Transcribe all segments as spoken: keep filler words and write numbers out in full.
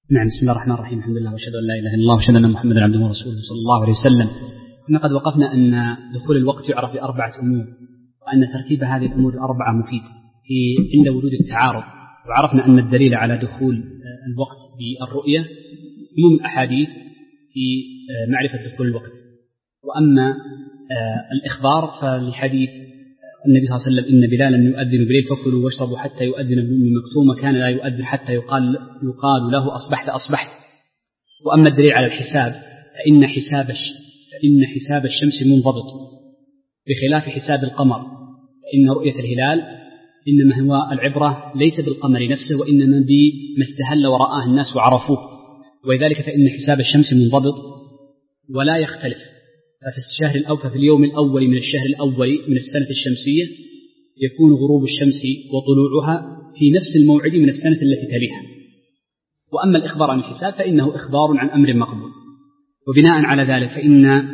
نعم. بسم الله الرحمن الرحيم. الحمد لله وأشهد أن لا إله إلا الله وأشهد أن محمدا عبده ورسوله صلى الله عليه وسلم. كنا قد وقفنا أن دخول الوقت يعرف بأربعة أمور، وأن ترتيب هذه الأمور الأربعة مفيد في عند وجود التعارض. وعرفنا أن الدليل على دخول الوقت بالرؤية عموم الأحاديث في معرفة دخول الوقت. وأما الإخبار فالحديث النبي صلى الله عليه وسلم إن بلالا يؤذن بليل فكلوا واشربوا حتى يؤذن ابن أم مكتوم كان لا يؤذن حتى يقال, يقال له أصبحت أصبحت. وأما الدليل على الحساب فإن حساب فإن حساب الشمس منضبط بخلاف حساب القمر، فإن رؤية الهلال إنما هو العبرة ليس بالقمر نفسه وإنما بما استهل ورآه الناس وعرفوه، ولذلك فإن حساب الشمس منضبط ولا يختلف. ففي الشهر الأول ففي اليوم الأول من الشهر الأول من السنة الشمسية يكون غروب الشمس وطلوعها في نفس الموعد من السنة التي تليها. وأما الإخبار عن الحساب فإنه إخبار عن أمر مقبول. وبناء على ذلك فإن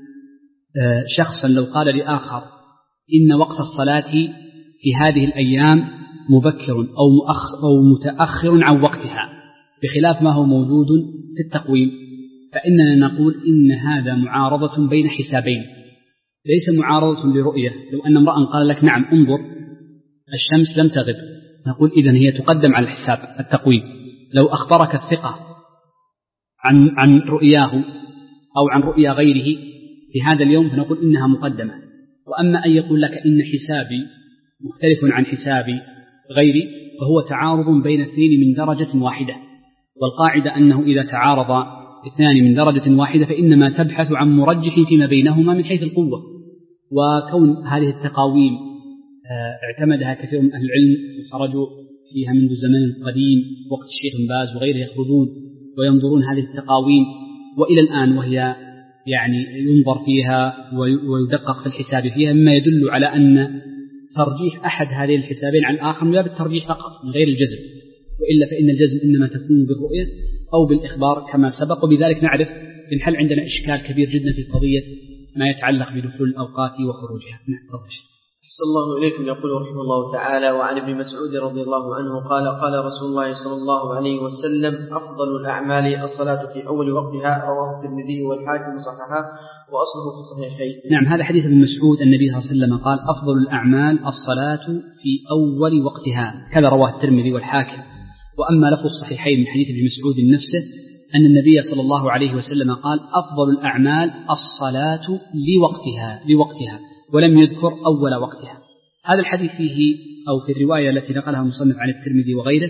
شخصا لو قال لآخر إن وقت الصلاة في هذه الأيام مبكر أو مؤخر أو متأخر عن وقتها بخلاف ما هو موجود في التقويم، فإننا نقول إن هذا معارضة بين حسابين، ليس معارضة لرؤية. لو أن امرأ قال لك نعم انظر الشمس لم تغب، نقول إذن هي تقدم على الحساب التقويم. لو أخبرك الثقة عن عن رؤياه أو عن رؤيا غيره في هذا اليوم فنقول إنها مقدمة. وأما أن يقول لك إن حسابي مختلف عن حساب غيري فهو تعارض بين اثنين من درجة واحدة، والقاعدة أنه إذا تعارض اثنان من درجة واحدة فإنما تبحث عن مرجح فيما بينهما من حيث القوة. وكون هذه التقاويم اعتمدها كثير من أهل العلم وخرجوا فيها منذ زمن قديم وقت الشيخ بن باز وغيره يخرجون وينظرون هذه التقاويم وإلى الآن وهي يعني ينظر فيها ويدقق في الحساب فيها، مما يدل على أن ترجيح أحد هذه الحسابين عن الآخر لا بالترجيح فقط من غير الجزم، وإلا فإن الجزم إنما تكون بالرؤية أو بالإخبار كما سبق. وبذلك نعرف إن عندنا إشكال كبير جدا في قضية ما يتعلق بدخول الأوقات وخروجها. نعم. أحسن الله إليكم. يقول رحمه الله تعالى: وعن ابن مسعود رضي الله عنه قال: قال رسول الله صلى الله عليه وسلم: أفضل الأعمال الصلاة في أول وقتها، رواه الترمذي والحاكم صححه وأصله في الصحيحين. نعم. هذا حديث ابن مسعود النبي صلى الله عليه وسلم قال: أفضل الأعمال الصلاة في أول وقتها، كذا رواه الترمذي والحاكم. وأما لفظ الصحيحين من حديث ابن مسعود نفسه أن النبي صلى الله عليه وسلم قال: أفضل الأعمال الصلاة لوقتها لوقتها ولم يذكر أول وقتها. هذا الحديث فيه أو في الرواية التي نقلها المصنف عن الترمذي وغيره،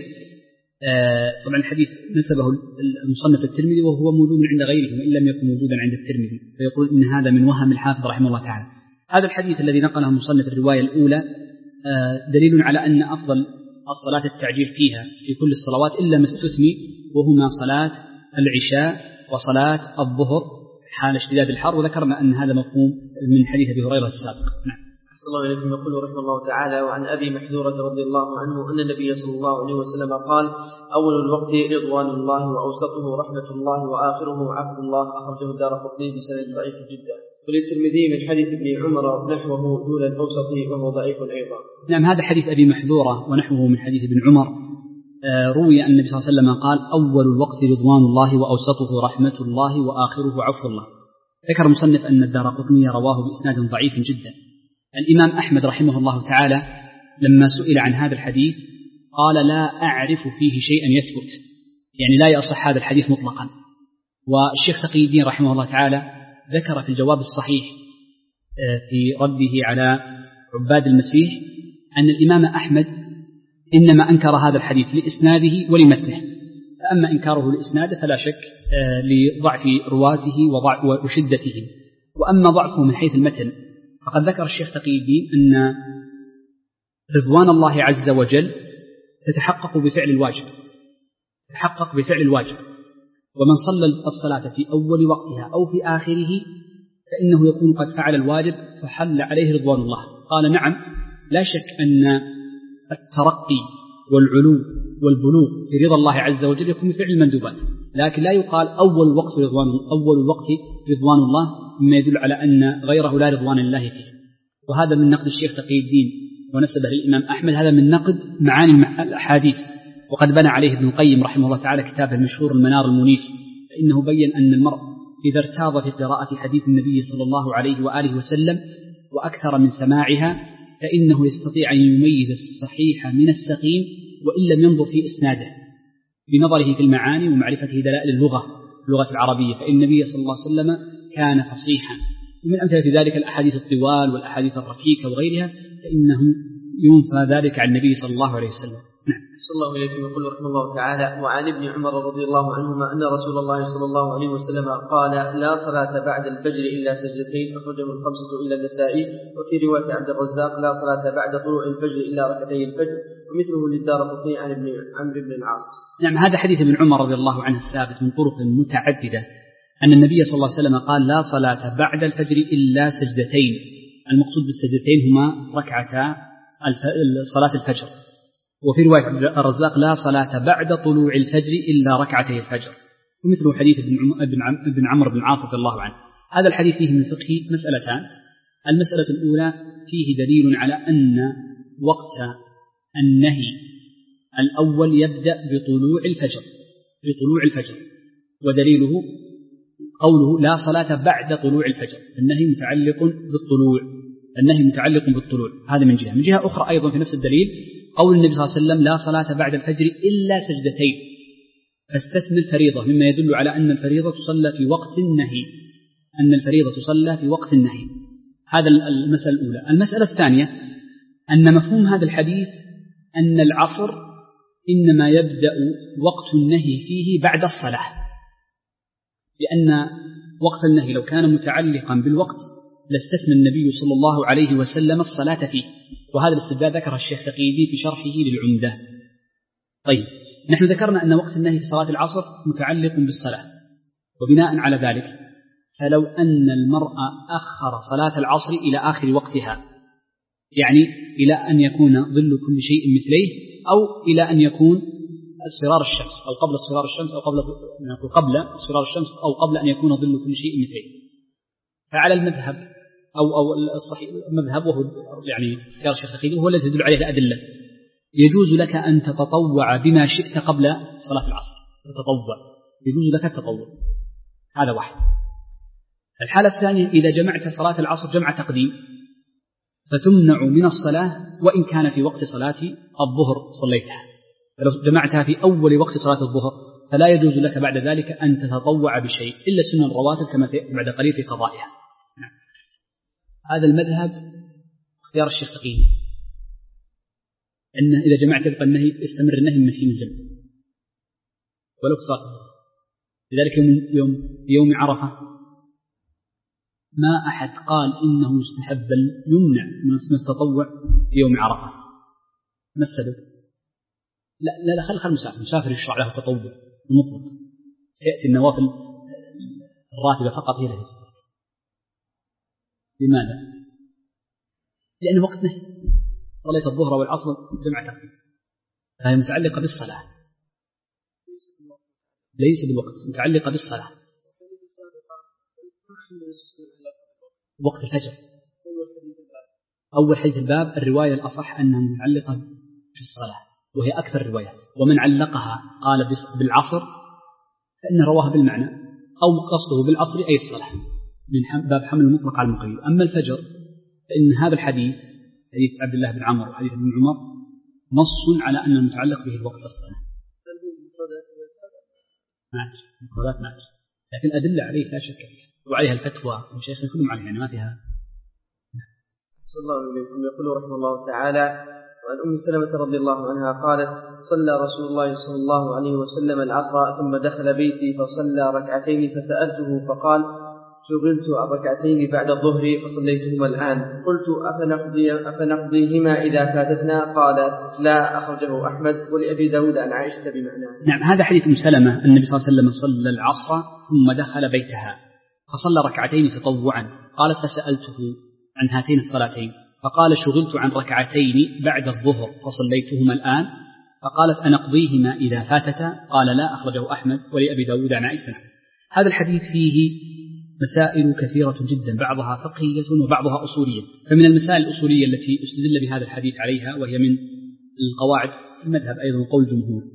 طبعا الحديث نسبه المصنف الترمذي وهو موجود عند غيره وإن لم يكن موجودا عند الترمذي، فيقول إن هذا من وهم الحافظ رحمه الله تعالى. هذا الحديث الذي نقله المصنف الرواية الأولى دليل على أن أفضل الصلاة التعجيل فيها في كل الصلوات إلا ما استثني، وهما صلاة العشاء وصلاة الظهر حال اشتداد الحر، وذكرنا أن هذا مفهوم من حديث أبي هريرة السابق. نعم. أحسن الله إليكم. يقول رحمه الله تعالى: وعن أبي محذورة رضي الله عنه أن النبي صلى الله عليه وسلم قال: أول الوقت رضوان الله وأوسطه رحمة الله وآخره عفو الله، أخرجه الدارقطني بسند ضعيف جدا. وللترمذي من حديث ابن عمر نحوه دون الأوسط وهو ضعيف أيضا. نعم. هذا حديث أبي محذورة ونحوه من حديث ابن عمر روي أن النبي صلى الله عليه وسلم قال: أول الوقت رضوان الله وأوسطه رحمة الله وآخره عفو الله. ذكر المصنف أن الدارقطني رواه بإسناد ضعيف جدا. الإمام أحمد رحمه الله تعالى لما سئل عن هذا الحديث قال: لا أعرف فيه شيئا يثبت، يعني لا يصح هذا الحديث مطلقا. والشيخ تقي الدين رحمه الله تعالى ذكر في الجواب الصحيح في رده على عباد المسيح أن الإمام أحمد إنما أنكر هذا الحديث لإسناده ولمتنه، فأما إنكاره لإسناده فلا شك لضعف رواته وشدته، وأما ضعفه من حيث المتن فقد ذكر الشيخ تقي الدين أن رضوان الله عز وجل تتحقق بفعل الواجب تتحقق بفعل الواجب ومن صلى الصلاة في أول وقتها أو في آخره فإنه يكون قد فعل الواجب فحل عليه رضوان الله. قال: نعم، لا شك أن الترقي والعلو والبلوغ في رضا الله عز وجل يكون بفعل المندوبات، لكن لا يقال أول وقت رضوان أول وقت رضوان الله، مما يدل على أن غيره لا رضوان الله فيه. وهذا من نقد الشيخ تقي الدين ونسبه للإمام أحمد، هذا من نقد معاني الأحاديث وقد بنى عليه ابن القيم رحمه الله تعالى كتابه المشهور المنار المنيف، فإنه بين أن المرء إذا ارتاض في قراءة حديث النبي صلى الله عليه وآله وسلم وأكثر من سماعها فإنه يستطيع أن يميز الصحيح من السقيم وإن لم ينظر في إسناده بنظره في المعاني ومعرفته دلائل اللغة اللغة العربية، فإن النبي صلى الله عليه وسلم كان فصيحا. ومن أمثلة ذلك الأحاديث الطوال والأحاديث الركيكة وغيرها، فإنه ينفى ذلك عن النبي صلى الله عليه وسلم. نعم. صلى الله عليه وسلم يقول رحمه الله تعالى: وعن ابن عمر رضي الله عنهما أن رسول الله صلى الله عليه وسلم قال: لا صلاة بعد الفجر إلا سجدتين، أخرجه الخمسة إلا النسائي. وفي رواية عبد الرزاق: لا صلاة بعد طلوع الفجر إلا ركعتي الفجر، ومثله للدارقطني عن ابن عمرو بن العاص. نعم، هذا حديث ابن عمر رضي الله عنه الثابت من طرق متعددة أن النبي صلى الله عليه وسلم قال: لا صلاة بعد الفجر إلا سجدتين. المقصود بالسجدتين هما ركعتا صلاة الفجر. وفي رواية عبد الرزاق: لا صلاة بعد طلوع الفجر إلا ركعتي الفجر، ومثله حديث ابن عمرو بن العاص رضي الله عنه. هذا الحديث فيه من الفقه مسألتان. المسألة الأولى فيه دليل على أن وقت النهي الأول يبدأ بطلوع الفجر بطلوع الفجر ودليله قوله: لا صلاة بعد طلوع الفجر. النهي متعلق بالطلوع النهي متعلق بالطلوع هذا من جهة. من جهة أخرى أيضا في نفس الدليل قول النبي صلى الله عليه وسلم: لا صلاة بعد الفجر إلا سجدتين، فاستثنى الفريضة، مما يدل على أن الفريضة تصلى في وقت النهي أن الفريضة تصلى في وقت النهي. هذا المسألة الأولى. المسألة الثانية أن مفهوم هذا الحديث أن العصر إنما يبدأ وقت النهي فيه بعد الصلاة، لأن وقت النهي لو كان متعلقا بالوقت لاستثنى النبي صلى الله عليه وسلم الصلاة فيه، وهذا الاستدلال ذكره الشيخ تقييدي في شرحه للعمدة. طيب، نحن ذكرنا أن وقت النهي في صلاة العصر متعلق بالصلاة، وبناء على ذلك فلو أن المرء أخر صلاة العصر إلى آخر وقتها، يعني إلى أن يكون ظل كل شيء مثليه، أو إلى أن يكون اصفرار الشمس أو قبل اصفرار الشمس أو قبل قبل اصفرار الشمس أو قبل أن يكون ظل كل شيء مثليه، فعلى المذهب أو أو الصحيح مذهب وهو يعني اختيار الشيخ تقييدي هو الذي تدل عليه الأدلة، يجوز لك أن تتطوع بما شئت قبل صلاة العصر، تتطوع يجوز لك التطوع. هذا واحد. الحالة الثانية: إذا جمعت صلاة العصر جمع تقديم فتمنع من الصلاة وإن كان في وقت صلاة الظهر صليتها، فلو جمعتها في أول وقت صلاة الظهر فلا يجوز لك بعد ذلك أن تتطوع بشيء إلا سنن الرواتب كما سيأتي بعد قليل في قضائها. هذا المذهب اختيار الشيخ تقييدي، أنه إذا جمعت يبقى النهي يستمر النهي من حين الجمع ولو في صلاة الظهر. لذلك يوم يوم يوم عرفة ما أحد قال إنه يستحب يمنع من اسم التطوع في يوم عرفة. ما السبب؟ لا لا لا خل خل مسافر مسافر يشرع له التطوع المطلق، سيأتي النوافل الراتبة فقط هي التي تترك. لماذا؟ لأن وقت نهي، صليت الظهر والعصر جمع تقديم، فهي متعلقة بالصلاة ليس بالوقت، متعلقة بالصلاة. وقت الفجر أول حديث الباب الرواية الأصح أنها متعلقة بالصلاة، وهي أكثر الروايات، ومن علقها قال بالعصر فإن رواها بالمعنى أو قصده بالعصر أي الصلاة من باب حمل المطلق على المقيد. أما الفجر فإن هذا الحديث حديث عبد الله بن عمرو وحديث ابن عمر نص على أن المتعلق به الوقت الصلاة. ماشي مفردات ماشي، لكن أدلة عليه لا شك فيها وعليها الفتوى والشيخ كلهم عليها، يعني ما فيها. صلى الله عليه وسلم يقول رحمه الله تعالى: وعن أم سلمة رضي الله عنها قالت: صلى رسول الله صلى الله عليه وسلم العصر ثم دخل بيتي فصلى ركعتين فسألته فقال: شغلت عن ركعتين بعد الظهر فصليتهما الآن. قلت: أفنقضي أفنقضيهما إذا فاتتنا؟ قال: لا، أخرجه أحمد ولأبي داود عن عائشة بمعناه. نعم، هذا حديث أم سلمة. النبي صلى الله عليه وسلم صلى العصر ثم دخل بيتها فصلى ركعتين تطوعا، قالت: فسألته عن هاتين الصلاتين فقال: شغلت عن ركعتين بعد الظهر فصليتهما الآن. فقالت: أنقضيهما إذا فاتتا؟ قال: لا، أخرجه أحمد ولأبي داود عن عائشة. هذا الحديث فيه مسائل كثيرة جدا، بعضها فقهية وبعضها أصولية. فمن المسائل الأصولية التي استدل بهذا الحديث عليها، وهي من القواعد المذهب أيضا قول الجمهور،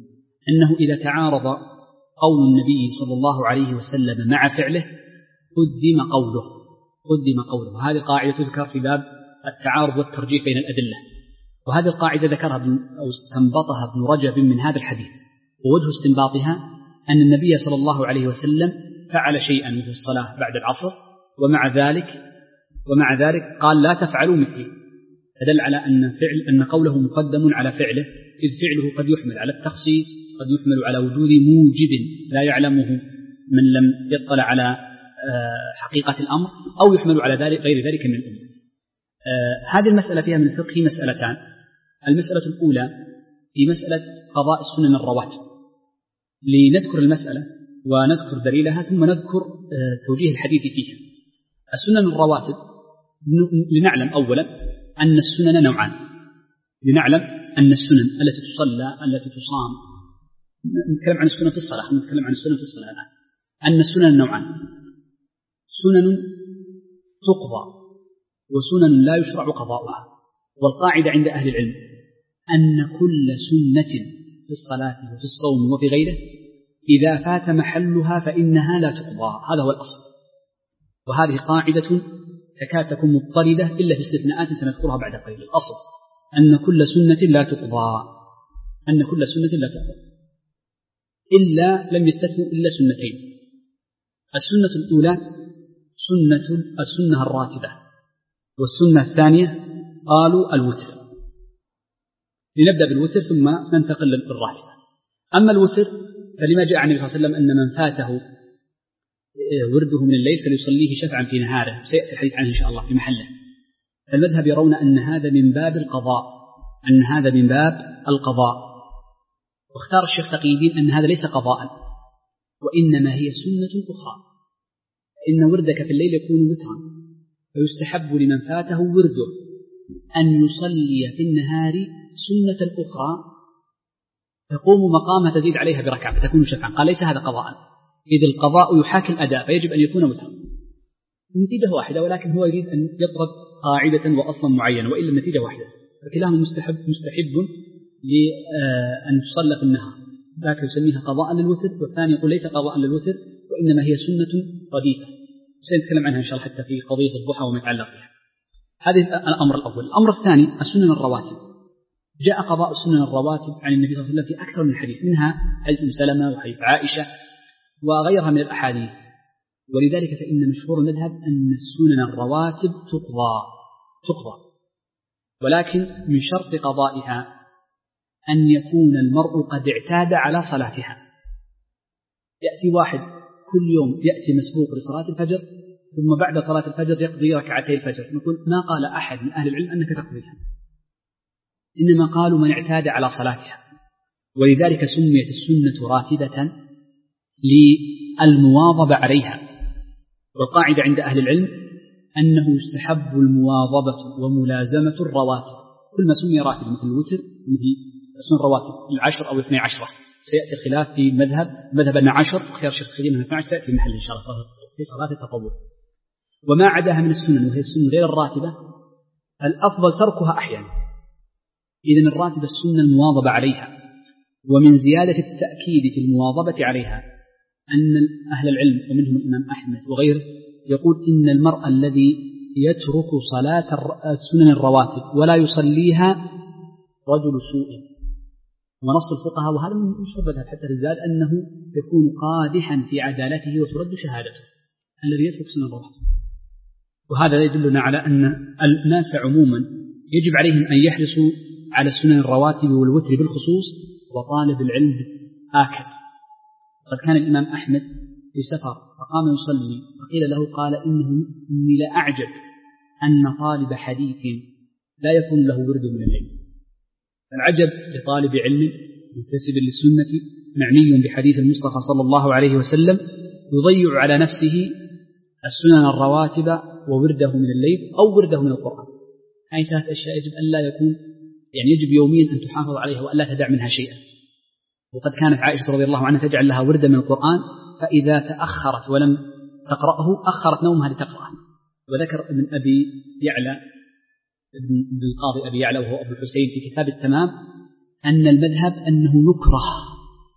أنه إذا تعارض قول النبي صلى الله عليه وسلم مع فعله قدم قوله قدم قوله وهذه القاعدة تذكر في باب التعارض والترجيح بين الأدلة، وهذه القاعدة ذكرها أو استنبطها ابن رجب من هذا الحديث، ووجه استنباطها أن النبي صلى الله عليه وسلم فعل شيئا مثل الصلاة بعد العصر ومع ذلك ومع ذلك قال لا تفعلوا مثلي، فدل على أن فعل أن قوله مقدم على فعله، إذ فعله قد يحمل على التخصيص، قد يحمل على وجود موجب لا يعلمه من لم يطلع على حقيقة الأمر، أو يحمل على ذلك غير ذلك من الأمور. هذه المسألة فيها من الفقه مسألتان. المسألة الأولى في مسألة قضاء السنن الرواتب، لنذكر المسألة ونذكر دليلها ثم نذكر توجيه الحديث فيها. السنن الرواتب لنعلم أولا أن السنن نوعان، لنعلم أن السنن التي تصلى التي تصام، نتكلم عن السنن في الصلاة، نتكلم عن السنن في الصلاة الآن، أن السنن نوعان: سنن تقضى وسنن لا يشرع قضاؤها. والقاعدة عند أهل العلم أن كل سنة في الصلاة وفي الصوم وفي غيره إذا فات محلها فإنها لا تقضى، هذا هو الأصل. وهذه قاعدة تكاد تكون مضطردة إلا في استثناءات سنذكرها بعد قليل. الأصل أن كل سنة لا تقضى، أن كل سنة لا تقضى إلا لم يستثنوا إلا سنتين. السنة الأولى سنة السنة الراتبة، والسنة الثانية قالوا الوتر. لنبدأ بالوتر ثم ننتقل للراتبة. أما الوتر فلما جاء عن النبي صلى الله عليه وسلم أن من فاته ورده من الليل فليصليه شفعا في نهاره، سيأتي الحديث عنه إن شاء الله في محله. فالمذهب يرون أن هذا من باب القضاء، أن هذا من باب القضاء. واختار الشيخ تقي الدين أن هذا ليس قضاء وإنما هي سنة أخرى، إن وردك في الليل يكون وترا، فيستحب لمن فاته ورده أن يصلي في النهار سنة أخرى تقوم مقامها تزيد عليها بركعة فتكون شفعا. قال ليس هذا قضاء، إذ القضاء يحاكي الأداء فيجب أن يكون وترا. النتيجة واحدة، ولكن هو يريد أن يطرد قاعدة وأصلا معينة، وإلا النتيجة واحدة، فكلاهما مستحب مستحب لأن تصلى في النهار، ذاك يسميها قضاء للوتر، والثاني يقول ليس قضاء للوتر وإنما هي سنة رديفة، سنتكلم عنها إن شاء الله حتى في قضية الضحى وما يتعلق بها. هذا الأمر الأول. الأمر الثاني السنن الرواتب. جاء قضاء السنن الرواتب عن النبي صلى الله عليه وسلم في أكثر من حديث، منها حديث أم سلمة وحديث عائشة وغيرها من الأحاديث. ولذلك فإن مشهور المذهب أن السنن الرواتب تقضى تقضى ولكن من شرط قضائها أن يكون المرء قد اعتاد على صلاتها. يأتي واحد كل يوم يأتي مسبوق لصلاة الفجر ثم بعد صلاة الفجر يقضي ركعتي الفجر، نقول ما قال أحد من أهل العلم أنك تقضيها، إنما قالوا من اعتاد على صلاتها. ولذلك سميت السنة راتبة للمواظبة عليها. والقاعدة عند أهل العلم أنه يستحب المواظبة وملازمة الرواتب، كل ما سمي راتب مثل الوتر مثل اسم الرواتب العشر أو اثني عشرة، سيأتي الخلاف في مذهب مذهب أن عشر اختيار الشيخ الخليل من اثني عشر تأتي محل إن شاء الله في صلاة التطوع. وما عداها من السنن وهي السنن غير الراتبة الأفضل تركها أحيانا. إذن الراتبة السنة المواظبة عليها، ومن زيادة التأكيد في المواظبة عليها أن أهل العلم ومنهم الإمام أحمد وغيره يقول إن المرء الذي يترك صلاة السنن الرواتب ولا يصليها رجل سوء. ونص الفقهاء وهذا من شربتها حتى الرزاد أنه يكون قادحا في عدالته وترد شهادته الذي يترك سنن الرواتب. وهذا يدلنا على أن الناس عموما يجب عليهم أن يحرصوا على السنن الرواتب والوتر بالخصوص، وطالب العلم آكد. قد كان الإمام أحمد في سفر فقام يصلي فقيل له قال إنه إني لا أعجب أن طالب حديث لا يكون له ورد من الليل. العجب لطالب علم منتسب للسنة معني بحديث المصطفى صلى الله عليه وسلم يضيع على نفسه السنن الرواتب وورده من الليل أو ورده من القرآن. هذه ثلاث أشياء يجب أن لا يكون يعني يجب يوميا أن تحافظ عليها وألا تدع منها شيئا. وقد كانت عائشة رضي الله عنها تجعل لها وردا من القرآن، فإذا تأخرت ولم تقرأه أخرت نومها لتقرأه. وذكر من أبي يعلى ابن القاضي أبي يعلى وهو أبو الحسين في كتاب التمام أن المذهب أنه يكره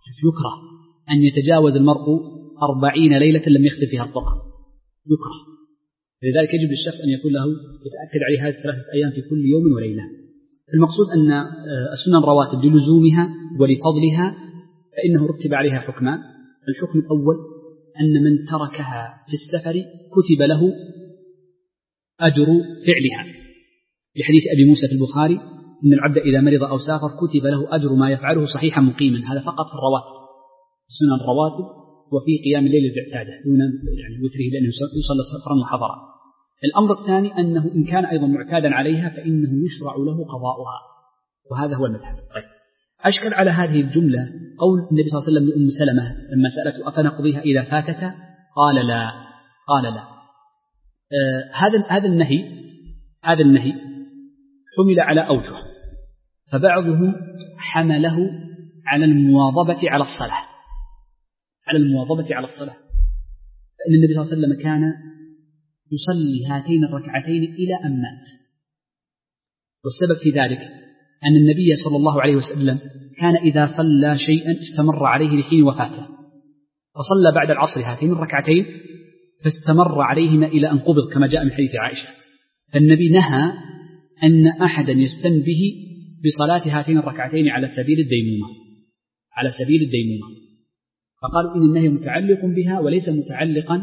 يكره أن يتجاوز المرء أربعين ليلة لم يختل فيها الطعام، يكره. لذلك يجب للشخص أن يكون له يتأكد عليه هذه الثلاثة أيام في كل يوم وليلة. المقصود أن السنن الرواتب للزومها ولفضلها فإنه رتب عليها حكمان. الحكم الأول أن من تركها في السفر كتب له أجر فعلها، لحديث أبي موسى في البخاري إن العبد إذا مرض أو سافر كتب له أجر ما يفعله صحيحا مقيما. هذا فقط في الرواتب، سنن الرواتب وفي قيام الليل باعتاده دون يعني وتره لأنه يصلى سفرا وحضرا. الأمر الثاني أنه إن كان أيضا معتادا عليها فإنه يشرع له قضاؤها، وهذا هو المذهب. طيب. أشكل على هذه الجملة قول النبي صلى الله عليه وسلم لأم سلمة لما سألته أفنقضيها إذا فاتت؟ قال لا قال لا. آه هذا هذا النهي هذا النهي حمل على أوجه، فبعضهم حمله على المواظبة على الصلاة على المواظبة على الصلاة فإن النبي صلى الله عليه وسلم كان يصلي هاتين الركعتين إلى أن مات. والسبب في ذلك أن النبي صلى الله عليه وسلم كان إذا صلى شيئا استمر عليه لحين وفاته، فصلى بعد العصر هاتين الركعتين فاستمر عليهما إلى أن قبض كما جاء من حديث عائشة. فالنبي نهى أن أحدا يستن به بصلاة هاتين الركعتين على سبيل الديمومة على سبيل الديمومة فقالوا إن النهي متعلق بها وليس متعلقا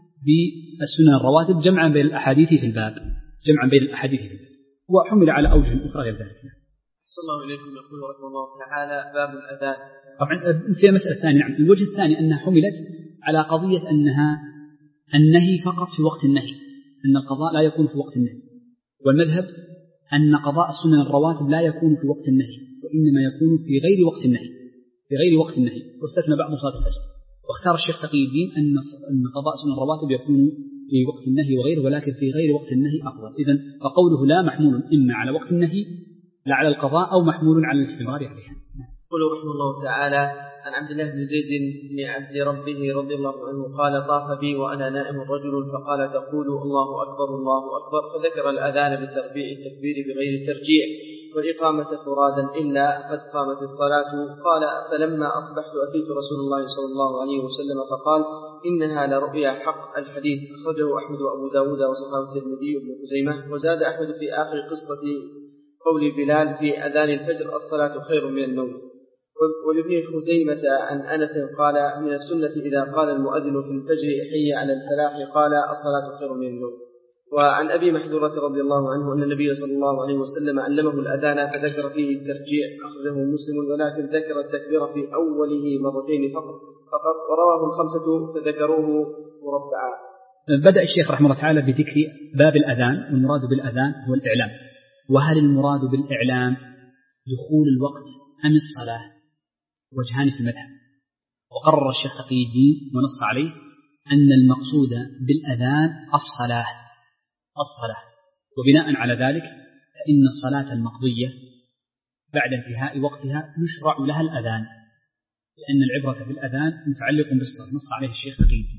بالسنن الرواتب، جمعا بين الأحاديث في الباب جمعا بين الأحاديث في الباب وحمل على أوجه أخرى غير ذلك. صلى الله إليكم يقول رحمه الله تعالى باب الأذان. طبعا نسينا مسألة ثانية. نعم. الوجه الثاني أنها حملت على قضية أنها النهي فقط في وقت النهي، أن القضاء لا يكون في وقت النهي، والمذهب أن قضاء السنن الرواتب لا يكون في وقت النهي وإنما يكون في غير وقت النهي في غير وقت النهي واستثنى بعض صلاة الفجر. واختار الشيخ تقي الدين أن أن قضاء سنن الرواتب يكون في وقت النهي وغيره، ولكن في غير وقت النهي أفضل. إذن فقوله لا محمول إما على وقت النهي لا على القضاء أو محمول على الاستمرار عليها. يقول رحمه الله تعالى عن عبد الله بن زيد بن عبد ربه رضي الله عنه قال طاف بي وأنا نائم رجل فقال تقول الله أكبر الله أكبر، فذكر الأذان بتربيع التكبير بغير الترجيع والإقامة فرادا إلا قد قامت الصلاة. قال فلما أصبحت أتيت رسول الله صلى الله عليه وسلم فقال إنها لرؤيا حق. الحديث أخرجه أحمد وأبو داود وصححه الترمذي وابن خزيمة. وزاد أحمد في آخر قصة قول بلال في أذان الفجر الصلاة خير من النوم. ولابن خزيمة عن أنس قال من السنة إذا قال المؤذن في الفجر حي على الفلاح قال الصلاة خير من النوم. وعن أبي محذورة رضي الله عنه أن النبي صلى الله عليه وسلم علمه الأذان فذكر فيه الترجيع، أخذه مسلم، ولكن ذكر التكبير في أوله مرتين فقط فقط ورواه الخمسة فذكروه مربعا. بدأ الشيخ رحمه الله تعالى بذكر باب الأذان، والمراد بالأذان هو الإعلام. وهل المراد بالإعلام دخول الوقت أم الصلاة؟ وجهان في المذهب. وقرر الشيخ تقي الدين ونص عليه أن المقصود بالأذان الصلاة الصلاة وبناء على ذلك فإن الصلاة المقضية بعد انتهاء وقتها يشرع لها الأذان، لأن العبرة بالأذان متعلق بالصلاة، نص عليه الشيخ تقي الدين.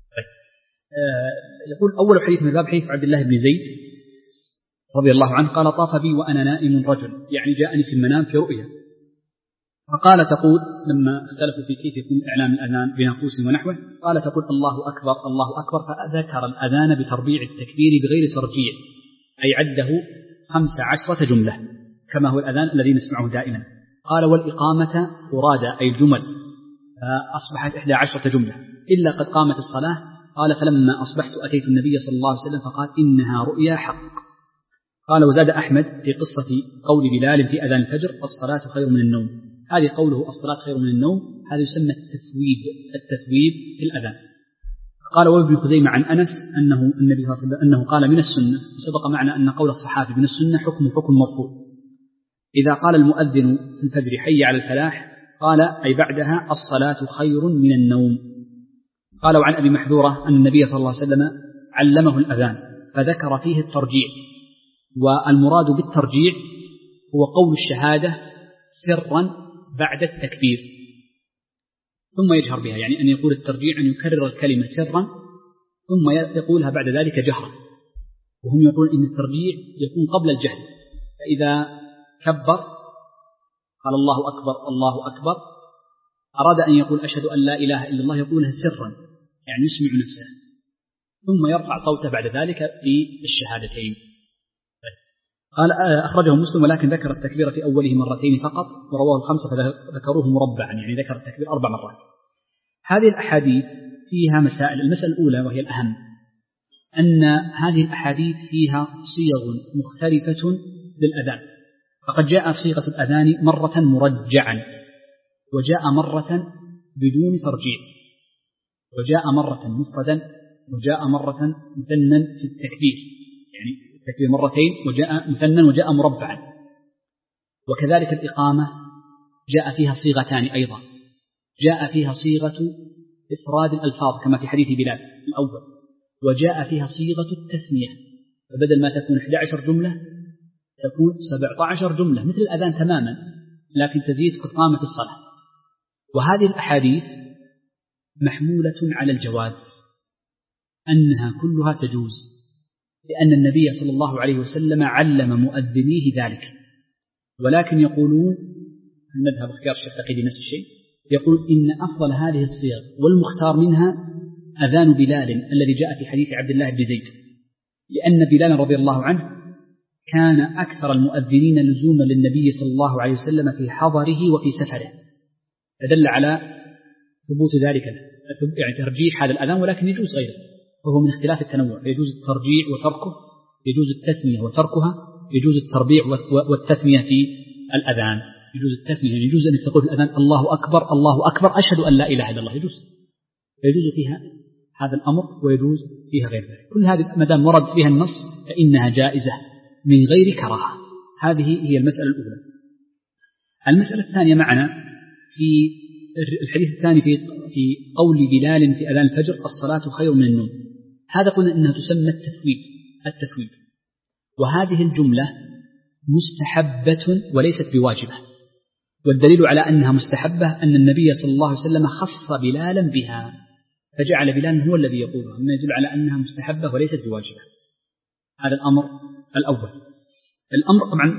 آه يقول أول حديث من الباب حديث عبد الله بن زيد رضي الله عنه قال طاف بي وأنا نائم رجل، يعني جاءني في المنام في رؤيا، فقال تقول لما اختلفوا في كيف يكون إعلام الأذان بناقوس ونحوه قال تقول الله أكبر الله أكبر، فذكر الأذان بتربيع التكبير بغير ترجيع، أي عده خمس عشرة جملة كما هو الأذان الذي نسمعه دائما. قال والإقامة فرادى أي الجمل، فأصبحت إحدى عشرة جملة إلا قد قامت الصلاة. قال فلما أصبحت أتيت النبي صلى الله عليه وسلم فقال إنها رؤيا حق. قال وزاد أحمد في قصة قول بلال في أذان الفجر الصلاة خير من النوم، هذه قوله الصلاة خير من النوم هذا يسمى التثويب التثويب في الأذان. قال وابن خزيمة عن أنس أنه النبي صلى الله عليه وسلم أنه قال من السنة، وسبق معنا أن قول الصحابي من السنة حكم حكم مرفوع. إذا قال المؤذن في الفجر حي على الفلاح قال أي بعدها الصلاة خير من النوم. قال وعن أبي محذورة أن النبي صلى الله عليه وسلم علمه الأذان فذكر فيه الترجيع، والمراد بالترجيع هو قول الشهادة سرا بعد التكبير ثم يجهر بها، يعني أن يقول الترجيع أن يكرر الكلمة سرا ثم يقولها بعد ذلك جهرا. وهم يقولون إن الترجيع يكون قبل الجهر، فإذا كبر قال الله أكبر الله أكبر أراد أن يقول أشهد أن لا إله إلا الله يقولها سرا، يعني يسمع نفسه، ثم يرفع صوته بعد ذلك في الشهادتين. قال أخرجه مسلم ولكن ذكر التكبير في أوله مرتين فقط، ورواه الخمسة فذكروه مربعا، يعني ذكر التكبير أربع مرات. هذه الأحاديث فيها مسائل. المسألة الأولى وهي الأهم أن هذه الأحاديث فيها صيغ مختلفة للأذان، فقد جاء صيغة الأذان مرة مرجعا، وجاء مرة بدون ترجيع، وجاء مرة مفردا، وجاء مرة مثنى في التكبير، يعني التكبير مرتين، وجاء مثنى وجاء مربعا. وكذلك الإقامة جاء فيها صيغتان أيضا، جاء فيها صيغة إفراد الألفاظ كما في حديث بلال الأول، وجاء فيها صيغة التثنية، فبدل ما تكون إحدى عشرة جملة تكون سبعة عشر جملة مثل الأذان تماما، لكن تزيد قد قامت الصلاة. وهذه الأحاديث محمولة على الجواز، أنها كلها تجوز، لأن النبي صلى الله عليه وسلم علم مؤذنيه ذلك. ولكن يقولون المذهب اختيار الشيخ تقيدي نفس الشيء، يقول إن أفضل هذه الصيغ والمختار منها أذان بلال الذي جاء في حديث عبد الله بن زيد، لأن بلال رضي الله عنه كان أكثر المؤذنين لزوما للنبي صلى الله عليه وسلم في حضره وفي سفره، فدل على ثبوت ذلك، يعني ترجيح هذا الأذان، ولكن يجوز غيره، وهو من اختلاف التنوع، فيجوز الترجيع وتركه، يجوز التثنية وتركها، يجوز التربيع والتثنية في الأذان، يجوز التثنية، يعني يجوز أن تقول في الأذان الله أكبر الله أكبر أشهد أن لا إله إلا الله، يجوز، فيجوز فيها هذا الأمر ويجوز فيها غير ذلك. كل هذه ما دام ورد فيها النص فإنها جائزة من غير كراهة. هذه هي المسألة الأولى. المسألة الثانية معنا في الحديث الثاني في في قول بلال في أذان الفجر الصلاة خير من النوم، هذا قلنا إنها تسمى التثويب التثويب وهذه الجملة مستحبة وليست بواجبة، والدليل على أنها مستحبة أن النبي صلى الله عليه وسلم خص بلالا بها، فجعل بلال هو الذي يقولها، مما يدل على أنها مستحبة وليست بواجبة. هذا الأمر الأول. الأمر طبعا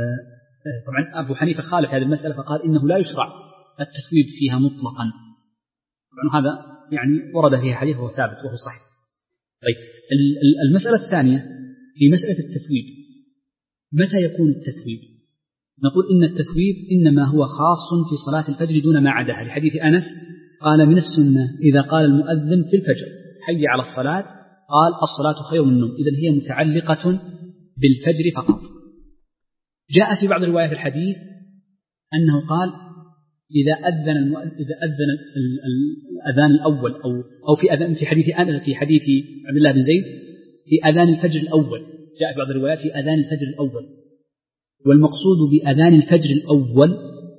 طبعا أبو حنيفة خالف هذه المسألة فقال إنه لا يشرع التثويب فيها مطلقا، طبعا هذا يعني ورد فيها حديث وهو ثابت وهو صحيح. طيب المسألة الثانية في مسألة التثويب، متى يكون التثويب؟ نقول إن التثويب إنما هو خاص في صلاة الفجر دون ما عداها، لحديث أنس قال من السنة إذا قال المؤذن في الفجر حي على الصلاة قال الصلاة خير من النوم، إذن هي متعلقة بالفجر فقط. جاء في بعض روايات الحديث أنه قال إذا أذن المؤذن إذا أذن الأذان الأول أو أو في أذان في حديث أنس في حديث عبد الله بن زيد في أذان الفجر الأول، جاء في بعض الروايات في أذان الفجر الأول، والمقصود بأذان الفجر الأول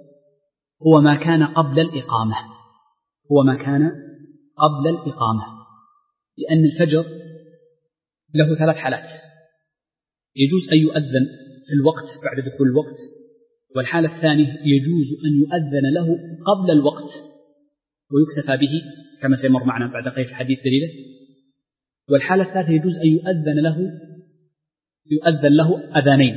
هو ما كان قبل الإقامة، هو ما كان قبل الإقامة، لأن الفجر له ثلاث حالات، يجوز أن يؤذن في الوقت بعد دخول الوقت، والحالة الثانية يجوز أن يؤذن له قبل الوقت ويكتفى به كما سيمر معنا بعد قليل في الحديث دليله، والحالة الثالثة يجوز أن يؤذن له يؤذن له أذانين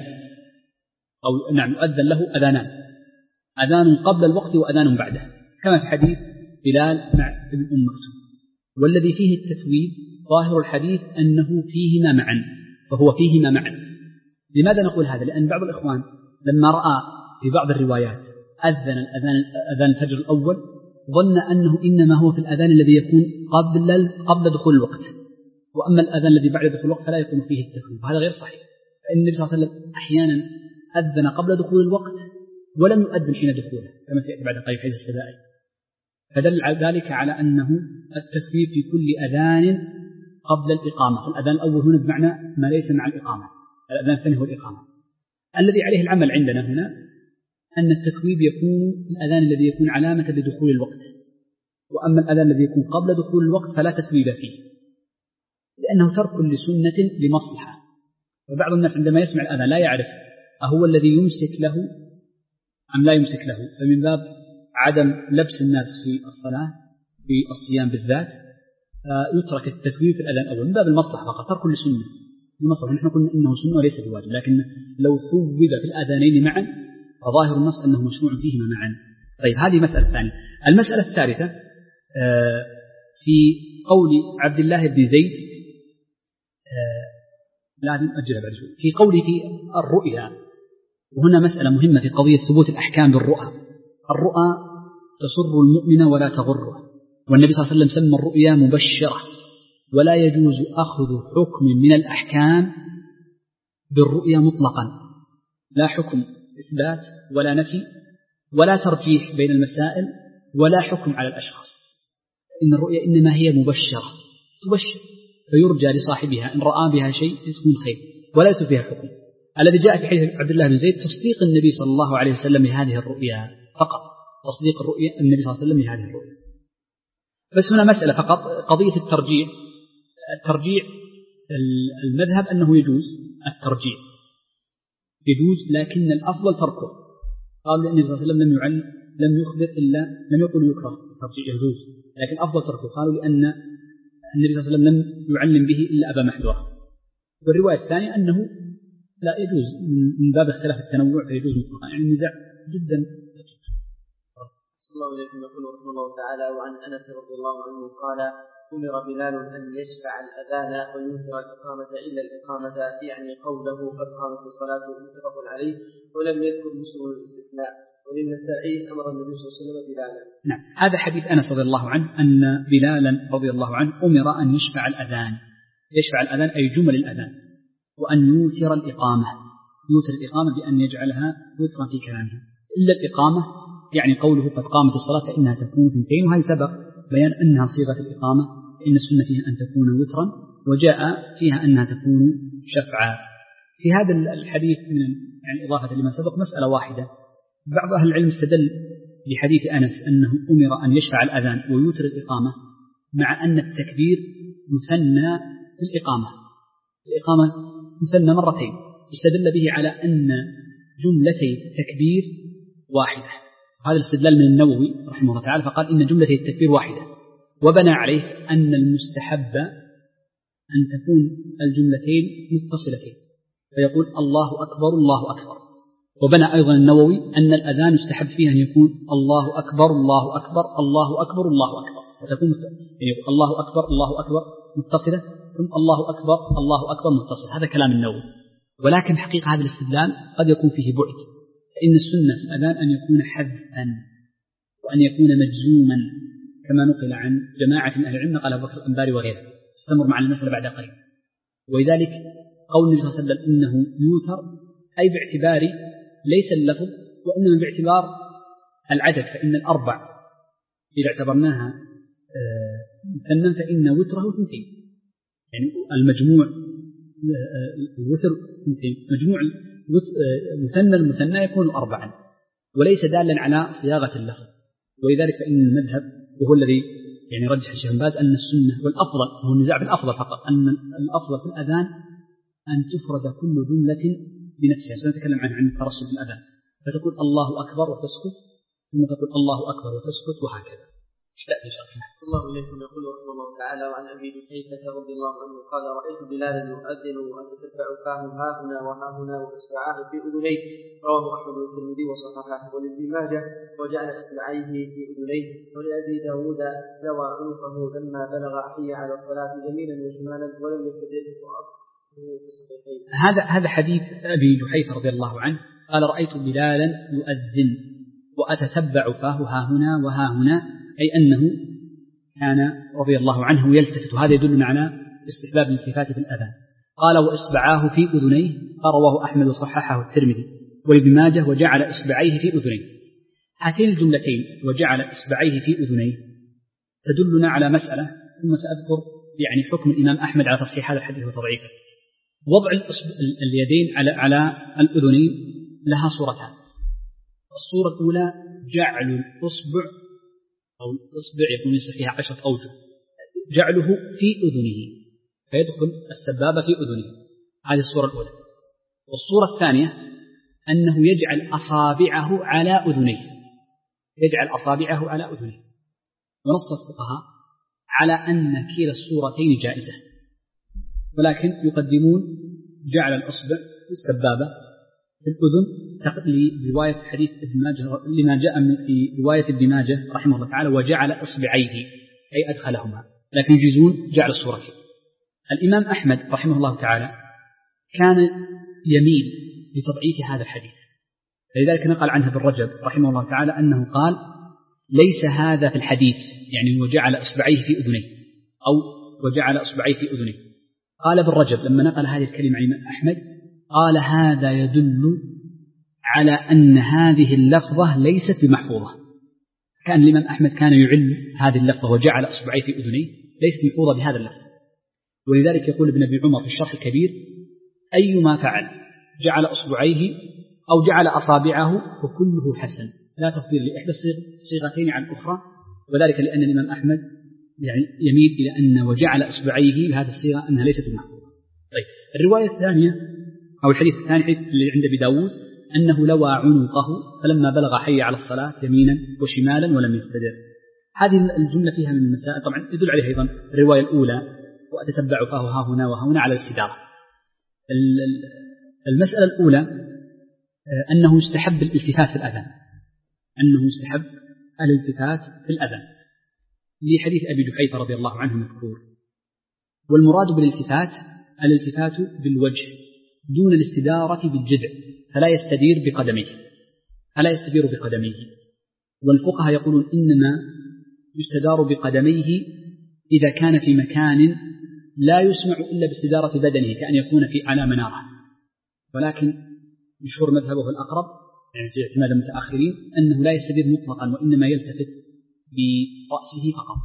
أو نعم يؤذن له أذانان، أذان قبل الوقت وأذان بعده كما في حديث بلال مع ابن أم مكتوم. والذي فيه التثويب ظاهر الحديث أنه فيهما معا، فهو فيهما معا. لماذا نقول هذا؟ لأن بعض الإخوان لما رأى في بعض الروايات أذن الأذان أذان الفجر الأول ظن أنه إنما هو في الأذان الذي يكون قبل قبل دخول الوقت، وأما الأذان الذي بعد دخول الوقت فلا يكون فيه التثويب، وهذا غير صحيح. فإن النبي صلى الله عليه وسلم أحيانا أذن قبل دخول الوقت ولم يؤذن حين دخوله كما سيأتي بعد قليل حديث السبائي، فدل ذلك على أنه التثويب في كل أذان قبل الإقامة. الأذان الأول هنا بمعنى ما ليس مع الإقامة، الأذان الثاني هو الإقامة. الذي عليه العمل عندنا هنا أن التثويب يكون الأذان الذي يكون علامة لدخول الوقت، وأما الأذان الذي يكون قبل دخول الوقت فلا تثويب فيه، لأنه ترك لسنة لمصلحة. وبعض الناس عندما يسمع الأذان لا يعرف أهو الذي يمسك له أم لا يمسك له، فمن باب عدم لبس الناس في الصلاة في الصيام بالذات يترك التثويب في الأذان الأول من باب المصلحة فقط، ترك لسنة لمصلحة. نحن قلنا إنه سنة وليس بواجب، لكن لو ثوب في الأذانين معا فظاهر النص أنه مشروع فيهما معا. طيب هذه مسألة ثانية. المسألة الثالثة في قول عبد الله بن زيد، لا نؤجلها بعد شوي، في قوله في الرؤيا، وهنا مسألة مهمة في قضية ثبوت الأحكام بالرؤى. الرؤى تسر المؤمن ولا تغره، والنبي صلى الله عليه وسلم سمى الرؤيا مبشرة، ولا يجوز أخذ حكم من الأحكام بالرؤيا مطلقا، لا حكم إثبات ولا نفي ولا ترجيح بين المسائل ولا حكم على الأشخاص. إن الرؤيا إنما هي مبشرة، تبشر فيرجى لصاحبها إن رأى بها شيء تكون خير ولا يثبت بها حكم. الذي جاء في حديث عبد الله بن زيد تصديق النبي صلى الله عليه وسلم لهذه الرؤيا فقط، تصديق الرؤيا النبي صلى الله عليه وسلم لهذه الرؤيا. بس هنا مسألة فقط قضية الترجيع. الترجيع المذهب أنه يجوز الترجيع، يجوز، لكن الأفضل تركه. قال النبي صلى الله عليه وسلم لم يعلم لم يخبر إلا لم يقل يكره الترجيع، يجوز، لكن أفضل تركه. قالوا لأن النبي صلى الله عليه وسلم لم يعلم به إلا أبا محذورة. والرواية الثانية أنه لا يجوز من باب اختلاف التنوع، فيجوز مطلقا، يعني النزاع جدا. صلى الله عليه وسلم يقول رحمه الله تعالى: وعن أنس رضي الله عنه قال: أمر بلال أن يشفع الأذان وينكر الإقامة إلا الإقامة، يعني قوله قد قامت الصلاة، متفق عليه، ولم يذكر مسلم الاستثناء. وللنسائي أمر النبي صلى الله عليه وسلم بلالا. نعم، هذا حديث أنس رضي الله عنه أن بلالا رضي الله عنه أمر أن يشفع الأذان، يشفع الأذان أي جمل الأذان، وأن يوتر الإقامة، يوتر الإقامة بأن يجعلها وترا في كلامه، إلا الإقامة يعني قوله قد قامت الصلاة فإنها تكون ثنتين، وهي سبق بيان أنها صيغة الإقامة، إن السنة فيها أن تكون وترا، وجاء فيها أنها تكون شفعا. في هذا الحديث من يعني إضافة لما سبق مسألة واحدة. بعض أهل العلم استدل بحديث أنس أنه أمر أن يشفع الأذان ويوتر الإقامة مع أن التكبير مثنى في الإقامة، الإقامة مثنى مرتين، استدل به على أن جملتي التكبير واحدة. هذا الاستدلال من النووي رحمه الله تعالى، فقال إن جملتي التكبير واحدة، وبنى عليه أن المستحب أن تكون الجملتين متصلتين، فيقول الله أكبر الله أكبر. وبنى أيضا النووي أن الأذان يستحب فيه أن يكون الله أكبر الله أكبر الله أكبر الله أكبر، وتكون يعني الله أكبر الله أكبر متصلة، ثم الله أكبر الله أكبر متصل. هذا كلام النووي، ولكن حقيقة هذا الاستدلال قد يكون فيه بعد، فإن السنة في الأذان أن يكون حذفا وأن يكون مجزوما كما نقل عن جماعة من أهل العلم، قال أبو بكر الأنباري وغيره. استمر مع المسألة بعد قليل. ولذلك قول النبي صلى الله عليه وسلم إنه يوتر أي باعتبار ليس اللفظ وإنما باعتبار العدد، فإن الأربع إذا اعتبرناها مثنى فإن وتره ثنتين، يعني المجموع الوتر ثنتين، مجموع مثنى المثنى يكون أربعا، وليس دالا على صياغة اللفظ. ولذلك فإن المذهب وهو الذي يعني رجح الشيخ بن باز أن السنة والأفضل، هو النزاع في الأفضل فقط، أن الأفضل في الأذان أن تفرد كل جملة بنفسها. سنتكلم عنها عن الترسل في الأذان، فتقول الله أكبر وتسكت، ثم تقول الله أكبر وتسكت، وهكذا. اشتأت إن شاء الله. صلى الله عليكم يقول رحمه الله تعالى: وعن أبي حنيفة رضي الله عنه قال: رأيت بلالا يؤذن وأتتبع فاه ها هنا وها هنا وإصبعاه في أذنيه. رواه أحمد والترمذي وصححه. ولابن ماجه: وجعل إصبعيه في أذنيه. ولأبي داود: لوى عنقه لما بلغ حي على الصلاة يمينا وشمالا ولم يستدعه فأصبح. هذا هذا حديث أبي جحيفة رضي الله عنه قال: رأيت بلالا يؤذن وأتتبع فاه ها هنا وها هنا، أي أنه كان رضي الله عنه يلتفت، وهذا يدلنا على استحباب الالتفات في الأذان. قال: وإصبعاه في أذنيه، رواه أحمد وصححه الترمذي. ولابن ماجه: وجعل إصبعيه في أذنيه. هاتين الجملتين وجعل إصبعيه في أذنيه تدلنا على مسألة، ثم سأذكر يعني حكم الإمام أحمد على تصحيح هذا الحديث وتضعيفه. وضع اليدين على على الأذنين لها صورتان. الصورة الأولى جعل الأصبع أو الإصبع يكون فيها عشرة أوجه، جعله في أذنه فيدخل السبابة في أذنه، هذه الصورة الأولى. والصورة الثانية أنه يجعل أصابعه على أذنيه، يجعل أصابعه على أذنيه. ونص الفقهاء على أن كلا الصورتين جائزة، ولكن يقدمون جعل الأصبع في السبابة في الأذن لرواية حديث ابن ماجه لما جاء في رواية ابن ماجه رحمه الله تعالى وجعل إصبعيه أي أدخلهما، لكن يجيزون جعل الصورتين. الإمام أحمد رحمه الله تعالى كان يميل لتضعيف هذا الحديث، لذلك نقل عنه ابن رجب رحمه الله تعالى أنه قال ليس هذا في الحديث، يعني وجعل إصبعيه في أذنيه أو وجعل إصبعيه في أذنيه. قال ابن رجب لما نقل هذه الكلمة عن الإمام أحمد قال هذا يدل على أن هذه اللفظة ليست بمحفوظة، كان الإمام أحمد كان يعل هذه اللفظة وجعل إصبعيه في أذنيه ليست محفوظة بهذا اللفظ. ولذلك يقول ابن أبي عمر في الشرح الكبير أيما فعل جعل إصبعيه أو جعل أصابعه فكله حسن، لا تفضيل لإحدى الصيغتين عن الأخرى، وذلك لأن الإمام أحمد يعني يميل إلى أن وجعل إصبعيه بهذه الصيغة أنها ليست محفوظة. طيب الرواية الثانية أو الحديث الثاني اللي عند أبي داود أنه لوى عنقه فلما بلغ حي على الصلاة يمينا وشمالا ولم يستدر. هذه الجملة فيها من المسائل، طبعا يدل عليها أيضا الرواية الأولى وأتتبع فاه ها هنا وها هنا على الاستدارة. المسألة الأولى أنه يستحب الالتفات في الأذان، أنه يستحب الالتفات في الأذان لحديث أبي جحيفة رضي الله عنه مذكور. والمراد بالالتفات الالتفات بالوجه دون الاستدارة بالجذع، فلا يستدير بقدميه فلا يستدير بقدميه والفقهاء يقولون إنما يستدار بقدميه إذا كان في مكان لا يسمع إلا باستدارة بدنه كأن يكون في على منارة، ولكن مشهور مذهبه الأقرب يعني في اعتماد المتأخرين أنه لا يستدير مطلقا وإنما يلتفت برأسه فقط.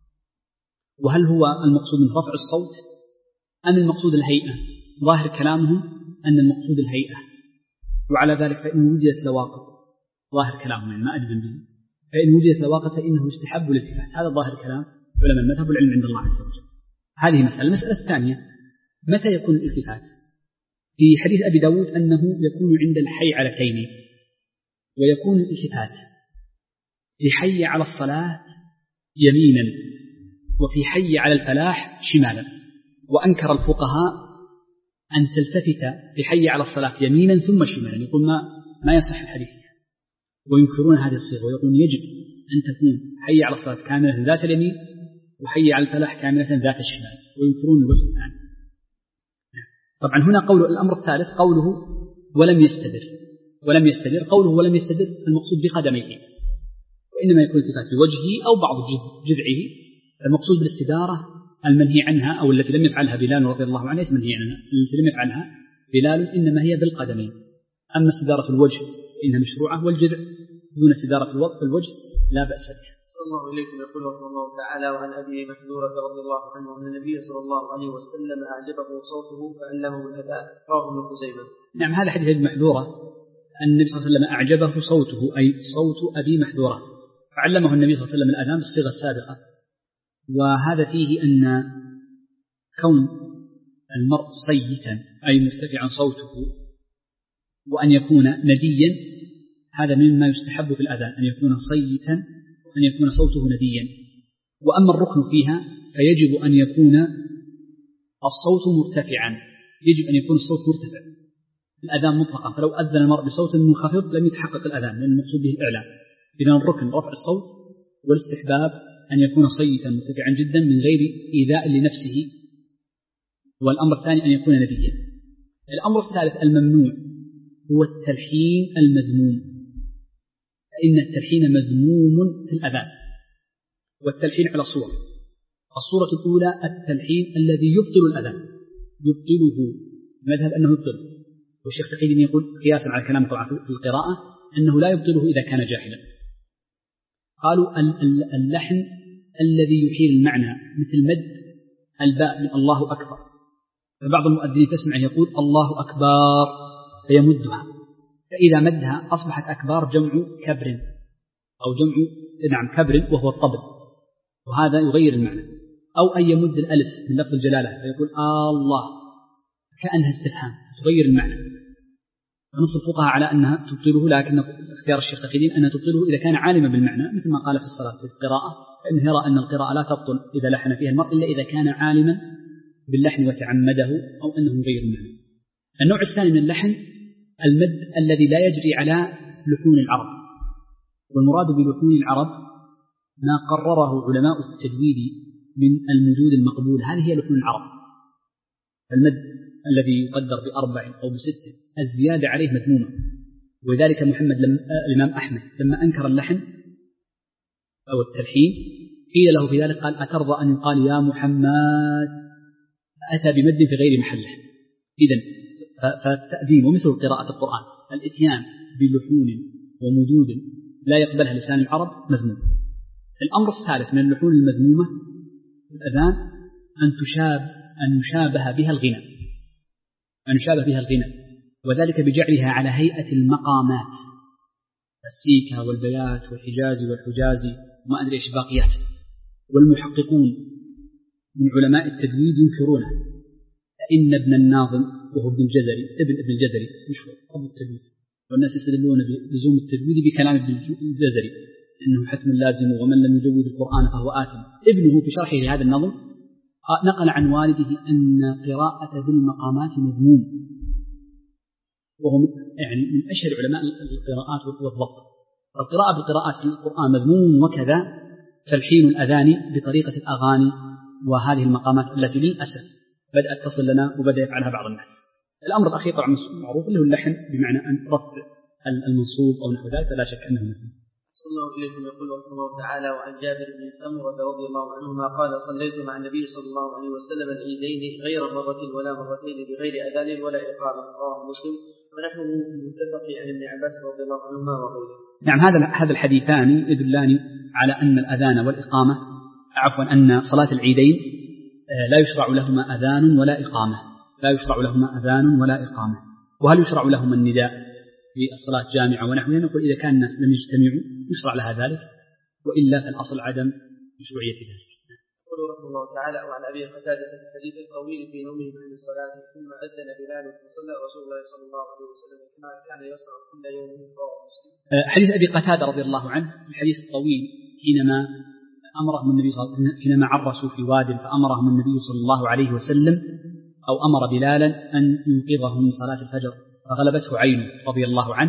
وهل هو المقصود من رفع الصوت أم المقصود الهيئة؟ ظاهر كلامهم أن المقصود الهيئة، وعلى ذلك فإن وجدت لواقط، ظاهر كلامهم يعني ما أجزم به، فإن وجدت لواقط فإنه يستحب الالتفات. هذا ظاهر كلام علماء المذهب والعلم عند الله عز وجل. هذه مسألة. المسألة الثانية متى يكون الالتفات؟ في حديث أبي داود أنه يكون عند الحي على تيمين، ويكون الالتفات في حي على الصلاة يمينا وفي حي على الفلاح شمالا. وأنكر الفقهاء أن تلتفت في حي على الصلاة يمينا ثم شمالا، يقول ما ما يصح الحديث، وينكرون هذه الصيغة ويقولون يجب أن تكون حي على الصلاة كاملة ذات اليمين وحي على الفلاح كاملة ذات الشمال، وينكرون الوجه الثاني. طبعا هنا قول الأمر الثالث قوله ولم يستدر ولم يستدر قوله ولم يستدر المقصود بقدميه، وإنما يكون التفات بوجهه أو بعض جذعه. المقصود بالاستدارة المنهي عنها أو التي لم يفعلها بلال رضي الله عنه ليس منهي عنها، التي لم يفعلها بلال إنما هي بالقدمين. أما استدارة الوجه فإنها مشروعة، والجذع دون استدارة الوجه لا بأس به. صلى الله عليكم. يقول رحمه الله تعالى وعن أبي محذورة رضي الله عنه أن النبي صلى الله عليه وسلم أعجبه صوته فعلمه الأذان، رواه ابن خزيمة. نعم، هذا حديث أبي محذورة أن النبي صلى الله عليه وسلم أعجبه صوته أي صوت أبي محذورة، فعلمه النبي صلى الله عليه وسلم الأذان بالصيغة السابقة. وهذا فيه أن كون المرء صيتا أي مرتفعا صوته وأن يكون نديا هذا مما يستحب في الأذان، أن يكون صيتا وأن يكون صوته نديا. وأما الركن فيها فيجب أن يكون الصوت مرتفعا، يجب أن يكون الصوت مرتفع في الأذان مطلقا، فلو أذن المرء بصوت منخفض لم يتحقق الأذان لأن المقصود به الإعلان. إذن الركن رفع الصوت، والاستحباب أن يكون صيتا مرتفعا جدا من غير إيذاء لنفسه، والأمر الثاني أن يكون نديا. الأمر الثالث الممنوع هو التلحين المذموم، فإن التلحين مذموم في الأذان، والتلحين على صور. الصورة الأولى التلحين الذي يبطل الأذان، يبطله مذهب أنه يبطل، والشيخ تقي الدين يقول قياسا على كلام طبعا في القراءة أنه لا يبطله إذا كان جاهلا. قالوا اللحن الذي يحيل المعنى مثل مد الباء من الله أكبر، فبعض المؤذنين تسمع يقول الله أكبر فيمدها، فإذا مدها أصبحت أكبار جمع كبر أو جمع نعم كبر وهو الطبل، وهذا يغير المعنى. أو أن يمد الألف من لفظ الجلالة فيقول آه الله كأنها استفهام تغير المعنى. فنص الفقهاء على أنها تبطله، لكن اختيار الشيخ تقي الدين أنها تبطله إذا كان عالما بالمعنى، مثل ما قال في الصلاة في القراءة، فإنه يرى أن القراءة لا تبطل إذا لحن فيها المرء إلا إذا كان عالما باللحن وتعمده أو أنه يغير المعنى. النوع الثاني من اللحن المد الذي لا يجري على لحون العرب، والمراد بلحون العرب ما قرره علماء التجويد من المدود المقبول، هذه هي لحون العرب. المد الذي يقدر بأربع أو بست الزيادة عليه مذمومة، وذلك محمد لم... الإمام أحمد لما أنكر اللحن أو التلحين قيل له في ذلك قال أترضى أن يقال يا محمد، أتى بمد في غير محله. إذن فالتأديم ومثل قراءة القرآن الإتيان بلحون ومدود لا يقبلها لسان العرب مذموم. الأمر الثالث من اللحون المذمومة في الأذان أن تشاب أن يشابه بها الغنى أن يشابه بها الغنى وذلك بجعلها على هيئة المقامات، السيكة والبيات والحجازي والحجازي وما أدري إيش باقيات. والمحققون من علماء التجويد ينكرونه، فإن ابن الناظم وهو ابن الجزري ابن ابن الجزري مشهور أبو التجويد، والناس يستدلون بلزوم التجويد بكلام ابن الجزري إنه حتم لازم ومن لم يجوز القرآن فهو آثم. ابنه في شرحه لهذا النظم نقل عن والده أن قراءة ذي المقامات مذموم، وهو يعني من أشهر علماء القراءات والضبط. القراءة بالقراءات في القرآن مذموم، وكذا تلحين الأذان بطريقة الأغاني وهذه المقامات التي للأسف بدأت تصل لنا وبدأ يفعلها بعض الناس. الأمر الأخير طبعا معروف اللي هو اللحن، بمعنى أن رفع المنصوب أو نحو ذلك، لا شك أنه مذموم. صلى الله عليه يقول رحمه الله تعالى: وعن جابر بن سمرة رضي الله عنهما قال: صليت مع النبي صلى الله عليه وسلم العيدين غير مرة ولا مرتين بغير أذان ولا إقامة، رواه مسلم. ونحن متفق عن ابن عباس رضي الله عنهما وغيره. نعم، هذا هذا الحديثان يدلان على أن الأذان والإقامة عفوا أن صلاة العيدين لا يشرع لهما أذان ولا إقامة لا يشرع لهما أذان ولا إقامة. وهل يشرع لهما النداء في الصلاة جامعة ونحوها؟ نقول إذا كان الناس لم يجتمعوا يشرع لها ذلك، وإلا فالأصل عدم مشروعية ذلك. يقول رحمه الله تعالى: وعن أبي قتادة في الحديث الطويل في نومه عند الصلاة ثم أذن بلال فصلى رسول الله صلى الله عليه وسلم كما كان يصنع كل يوم، رواه مسلم. حديث أبي قتادة رضي الله عنه الحديث الطويل حينما أمرهم النبي صلى الله عليه وسلم حينما عرسوا في واد فأمرهم النبي صلى الله عليه وسلم أو أمر بلالا أن ينقذهم من صلاة الفجر فغلبته عينه رضي الله عنه،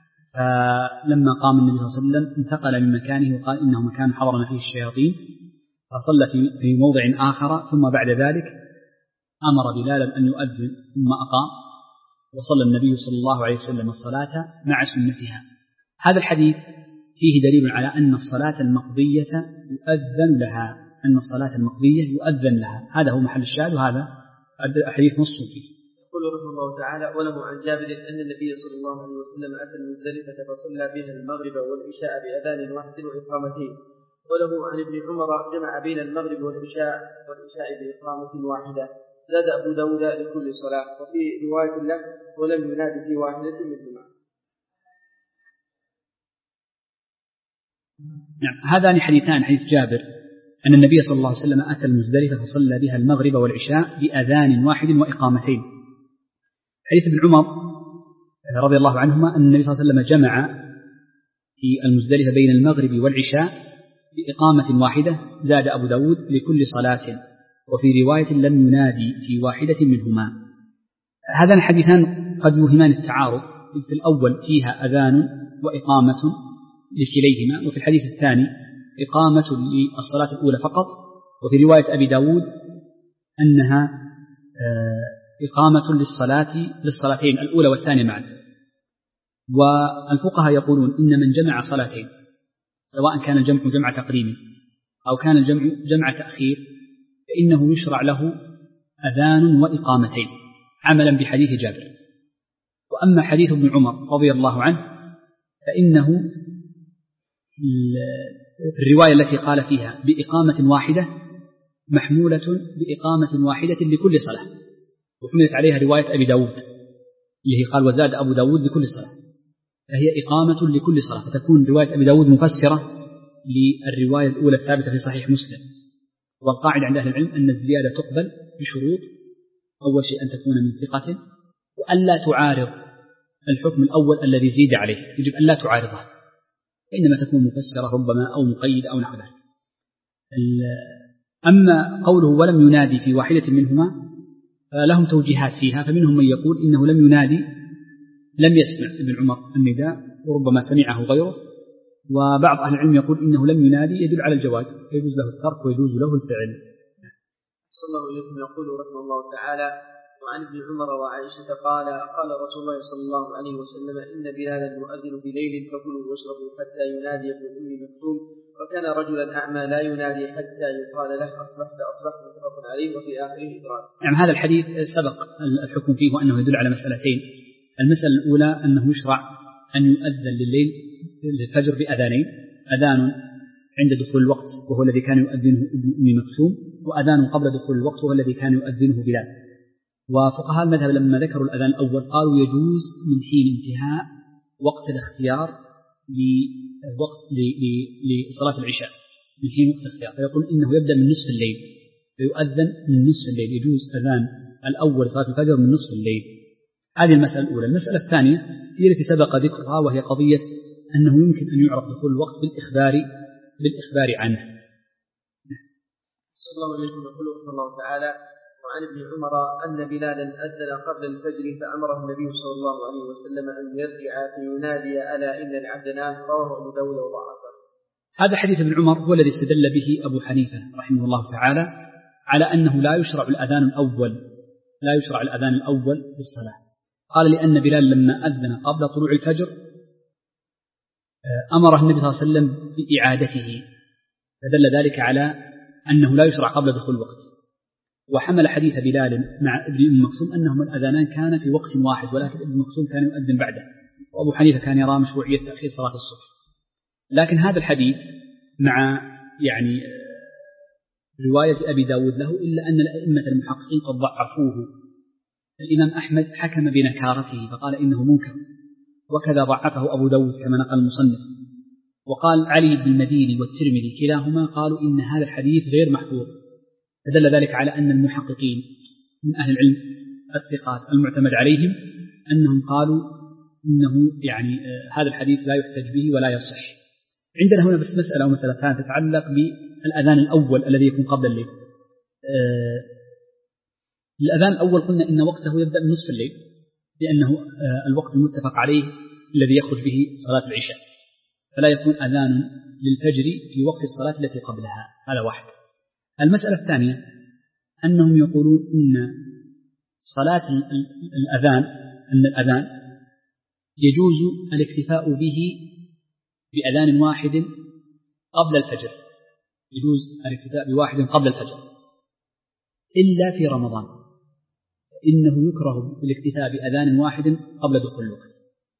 فلما قام النبي صلى الله عليه وسلم انتقل من مكانه وقال إنه مكان حضرنا فيه الشياطين، فصلى في موضع آخر، ثم بعد ذلك أمر بلالا أن يؤذن ثم أقام، وصلى النبي صلى الله عليه وسلم الصلاة مع سنتها. هذا الحديث فيه دليل على أن الصلاة المقضية يؤذن لها أن الصلاة المقضية يؤذن لها هذا هو محل الشاهد، وهذا حديث نص فيه. يقول رحمه الله تعالى: وله عن جابر أن النبي صلى الله عليه وسلم أتى المزدلفة فصلى بها المغرب والعشاء بأذان واحد وإقامتين. وله عن ابن عمر جمع بين المغرب والعشاء والعشاء بإقامة واحدة. زاد أبو داود لكل صلاة، وفي رواية له: ولم ينادي في واحدة منهما. نعم، هذان حديثان، حديث جابر أن النبي صلى الله عليه وسلم أتى المزدلفة فصلى بها المغرب والعشاء بأذان واحد وإقامتين. حديث ابن عمر رضي الله عنهما أن النبي صلى الله عليه وسلم جمع في المزدلفة بين المغرب والعشاء بإقامة واحدة. زاد أبو داود لكل صلاة، وفي رواية لم ينادي في واحدة منهما. هذان الحديثان قد يوهمان التعارض، في الأول فيها أذان وإقامة لكليهما، وفي الحديث الثاني إقامة للصلاة الأولى فقط، وفي رواية أبي داود أنها إقامة للصلاة للصلاتين الأولى والثانية معا. والفقهاء يقولون إن من جمع صلاتين سواء كان الجمع جمع تقديم أو كان الجمع جمع تأخير فإنه يشرع له أذان وإقامتين عملا بحديث جابر. وأما حديث ابن عمر رضي الله عنه فإنه في الرواية التي قال فيها بإقامة واحدة محمولة بإقامة واحدة لكل صلاة، وحملت عليها رواية أبي داود اللي هي قال وزاد أبو داود لكل صلاة، فهي إقامة لكل صلاة، فتكون رواية أبي داود مفسرة للرواية الأولى الثابتة في صحيح مسلم. والقاعدة عند أهل العلم أن الزيادة تقبل بشروط: أول شيء أن تكون من ثقة، وألا تعارض الحكم الأول الذي زيد عليه، يجب أن لا تعارضه، إنما تكون مفسرة ربما أو مقيد أو نحو ذلك. أما قوله ولم ينادي في واحدة منهما فلهم توجيهات فيها، فمنهم من يقول إنه لم ينادي لم يسمع ابن عمر النداء وربما سمعه غيره، وبعض أهل العلم يقول إنه لم ينادي يدل على الجواز، يجوز له الترك ويجوز له الفعل. صلى الله عليه وسلم يقول رحمه الله تعالى: وعن ابن عمر وعائشة قال: قال رسول الله صلى الله عليه وسلم: إن بلالا يؤذن بليل فكلوا واشربوا حتى ينادي ابن أم مكتوم، وكان رجلا أعمى لا ينادي حتى يقال له أصبحت أصبحت، متفق عليه. وفي آخره إدراك. نعم، هذا الحديث سبق الحكم فيه وأنه يدل على مسألتين. المسألة الأولى أنه يشرع أن يؤذن لليل للفجر بأذانين: أذان عند دخول الوقت وهو الذي كان يؤذنه ابن أم مكتوم، وأذان قبل دخول الوقت وهو الذي كان يؤذنه بلال. وفقهاء المذهب لما ذكروا الأذان الأول قالوا يجوز من حين انتهاء وقت الاختيار لوقت لصلاة العشاء، من حين وقت الاختيار، فيقول إنه يبدأ من نصف الليل فيؤذن من نصف الليل، يجوز أذان الأول صلاة الفجر من نصف الليل. هذه المسألة الأولى. المسألة الثانية هي التي سبق ذكرها، وهي قضية أنه يمكن أن يعرف دخول الوقت بالإخبار بالإخبار عنه. صلى الله عليه وسلم يقول رحمه الله تعالى: وعن ابن عمر أن بلالا أذن قبل الفجر فأمره النبي صلى الله عليه وسلم أن يرجع فينادي: ألا إن العبد نام. رواه أبو داود وضعفه. هذا حديث ابن عمر هو الذي استدل به أبو حنيفة رحمه الله تعالى على أنه لا يشرع الأذان الأول لا يشرع الأذان الأول بالصلاة. قال لأن بلال لما أذن قبل طلوع الفجر أمره النبي صلى الله عليه وسلم بإعادته، فدل ذلك على أنه لا يشرع قبل دخول الوقت. وحمل حديث بلال مع ابن أم مكتوم أنهما الأذانان كان في وقت واحد، ولكن ابن مكتوم كان يؤذن بعده، وأبو حنيفة كان يرى مشروعية تأخير صلاة الصبح. لكن هذا الحديث مع يعني رواية أبي داود له، إلا أن الأئمة المحققين قد ضعفوه. الإمام أحمد حكم بنكارته فقال إنه منكر، وكذا ضعفه أبو داود كما نقل المصنف. وقال علي بن المديني والترمذي كلاهما قالوا إن هذا الحديث غير محفوظ، فدل ذلك على أن المحققين من أهل العلم الثقات المعتمد عليهم أنهم قالوا إنه يعني هذا الحديث لا يحتج به ولا يصح. عندنا هنا بس مسألة أو مسألة ثانية تتعلق بالأذان الأول الذي يكون قبل الليل. آه الأذان الأول قلنا إن وقته يبدأ من نصف الليل، لأنه آه الوقت المتفق عليه الذي يخرج به صلاة العشاء، فلا يكون أذان للفجر في وقت الصلاة التي قبلها. هذا واحد. المسألة الثانية أنهم يقولون إن صلاة الأذان أن الأذان يجوز الاكتفاء به بأذان واحد قبل الفجر، يجوز الاكتفاء بواحد قبل الفجر إلا في رمضان، إنه يكره الاكتفاء بأذان واحد قبل دخول الوقت،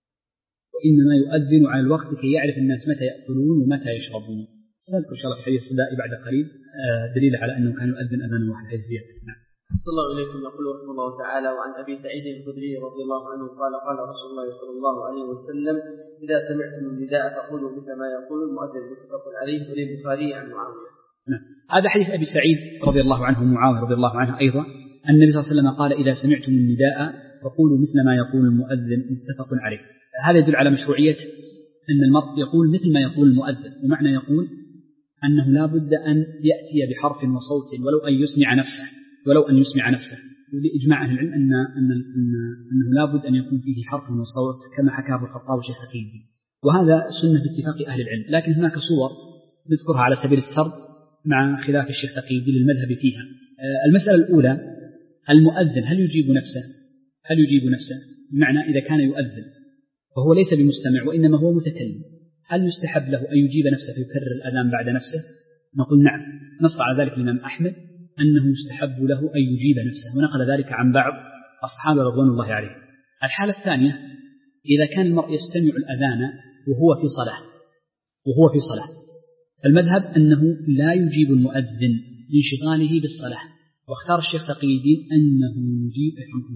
وإنما يؤذن على الوقت كي يعرف الناس متى يأكلون ومتى يشربون. سنذكر إن شاء الله في حديث الصداء بعد قليل دليل على أنه كان يؤذن أذان واحد حيث زيادة. نعم. صلى الله عليكم. يقول رحمه الله تعالى: وعن أبي سعيد الخدري رضي الله عنه قال: قال رسول الله صلى الله عليه وسلم: إذا سمعتم النداء فقولوا مثل ما يقول المؤذن. متفق عليه. وللبخاري عن معاوية. نعم. هذا حديث أبي سعيد رضي الله عنه ومعاوية رضي الله عنه أيضا، النبي صلى الله عليه وسلم قال: إذا سمعتم النداء فقولوا مثل ما يقول المؤذن. متفق عليه. هذا يدل على مشروعية أن المرء يقول مثل ما يقول المؤذن، ومعنى يقول أنه لا بد أن يأتي بحرف وصوت ولو أن يسمع نفسه ولو أن يسمع نفسه ولإجماع أهل العلم أن أن أنه لا بد أن يكون فيه حرف وصوت كما حكاه ابن الخطاب والشيخ التقيدي، وهذا سنة باتفاق أهل العلم. لكن هناك صور نذكرها على سبيل السرد مع خلاف الشيخ التقيدي للمذهب فيها. المسألة الأولى: المؤذن هل يجيب نفسه؟ هل يجيب نفسه؟ بمعنى إذا كان يؤذن فهو ليس بمستمع وإنما هو متكلم، هل يستحب له أن يجيب نفسه فيكرر الأذان بعد نفسه؟ نقول نعم. نص على ذلك الإمام أحمد أنه يستحب له أن يجيب نفسه، ونقل ذلك عن بعض أصحاب رضوان الله عليهم. الحالة الثانية: إذا كان المرء يستمع الأذان وهو في صلاة وهو في صلاة فالمذهب أنه لا يجيب المؤذن لانشغاله بالصلاة، واختار الشيخ تقي الدين أنه يجيب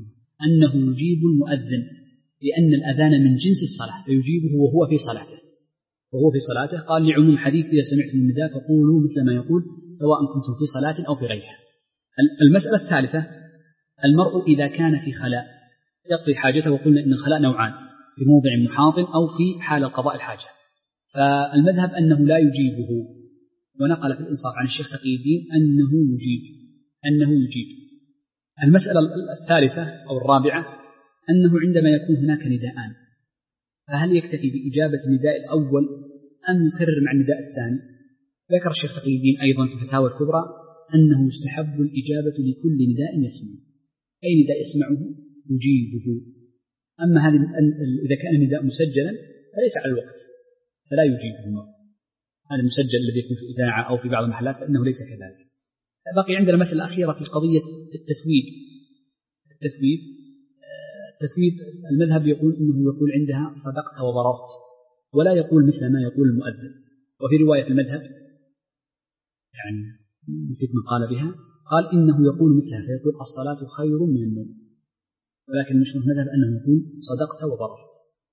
أنه يجيب المؤذن لأن الأذان من جنس الصلاة فيجيبه وهو في صلاته وهو في صلاته قال لعموم حديث: إذا سمعتم النداء فقولوا مثل ما يقول سواء كنتم في صلاة أو في غيرها. المسألة الثالثة: المرء إذا كان في خلاء يقضي حاجته، وقلنا إن الخلاء نوعان: في موضع محاط أو في حال قضاء الحاجة، فالمذهب أنه لا يجيبه، ونقل في الإنصاف عن الشيخ تقي الدين أنه يجيب أنه يجيب. المسألة الثالثة أو الرابعة: أنه عندما يكون هناك نداءان فهل يكتفي بإجابة النداء الأول أم يكرر مع النداء الثاني؟ ذكر الشيخ تقي الدين أيضا في الفتاوى الكبرى أنه يستحب الإجابة لكل نداء يسمعه، أي نداء يسمعه يجيبه. أما هذه إذا كان النداء مسجلا فليس على الوقت فلا يجيبه، هذا المسجل الذي يكون في الإذاعة أو في بعض المحلات فإنه ليس كذلك. بقي عندنا مسألة أخيرة في قضية التثويب. التثويب التثويب المذهب يقول إنه يقول عندها صدقت وبررت، ولا يقول مثل ما يقول المؤذن. وفي رواية المذهب يعني نسيت من قال بها قال إنه يقول مثلها فيقول الصلاة خير من النوم، ولكن مشهور المذهب أنه يقول صدقت وبررت.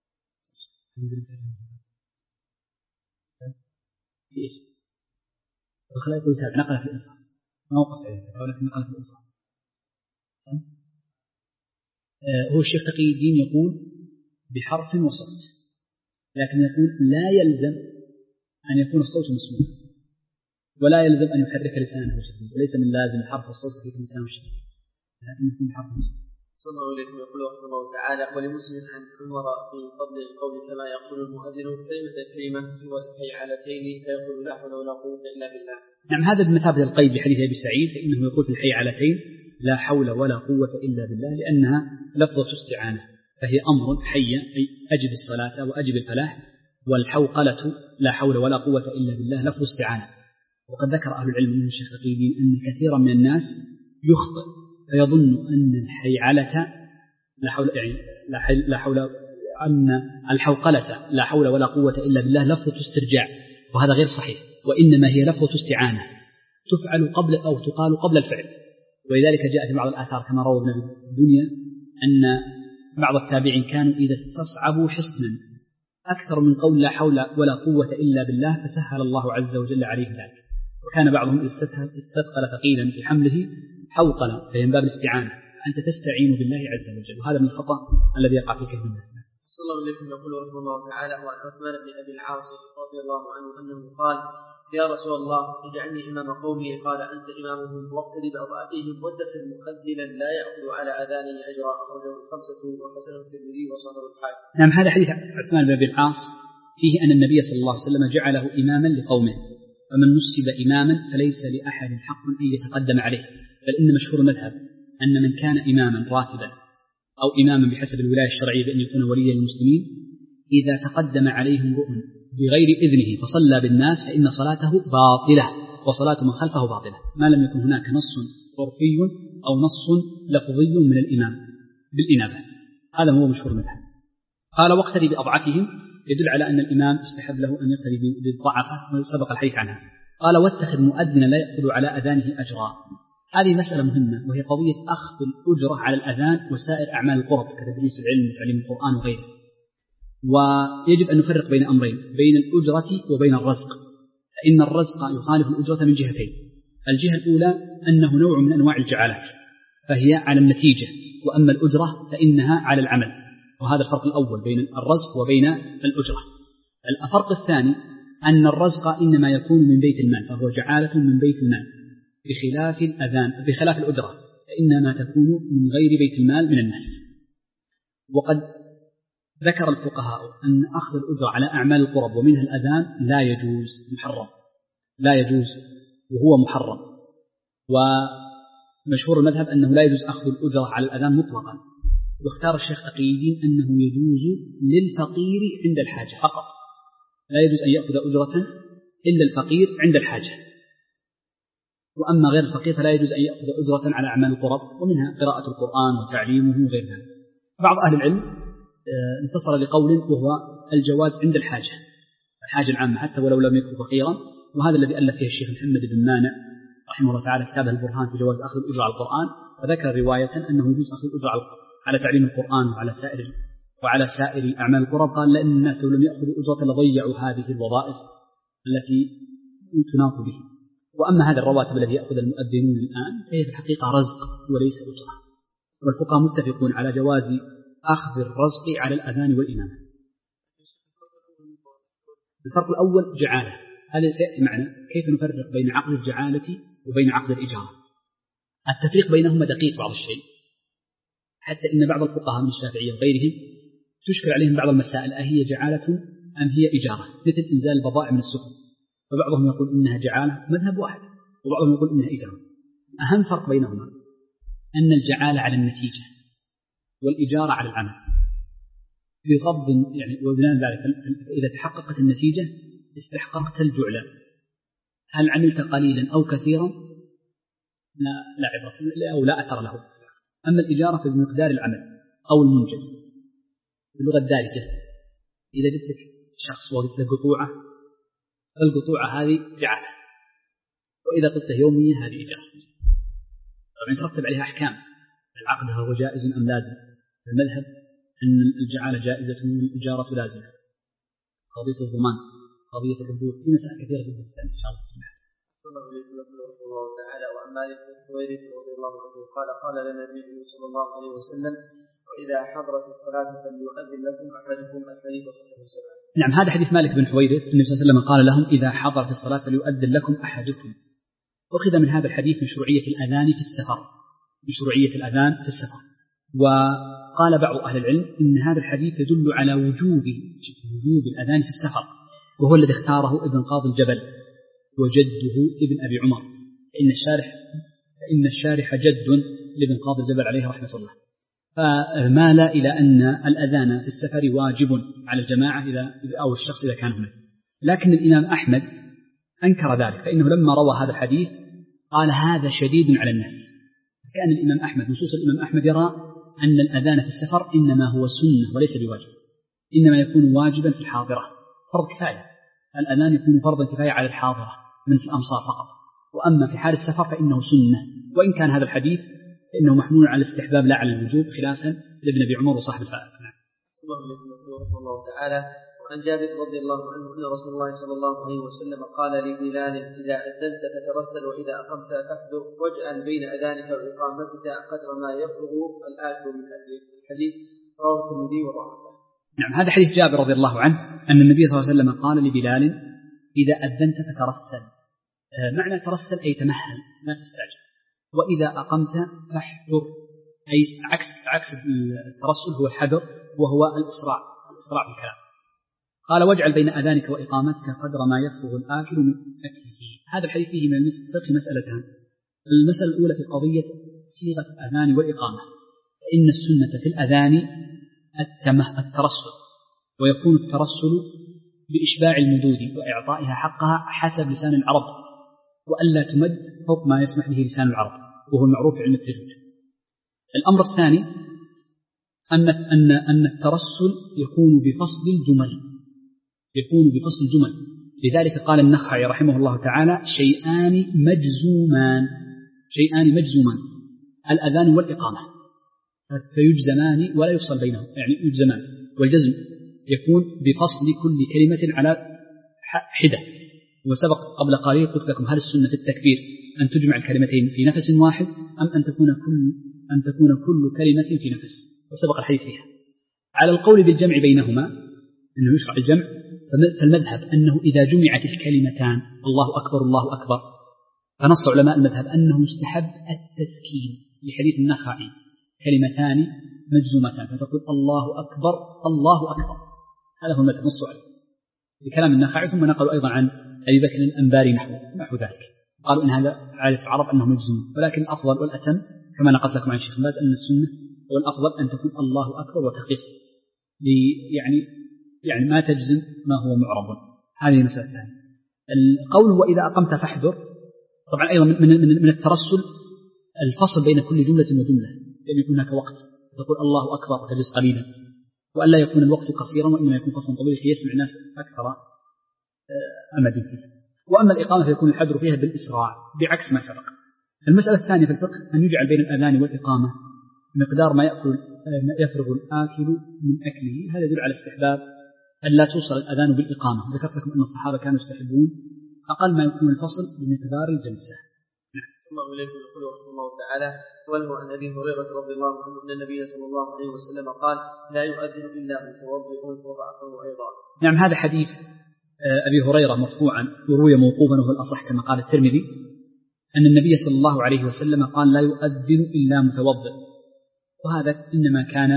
في إيش؟ الخلاء يقول تابع نقل في الإنصاف موقف عليه ولكن نقل في الإنصاف. هو الشيخ تقي الدين يقول بحرف وصوت، لكن يقول لا يلزم أن يكون الصوت مسموعا، ولا يلزم أن يحرك لسانه شديد، وليس من لازم حرف الصوت في لسانه شديد، لكن يكون بحرف وصوت. صلى الله عليه وسلم يقول رحمه الله تعالى ولمسلم عن عمر في فضل القول كما يقول المؤذن كلمة كلمة سوى الحيعلتين فيقول لا حول ولا قوة إلا بالله. نعم، هذا بمثابة القيد بحديث أبي سعيد، فإنه يقول في الحيعلتين لا حول ولا قوة إلا بالله، لأنها لفظة استعانة، فهي أمر حي أي أجب الصلاة وأجب الفلاح، والحوقلة لا حول ولا قوة إلا بالله لفظ استعانة. وقد ذكر أهل العلم من الشيخ تقي الدين أن كثيرا من الناس يخطئ فيظن أن الحيعلة لا حول يعني لا حول أن الحوقلة لا حول ولا قوة إلا بالله لفظة استرجاع، وهذا غير صحيح، وإنما هي لفظة استعانة تفعل قبل أو تقال قبل الفعل. ولذلك جاء في بعض الآثار كما روى ابن الدنيا أن بعض التابعين كانوا إذا استصعبوا حصنا أكثر من قول لا حول ولا قوة إلا بالله فسهل الله عز وجل عليه ذلك، وكان بعضهم استثقل ثقيلا في حمله حوقلا، فهي من باب الاستعانة أنت تستعين بالله عز وجل، وهذا من الخطأ الذي يقع في كثير من الناس. صلى الله عليه وسلم يقول رحمه الله تعالى وعن عثمان بن أبي العاص رضي الله عنه أنه قال يا رسول الله اجعلني إمام قومي، قال أنت إمامهم واقتدي بأضعافهم واتخذ مخذلا لا يأخذ على أذانه أجرا، أخرجه الخمسة وحسنه الترمذي وصححه الحاكم. نعم، هذا حديث عثمان بن أبي العاص فيه أن النبي صلى الله عليه وسلم جعله إماما لقومه، فمن نسب إماما فليس لأحد حق أن يتقدم عليه، بل إن مشهور المذهب أن من كان إماما راتبا أو إماما بحسب الولاية الشرعية بأن يكون وليا للمسلمين إذا تقدم عليهم رؤن بغير إذنه فصلى بالناس فإن صلاته باطلة وصلاة من خلفه باطلة، ما لم يكن هناك نص عرفي أو نص لفظي من الإمام بالإنابة. هذا هو مشهور المذهب. قال واقتدي بأضعفهم يدل على أن الإمام يستحب له أن يقتدي بالضعفة وسبق الحديث عنها. قال واتخذ مؤذنا لا يأخذ على أذانه أجرا. هذه مسألة مهمة، وهي قضية أخذ الأجرة على الأذان وسائر أعمال القرب كتدريس العلم وتعليم القرآن وغيره. ويجب أن نفرق بين أمرين، بين الأجرة وبين الرزق، فإن الرزق يخالف الأجرة من جهتين. الجهة الأولى أنه نوع من أنواع الجعالات فهي على النتيجة، وأما الأجرة فإنها على العمل، وهذا الفرق الأول بين الرزق وبين الأجرة. الفرق الثاني أن الرزق إنما يكون من بيت المال، فهو جعالة من بيت المال، بخلاف الأذان بخلاف الأجرة فإنما تكون من غير بيت المال من الناس. وقد ذكر الفقهاء أن أخذ الأجرة على أعمال القرب ومنها الأذان لا يجوز، محرم، لا يجوز وهو محرم. ومشهور المذهب أنه لا يجوز أخذ الأجرة على الأذان مطلقا، واختار الشيخ تقي الدين أنه يجوز للفقير عند الحاجة فقط، لا يجوز أن يأخذ أجرة إلا الفقير عند الحاجة، وأما غير الفقير فلا يجوز أن يأخذ أجرة على أعمال القرب ومنها قراءة القرآن وتعليمه وغير ذلك. بعض أهل العلم انتصر لقول وهو الجواز عند الحاجة، الحاجة العامة حتى ولو لم يكن فقيرا، وهذا الذي ألف فيه الشيخ محمد بن مانع رحمه الله تعالى كتابه البرهان في جواز أخذ الأجرة على القرآن، وذكر رواية أنه يجوز أخذ الأجرة على تعليم القرآن وعلى سائر وعلى سائر أعمال القرب. قال لأن الناس لو لم يأخذوا أجرة لضيعوا هذه الوظائف التي تناط به. وأما هذا الرواتب الذي يأخذ المؤذنون الآن فهي في الحقيقة رزق وليس أجرة، والفقهاء متفقون على جواز أخذ الرزق على الأذان والإمامة. الفرق الأول جعالة، هذا سيأتي معنا كيف نفرق بين عقد الجعالة وبين عقد الإجارة. التفريق بينهما دقيق بعض الشيء، حتى إن بعض الفقهاء من الشافعية وغيرهم تشكل عليهم بعض المسائل: أهي جعالة أم هي إجارة؟ مثل إنزال البضائع من السفن، فبعضهم يقول إنها جعالة، مذهب واحد، وبعضهم يقول إنها إجارة. أهم فرق بينهما أن الجعالة على النتيجة والإجارة على العمل، بغض يعني وبناء ذلك إذا تحققت النتيجة استحققت الجعلة. هل عملت قليلا أو كثيرا لا لا عبرة أو لا أثر له. أما الإجارة فبمقدار العمل أو المنجز. باللغة الدارجة إذا جبت لك شخص وقلت له قطوعة، القطوعة هذه جعالة، وإذا قلت له يومية هذه إجارة. طبعا يترتب عليها أحكام: العقد هو جائز أم لازم؟ المذهب أن الجعالة جائزة والإجارة لازمة. قضية الضمان، قضية الربوع، في مسائل كثيرة جدا إن شاء الله. صلى الله تعالى وعن مالك بن حويرث رضي الله عنه قال قال لنا النبي صلى الله عليه وسلم: وإذا حضرت الصلاة فليؤذن لكم أحدكم الحديث وصحبه السبعة. نعم، هذا حديث مالك بن حويرث. النبي صلى الله عليه وسلم قال لهم: إذا حضرت الصلاة فليؤذن لكم أحدكم. أخذ من هذا الحديث مشروعية الأذان في السفر، مشروعية الأذان في السفر. وقال بعض أهل العلم إن هذا الحديث يدل على وجوب وجوب الأذان في السفر، وهو الذي اختاره ابن قاضي الجبل وجده ابن أبي عمر، إن الشارح إن الشارح جد لابن قاضي الجبل عليه رحمة الله، فمال إلى أن الأذان في السفر واجب على الجماعة إذا أو الشخص إذا كان هناك. لكن الإمام أحمد أنكر ذلك، فإنه لما روى هذا الحديث قال: هذا شديد على الناس. كان الإمام أحمد نصوص الإمام أحمد يرى أن الأذان في السفر إنما هو سنة وليس بواجب، إنما يكون واجبا في الحاضرة، فرض كفاية. الأذان يكون فرضا كفاية على الحاضرة من في الأمصار فقط، وأما في حال السفر فإنه سنة. وإن كان هذا الحديث إنه محمول على الاستحباب لا على الوجوب، خلافا لابن أبي عمر وصاحب الفائق. صلى الله تعالى. وعن جابر رضي الله عنه أن رسول الله صلى الله عليه وسلم قال لبلال: إذا أذنت فترسل، وإذا أقمت فاحذر، واجعل بين أذانك وإقامتك قدر ما يفرغ الآكل من أجله. الحديث رواه الترمذي وضعفه. نعم، هذا حديث جابر رضي الله عنه أن النبي صلى الله عليه وسلم قال لبلال: إذا أذنت فترسل. معنى ترسل أي تمهل، لا تستعجل. وإذا أقمت فاحذر، أي عكس عكس الترسل هو الحذر، وهو الإسراع الإسراع في الكلام. قال: واجعل بين أذانك وإقامتك قدر ما يفرغ الآكل من أكله. هذا الحديث فيه من الفقه مسألتان. المسألة الأولى في قضية صيغة الأذان والإقامة، فإن السنة في الأذان الترسل، ويكون الترسل بإشباع المدود وإعطائها حقها حسب لسان العرب، وألا تمد فوق ما يسمح به لسان العرب، وهو المعروف في علم التجويد. الأمر الثاني أن أن أن الترسل يكون بفصل الجمل، يكون بفصل الجمل. لذلك قال النخعي رحمه الله تعالى: شيئان مجزومان، شيئان مجزومان، الأذان والإقامة، فيجزمان ولا يفصل بينهم، يعني يجزمان، والجزم يكون بفصل كل كلمة على حدة. وسبق قبل قليل قلت لكم: هل السنة في التكبير أن تجمع الكلمتين في نفس واحد، أم أن تكون كل أن تكون كل كلمة في نفس؟ وسبق الحديث فيها. على القول بالجمع بينهما، أنه يشرع الجمع، فالمذهب أنه إذا جمعت الكلمتان الله أكبر الله أكبر، فنص علماء المذهب أنه مستحب التسكين لحديث النخعي: كلمتان مجزومتان، فتقول الله أكبر الله أكبر. هذا هو المذهب، نص عليه بكلام النخعي. ثم نقلوا أيضا عن أبي بكر الأنباري نحو نحو ذلك، قالوا إن هذا عادة العرب أنه مجزوم. ولكن الأفضل والأتم كما نقلت لكم عن الشيخ باز أن السنة والأفضل أن تكون الله أكبر وتقف، يعني يعني ما تجزم ما هو معرب. هذه مسألة ثانية. القول وإذا أقمت فاحذر، طبعا أيضا من من من الترسل الفصل بين كل جملة وجملة، لأن يكون هناك وقت تقول الله أكبر وتجلس قليلا، وألا يكون الوقت قصيرا، وإنما يكون فصلا طويلا ليسمع الناس أكثر أمد فيه. وأما الإقامة فيكون الحذر فيها بالإسراع بعكس ما سبق. المسألة الثانية في الفقه أن يجعل بين الأذان والإقامة مقدار ما يأكل يفرغ الآكل من أكله. هذا يدل على استحباب أن لا توصل الأذان بالإقامة. ذكرت لكم أن الصحابة كانوا يستحبون أقل ما يكون الفصل بمقدار الجلسة. ثم إليكم يقول رحمه الله تعالى: وله عن أبي هريرة رضي الله عنه أن النبي صلى الله عليه وسلم قال: لا يؤذن إلا متوضئ، وضعفه أيضا. نعم، هذا حديث أبي هريرة مرفوعا وروي موقوفا، وهو الأصح كما قال الترمذي، أن النبي صلى الله عليه وسلم قال: لا يؤذن إلا متوضئ. وهذا إنما كان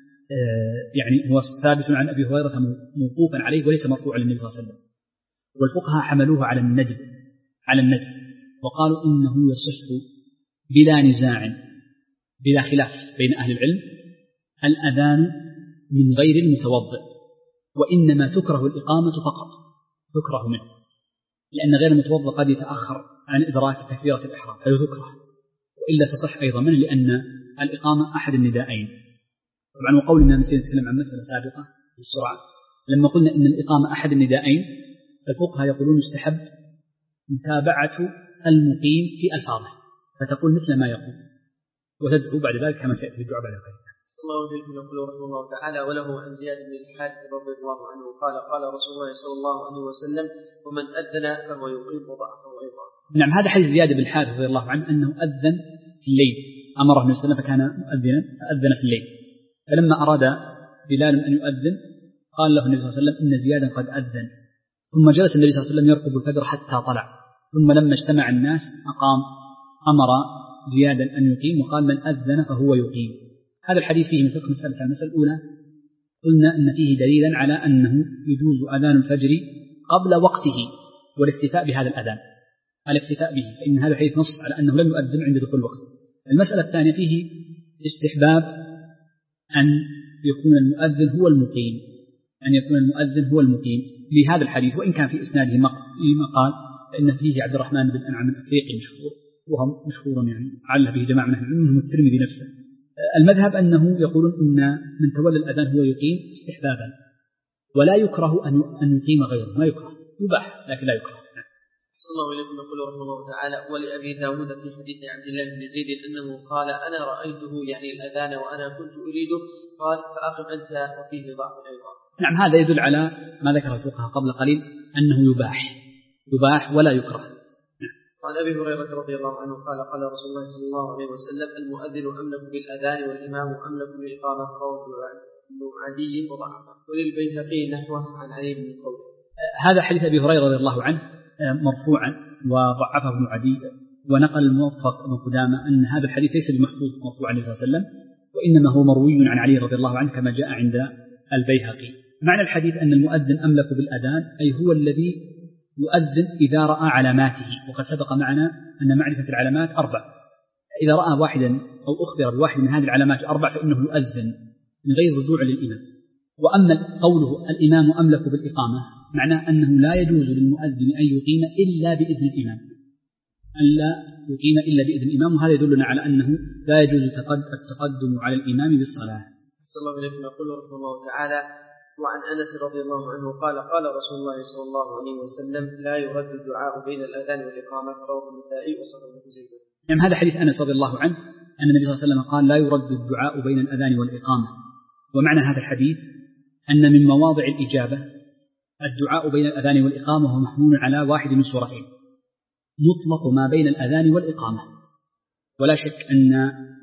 يعني هو ثابت عن أبي هريرة موقوفا عليه وليس مرفوعا للنبي صلى الله عليه وسلم. والفقهاء حملوه على الندب على الندب وقالوا إنه يصح بلا نزاع بلا خلاف بين أهل العلم الأذان من غير المتوضئ، وإنما تكره الإقامة فقط، تكره منه، لأن غير المتوضئ قد يتأخر عن إدراك تكبيرة الإحرام فيذكره، وإلا تصح أيضا منه لأن الإقامة أحد الندائين. طبعا وقولنا نسينا نتكلم عن مسألة سابقة بالسرعة، لما قلنا إن الإقامة أحد الندائين الفقهاء يقولون يستحب متابعة المقيم في ألفاظه، فتقول مثل ما يقول وتدعو بعد ذلك كما سيأتي بالدعاء بعد ذلك. صلى الله عليه وسلم يقول رحمه الله تعالى: وله عن زياد بن الحارث رضي الله عنه قال قال رسول الله صلى الله عليه وسلم: ومن أذن فهو يقيم وضعفه أيضا. نعم، هذا حديث زياد بن الحارث رضي الله عنه أنه أذن في الليل، أمره النبي صلى الله عليه وسلم فكان مؤذنا فأذن في الليل، فلما أراد بلال أن يؤذن قال له النبي صلى الله عليه وسلم: إن زيادا قد أذن. ثم جلس النبي صلى الله عليه وسلم يرقب الفجر حتى طلع، ثم لما اجتمع الناس أقام أمر زيادا أن يقيم وقال: من أذن فهو يقيم. هذا الحديث فيه من فقه مسألة المسألة الأولى قلنا أن فيه دليلا على أنه يجوز أذان الفجر قبل وقته والاكتفاء بهذا الأذان، الاكتفاء به، فإن هذا الحديث نص على أنه لم يؤذن عند دخول الوقت. المسألة الثانية فيه استحباب أن يكون المؤذن هو المقيم، أن يكون المؤذن هو المقيم لهذا الحديث، وإن كان في إسناده مقال فإن فيه عبد الرحمن بن أنعم الأفريقي مشهور، وهم مشهور يعني علّه به جماعة من أهل العلم منهم الترمذي نفسه. المذهب أنه يقولون إن من تولى الأذان هو يقيم استحبابا، ولا يكره أن يقيم غيره، ما يكره، يباح لكن لا يكره. صلى الله عليه وسلم يقول رحمه الله تعالى: ولأبي داود في حديث عبد الله بن زيد أنه قال: أنا رأيته يعني الأذان وأنا كنت أريده، قال: فأقم أنت وفيه ضعف أيضا. نعم، هذا يدل على ما ذكر الفقهاء قبل قليل أنه يباح يباح ولا يكره. وعن أبي هريرة رضي الله عنه قال: قال رسول الله صلى الله عليه وسلم: المؤذن أملك بالأذان والإمام أملك بالإقامة، رواه ابن عدي وضعفه. وللبيهقي نحوه عن علي بن قوله. هذا حديث أبي هريرة رضي الله عنه مرفوعا وضعفه ابن عدي، ونقل الموفق ابن قدامة أن هذا الحديث ليس بمحفوظ مرفوعا صلى الله عليه وسلم، وإنما هو مروي عن علي رضي الله عنه كما جاء عند البيهقي. معنى الحديث أن المؤذن أملك بالأذان أي هو الذي يؤذن إذا رأى علاماته، وقد سبق معنا أن معرفة العلامات أربع، إذا رأى واحدا أو أخبر بواحد من هذه العلامات الأربع فإنه يؤذن من غير رجوع للإمام. وأما قوله الإمام أملك بالإقامة معناه أنه لا يجوز للمؤذن أن يقيم إلا بإذن الإمام، ألا يقيم إلا بإذن الإمام، وهذا يدلنا على أنه لا يجوز التقدم على الإمام بالصلاة. صلى الله عليه وسلم يقول رحمه الله تعالى: وعن أنس رضي الله عنه قال: قال رسول الله صلى الله عليه وسلم: لا يرد الدعاء بين الأذان والإقامة، رواه النسائي وصححه الزيدي. يعني هذا حديث أنس رضي الله عنه أن النبي صلى الله عليه وسلم قال: لا يرد الدعاء بين الأذان والإقامة. ومعنى هذا الحديث أن من مواضع الإجابة الدعاء بين الأذان والإقامة، وهو محمول على واحد من صورتين: مطلق ما بين الأذان والإقامة، ولا شك أن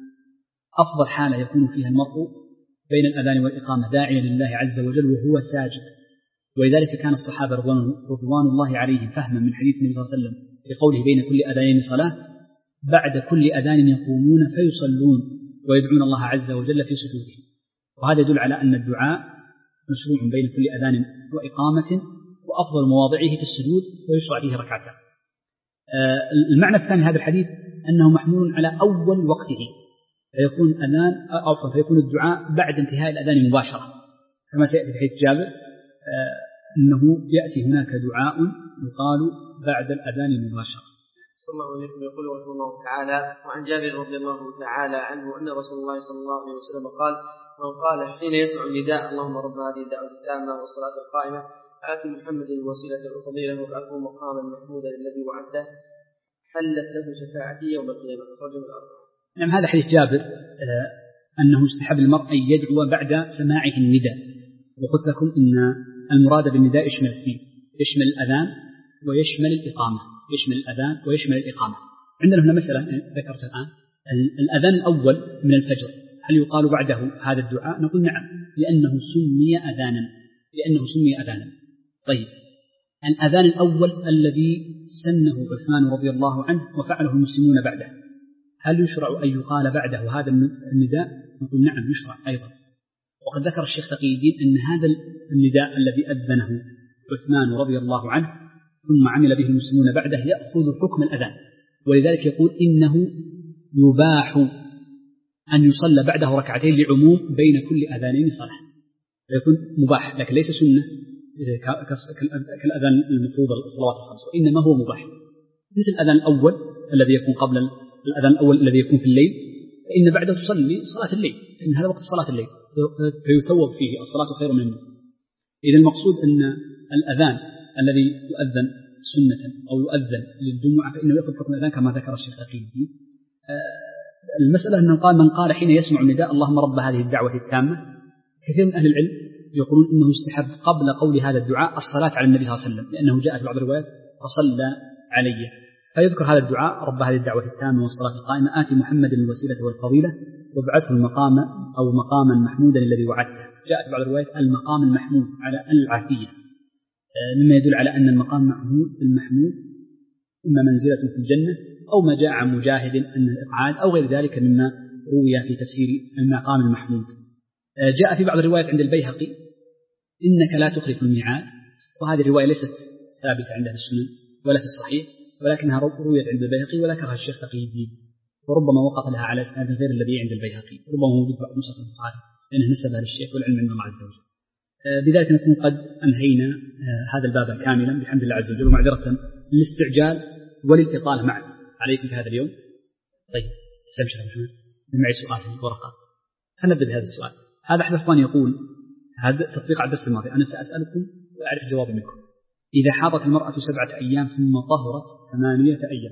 أفضل حالة يكون فيها المرء بين الأذان والإقامة داعيا لله عز وجل وهو ساجد، ولذلك كان الصحابة رضوان الله عليهم فهما من حديث النبي صلى الله عليه وسلم بقوله: بين كل أذانين صلاة، بعد كل أذان يقومون فيصلون ويدعون الله عز وجل في سجودهم. وهذا يدل على أن الدعاء مشروع بين كل أذان وإقامة، وأفضل مواضعه في السجود ويشرع فيه ركعتان. المعنى الثاني هذا الحديث أنه محمول على أول وقته، فيكون أذان أو فيكون الدعاء بعد انتهاء الأذان مباشرة، كما سيأتي في حديث جابر أنه يأتي هناك دعاء يقال بعد الأذان مباشرة. صلى الله عليه وسلم يقول رحمه الله تعالى: وعن جابر رضي الله تعالى عنه أن رسول الله صلى الله عليه وسلم قال: من قال حين يسمع النداء: اللهم رب هذه الدعوة التامة والصلاة القائمة آت محمد الوسيلة والفضيلة وابعثه مقاما محمودا الذي وعده، حلت له شفاعتي يوم القيامة، أخرجه الأربعة. نعم، هذا حديث جابر آه أنه استحب المرء أن يدعو بعد سماعه النداء، وقلت لكم أن المراد بالنداء يشمل اثنين: يشمل الأذان ويشمل الإقامة، يشمل الأذان ويشمل الإقامة. عندنا هنا مسألة ذكرت الآن، الأذان الأول من الفجر هل يقال بعده هذا الدعاء؟ نقول نعم، لأنه سمي أذانا، لأنه سمي أذانا. طيب، الأذان الأول الذي سنه عثمان رضي الله عنه وفعله المسلمون بعده، هل يشرع أن يقال بعده هذا النداء؟ نقول نعم يشرع أيضا. وقد ذكر الشيخ تقي الدين أن هذا النداء الذي أذنه عثمان رضي الله عنه ثم عمل به المسلمون بعده يأخذ حكم الأذان، ولذلك يقول إنه يباح أن يصلى بعده ركعتين لعموم بين كل أذانين صلاة، فيكون مباح لكن ليس سنة كالأذان المفروض الصلوات الخمس، وإنما هو مباح مثل الأذان الأول الذي يكون قبل الأذان الأول الذي يكون في الليل، فإن بعده تصلي صلاة الليل، إن هذا وقت صلاة الليل فيثوب فيه الصلاة خير من النوم. إذا المقصود أن الأذان الذي يؤذن سنة أو يؤذن للجمعة فإنه يأخذ حكم الأذان كما ذكر الشيخ تقي الدين. المسألة أنه قال من قال حين يسمع النداء اللهم رب هذه الدعوة التامة، كثير من أهل العلم يقولون إنه يستحب قبل قول هذا الدعاء الصلاة على النبي صلى الله عليه وسلم، لأنه جاء في بعض الروايات فصلى علي، فيذكر هذا الدعاء رب هذه الدعوة التامة والصلاة القائمة آتي محمد الوسيلة والفضيلة وابعثه المقام أو مقاما محمودا الذي وعدته. جاء في بعض الروايات المقام المحمود على العافية، مما يدل على أن المقام محمود المحمود إما منزلة في الجنة أو ما جاء عن مجاهد أن الإقعاد أو غير ذلك مما روي في تفسير المقام المحمود. جاء في بعض الروايات عند البيهقي إنك لا تخلف الميعاد، وهذه الرواية ليست ثابتة عند السنن ولا في الصحيح، ولكنها رويت عند البيهقي وذكرها الشيخ تقي الدين، وربما وقف لها على اسناد غير الذي عند البيهقي، ربما موجود بعض نسخ البخاري لأنه نسبها للشيخ والعلم من الله عز وجل. بذلك نكون قد أنهينا هذا الباب كاملا بحمد الله عز وجل، ومعذرة للاستعجال وللإطالة معا عليكم في هذا اليوم. طيب سامح شيخ محمد معي سؤال في الورقة، هنبدأ بهذا السؤال. هذا أحد الأخوان يقول هذا تطبيق على الدرس الماضي، أنا سأسألكم وأعرف جوابي منكم. إذا حاضت المرأة سبعة أيام ثم طهرت ثمانية أيام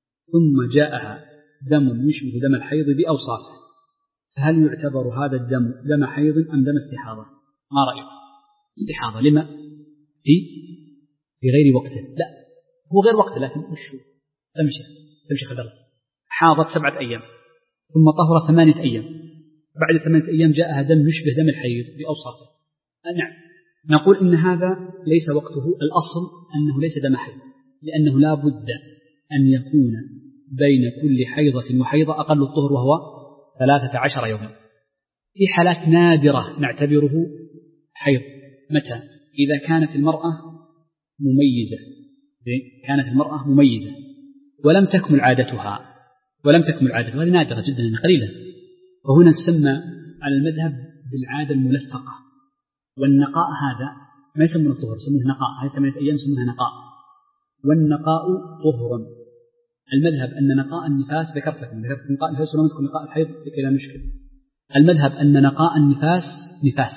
ثم جاءها دم يشبه دم الحيض بأوصافه، فهل يعتبر هذا الدم دم حيض أم دم استحاضة؟ ما رأيك؟ استحاضة لما؟ في في غير وقته؟ لا هو غير وقته، لكن وش هو؟ سمشي سمشي خدر حاضت سبعة أيام ثم طهرت ثمانية أيام، بعد ثمانية أيام جاءها دم يشبه دم الحيض بأوصافه. نعم نقول إن هذا ليس وقته، الأصل أنه ليس دم حيض، لأنه لا بد أن يكون بين كل حيضة وحيضة أقل الطهر وهو ثلاثة عشر يوما. في حالات نادرة نعتبره حيض، متى؟ إذا كانت المرأة مميزة، كانت المرأة مميزة ولم تكمل عادتها ولم تكمل عادتها هذه نادرة جدا قليلا، وهنا تسمى على المذهب بالعادة الملفقة. والنقاء هذا ما يسمونه طهر، يسمونه نقاء، هذه ثمانية أيام يسمونها نقاء، والنقاء طهرا. المذهب أن نقاء النفاس ذكرت لكم ذكرت نقاء النفاس ولم تكن نقاء الحيض كذا مشكلة. المذهب أن نقاء النفاس نفاس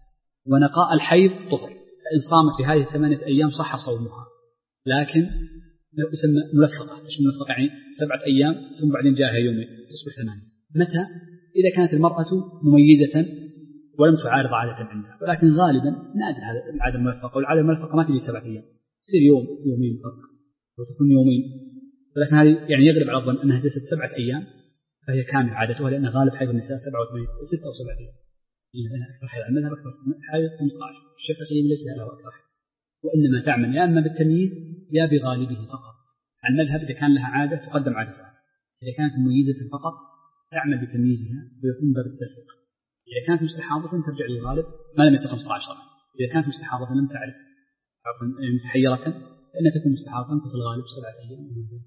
ونقاء الحيض طهر، فإن صامت في هذه الثمانية أيام صح صومها، لكن لو يسمى ملفقة. إيش ملفقة؟ يعني سبعة أيام ثم بعدين جاءها يومين تصبح ثمانية. متى؟ إذا كانت المرأة مميزة ولم تعارض عادة عندها، ولكن غالبا نادر هذا العادة الملفقة، والعادة الملفقة ما تجي سبعة أيام، تصير يوم يومين فرق وتكون يومين، ولكن هذه يعني يغلب على الظن أنها جلست سبعة أيام فهي كامل عادتها، لأن غالب حيض النساء سبعة وثمانية ستة أو سبعة أيام، يعني أكثر حيض عندها أكثر حيض خمسة عشر. الشيخ تقريبا ليس له أكثر، وإنما تعمل يا أما بالتمييز يا بغالبه فقط. عن مذهب إذا كان لها عادة تقدم عادتها، إذا كانت مميزة فقط تعمل بتمييزها ويكون باب التفريق. إذا كانت مستحاضة ترجع للغالب ما لم يصل خمسة عشر. إذا كانت مستحاضة لم تعرف عفوا متحيرة فإنها تكون مستحاضة في الغالب سبعة أيام.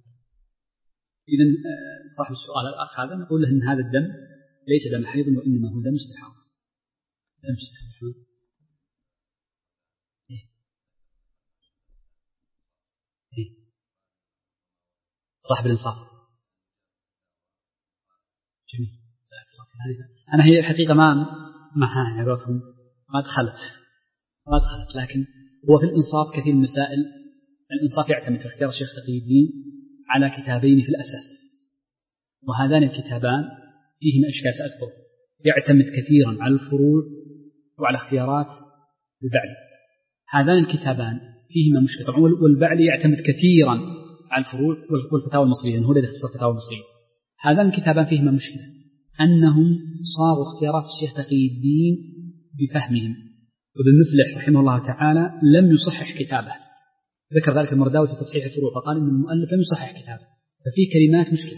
إذا صاحب السؤال الأخ هذا نقول له أن هذا الدم ليس دم حيض وإنما هو دم استحاضة. صاحب الإنصاف جميل. أنا هي الحقيقة ما ما ها يعرفهم ما دخلت ما دخلت لكن هو في الإنصاف كثير من المسائل. الإنصاف يعتمد في اختيار الشيخ تقي الدين على كتابين في الأساس، وهذان الكتابان فيهما أشكال سأذكر. يعتمد كثيرا على الفروع وعلى اختيارات البعلي. هذان الكتابان فيهما مشكلة طبعا، والبعلي يعتمد كثيرا على الفروع والفتاوى المصرية، هو الذي اختصر الفتاوى المصرية. هذان الكتابان فيهما مشكلة أنهم صاروا اختيارات الشيخ تقي الدين بفهمهم، وابن مفلح رحمه الله تعالى لم يصحح كتابه، ذكر ذلك المرداوي في تصحيح الفروع فقال إن المؤلف لم يصحح كتابه، ففي كلمات مشكلة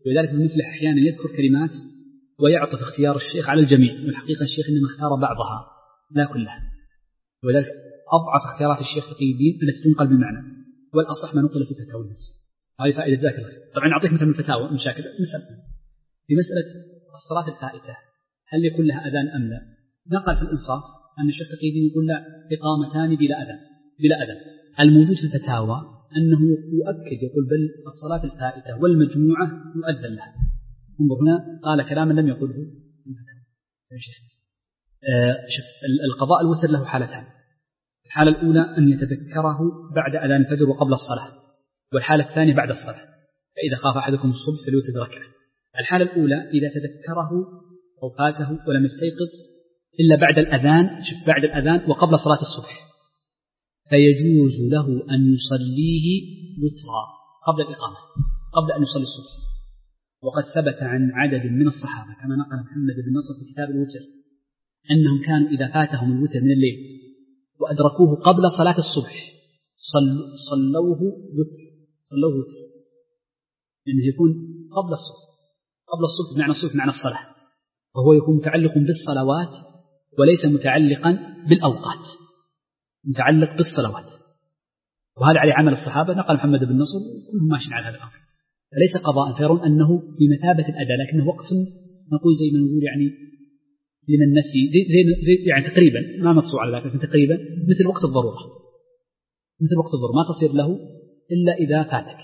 ولذلك ابن مفلح أحيانا يذكر كلمات ويعطف اختيار الشيخ على الجميع، والحقيقة الشيخ إنما اختار بعضها لا كلها، ولذلك أضعف اختيارات الشيخ تقي الدين التي تنقل بالمعنى، والأصح ما نقل في فتاوى الناس. هذه فائدة ذاك الله. طبعا أعطيك مثل من الفتاوى مشاكل مسألة في مسألة الصلاة الفائتة هل يكون لها أذان أم لا؟ نقل في الإنصاف أن الشيخ تقي الدين يقول لا، إقامتان بلا أذان بلا أذان. الموجود في الفتاوى أنه يؤكد يقول بل الصلاة الفائتة والمجموعة يؤذن لها. انظر هنا قال كلاما لم يقله الفتاوى. آه شوف القضاء الوتر له حالتان. الحالة الأولى أن يتذكره بعد أذان الفجر وقبل الصلاة، والحالة الثانية بعد الصلاة، فإذا خاف أحدكم الصبح فليوتر بركعة. الحالة الأولى إذا تذكره أو فاته ولم يستيقظ إلا بعد الأذان، شوف بعد الأذان وقبل صلاة الصبح، فيجوز له أن يصليه وترا قبل الإقامة، قبل أن يصلي الصبح. وقد ثبت عن عدد من الصحابة كما نقل محمد بن نصر في كتاب الوتر أنهم كانوا إذا فاتهم الوتر من الليل وأدركوه قبل صلاة الصبح صلوا صلوه وتر صلوه وتر لأنه يكون قبل الصبح. قبل الصبح معنى الصبح معنى الصلاة، وهو يكون متعلق بالصلوات وليس متعلقا بالأوقات، متعلق بالصلوات. وهذا عليه عمل الصحابة، نقل محمد بن نصر كلهم ماشيين على هذا الأمر، فليس قضاء، فيرون أنه بمثابة الأداء لكنه وقت نقول زي ما نقول يعني لمن نسي زي, زي, زي يعني تقريبا ما نصوا على ذلك، لكن تقريبا مثل وقت الضرورة، مثل وقت الضرورة ما تصير له إلا إذا فاتك.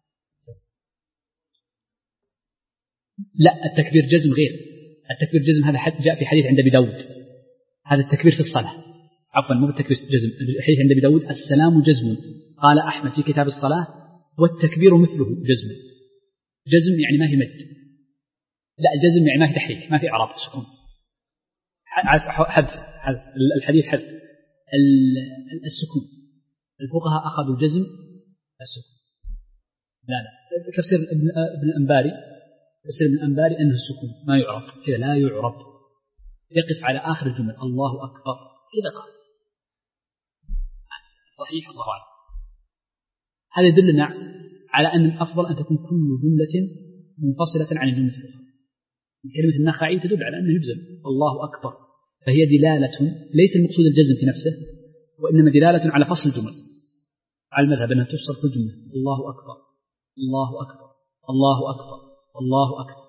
لا التكبير جزم غير، التكبير جزم هذا جاء في حديث عند أبي داود، هذا التكبير في الصلاة، عفوا مو بالتكبير جزم، الحديث عند أبي داود السلام جزم، قال أحمد في كتاب الصلاة والتكبير مثله جزم. جزم يعني ما في مد، لا الجزم يعني ما في تحريك، ما في إعراب، سكون، حذف حذف الحديث حذف السكون. الفقهاء أخذوا جزم السكون، لا لا تفسير ابن الأنباري، تفسير ابن الأنباري أنه السكون ما يعرب كذا، لا يعرب، يقف على آخر الجمل الله أكبر كذا قال صحيح الله أعلم. هذا يدلنا على أن الأفضل أن تكون كل جملة منفصلة عن الجملة الأخرى. كلمة النخعي تدل على أنه يجزم الله أكبر، فهي دلالة ليس المقصود الجزم في نفسه، وإنما دلالة على فصل الجمل، على المذهب أنها تفصل في الجملة الله أكبر الله أكبر الله أكبر الله أكبر.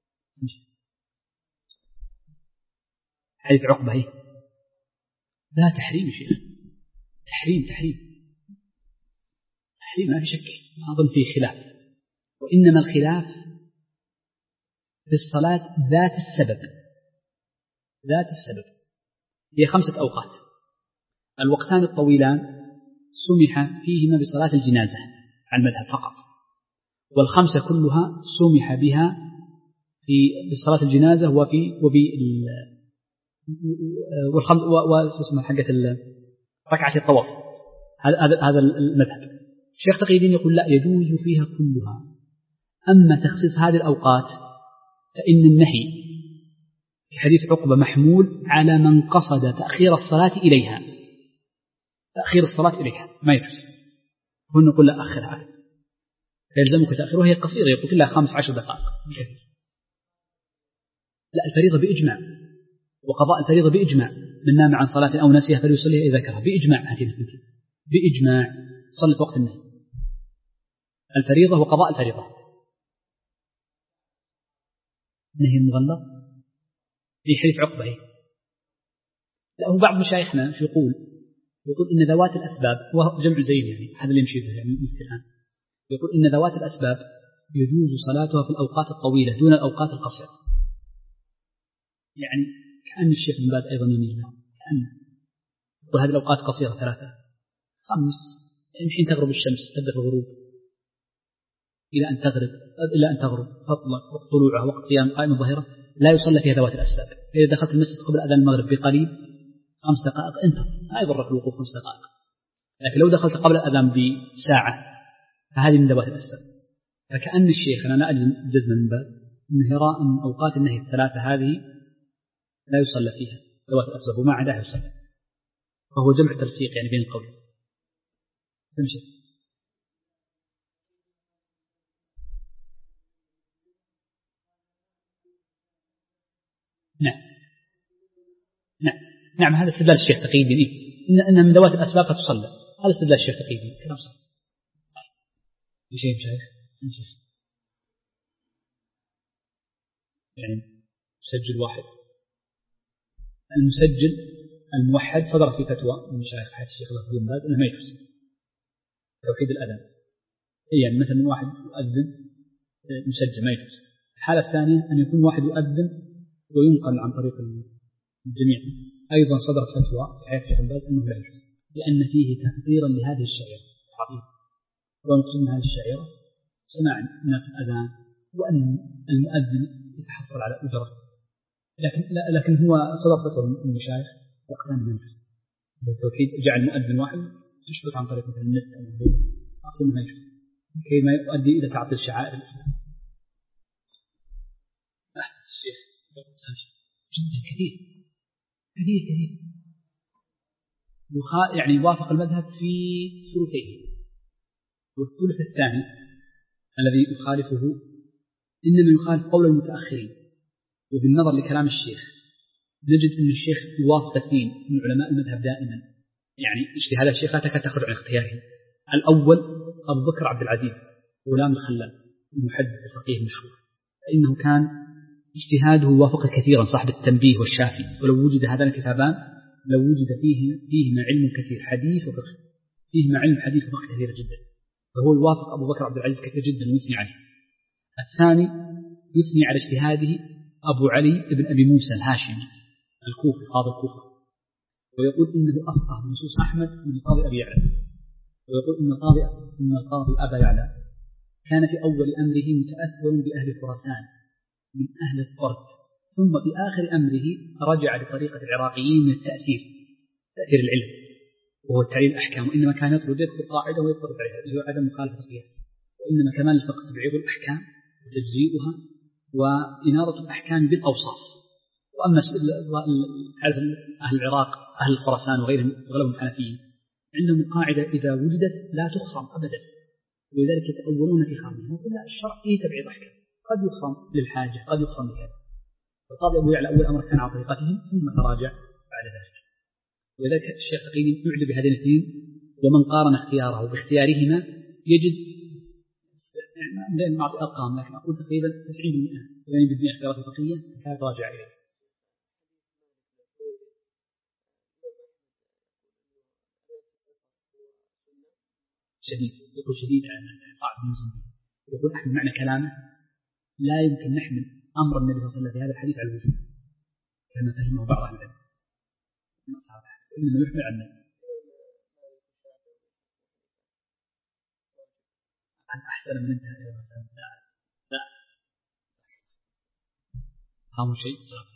حديث عقبة هي لا تحريم شيء، تحريم تحريم تحريم ما في شك، ما أظن فيه خلاف، وإنما الخلاف في الصلاة ذات السبب. ذات السبب هي خمسة أوقات، الوقتان الطويلان سمح فيهما بصلاة الجنازة عن المذهب فقط، والخمسة كلها سمح بها في بصلاة الجنازة وفي وبي والخمس واسمها حقة ركعة الطواف. هذا هذا المذهب. الشيخ تقي الدين يقول لا يجوز فيها كلها، أما تخصيص هذه الأوقات فإن النهي في حديث عقبة محمول على من قصد تأخير الصلاة إليها، تأخير الصلاة إليها ما يجوز. هنا نقول لا أخرها أكثر، فيلزمك تأخيرها، هي قصيرة يقول كلها خمس عشر دقائق. لا الفريضة بإجماع، وقضاء الفريضة بإجماع، من نام عن صلاة أو نسيها فليصليها إذا ذكرها بإجماع، هذه مثل بإجماع صلي في وقت النهي. الفريضة وقضاء الفريضة. نهي المغلظ في حديث عقبة هي. لا هو بعض مشايخنا شو يقول؟ يقول إن ذوات الأسباب، وهو جمع زين يعني هذا اللي يمشي به يعني مثل الآن، يقول إن ذوات الأسباب يجوز صلاتها في الأوقات الطويلة دون الأوقات القصيرة. يعني كأن الشيخ بن باز أيضا يميل له، كأن يقول هذه الأوقات قصيرة ثلاثة خمس، يعني حين تغرب الشمس تبدأ الغروب إلى أن تغرب إلى أن تغرب تطلع، وقت طلوعها وقت قيام قائم الظهيرة لا يصلى فيها ذوات الأسباب. فإذا دخلت المسجد قبل أذان المغرب بقليل خمس دقائق انت ما يضرك الوقوف خمس دقائق، لكن لو دخلت قبل الأذان بساعة فهذه من ذوات الأسباب. فكأن الشيخ أنا لا أجزم جزما من باز أن يرى أن أوقات النهي الثلاثة هذه لا يصلى فيها ذوات الأسباب وما عداها يصلى، فهو جمع تلفيق يعني بين القول. سمشي نعم نعم نعم هذا استدلال الشيخ تقي الدين إيه؟ إن إن من ذوات الأسباب فتصلى، هذا استدلال الشيخ تقي الدين كلام صحيح. صحيح. بشيء شيخ شيخ يعني مسجل واحد المسجل الموحد صدر في فتوى من مشايخ حياة الشيخ بن باز أنه ما يجوز توحيد الأذان، يعني مثلا واحد يؤذن مسجل ما يجوز. الحالة الثانية أن يكون واحد يؤذن وينقل عن طريق الجميع، أيضا صدرت فتوى في حياة الشيخ بن باز أنه لا يجوز، لأن فيه تكثيرا لهذه الشعيرة العظيمة، ونقصد من هذه الشعيرة سماع الناس الأذان وأن المؤذن يتحصل على أجرة، لكن لكن هو صدر فتوى من المشايخ وقتها ما يجوز. لو التوحيد جعل مؤذن واحد يشبك عن طريق مثل النت أو البيت أقصد ما يجوز كي ما يؤدي إلى تعطيل شعائر الإسلام. أحدث الشيخ جدا كثير كثير كثير يعني يوافق المذهب في ثلثيه، والثلث الثاني الذي يخالفه إنما يخالف قول المتأخرين. وبالنظر لكلام الشيخ نجد أن الشيخ يوافق اثنين من علماء المذهب دائما، يعني اجتهاد الشيخ لا تكاد تخرج عن اختياره. الأول أبو بكر عبد العزيز غلام الخلال المحدث الفقيه المشهور، فإنه كان اجتهاده يوافق كثيرا صاحب التنبيه والشافي، ولو وجد هذان الكتابان لو وجد فيه فيهما علم كثير حديث وفقه، فيهما علم حديث وفقه كثير جدا، فهو يوافق أبو بكر عبد العزيز كثير جدا ويثني عليه. الثاني يثني على اجتهاده أبو علي بن أبي موسى الهاشمي الكوفي قاضي الكوفة، ويقول إنه أفقه بنصوص أحمد من القاضي أبي يعلى، ويقول إن القاضي إن القاضي أبا يعلى كان في أول أمره متأثر بأهل خراسان من أهل الطرد، ثم في آخر أمره رجع لطريقة العراقيين من التأثير تأثير العلم وهو تعليل الأحكام، وإنما كان يطلب يذكر قاعدة ويطلب عليها اللي هو عدم مخالفة القياس، وإنما كمال الفقه تبعيض الأحكام وتجزيئها وإنارة الأحكام بالأوصاف. وأما أهل العراق أهل خراسان وغيرهم أغلبهم حنفيين عندهم قاعدة إذا وجدت لا تخرم أبدا، ولذلك يتأولون في خرمها، نقول لا الشرع فيه تبعيض أحكام، قد يخرم للحاجة قد يخرم لهذا. فالقاضي أبو يعلى أول أمر كان على طريقتهم ثم تراجع بعد ذلك، ولذلك الشيخ تقي يعجب بهذين الاثنين، ومن قارن اختياره باختيارهما يجد يعني ما أعطي أرقام لكن أقول تقريبا تسعين بالمئة ثمانين بالمئة اختيارات الفقهية كانت راجع إليه. شديد يقول شديد على الناس صعب نوزن به، يقول أحمد معنى كلامه لا يمكن نحمل أمر النبي صلى الله عليه وسلم في هذا الحديث على الوجود كما فهمه بعض أهل العلم من أصحابه، وإنما يحمل على النبي عن أحسن من انتهى إلى المسلم. لا لا هذا شيء صعب.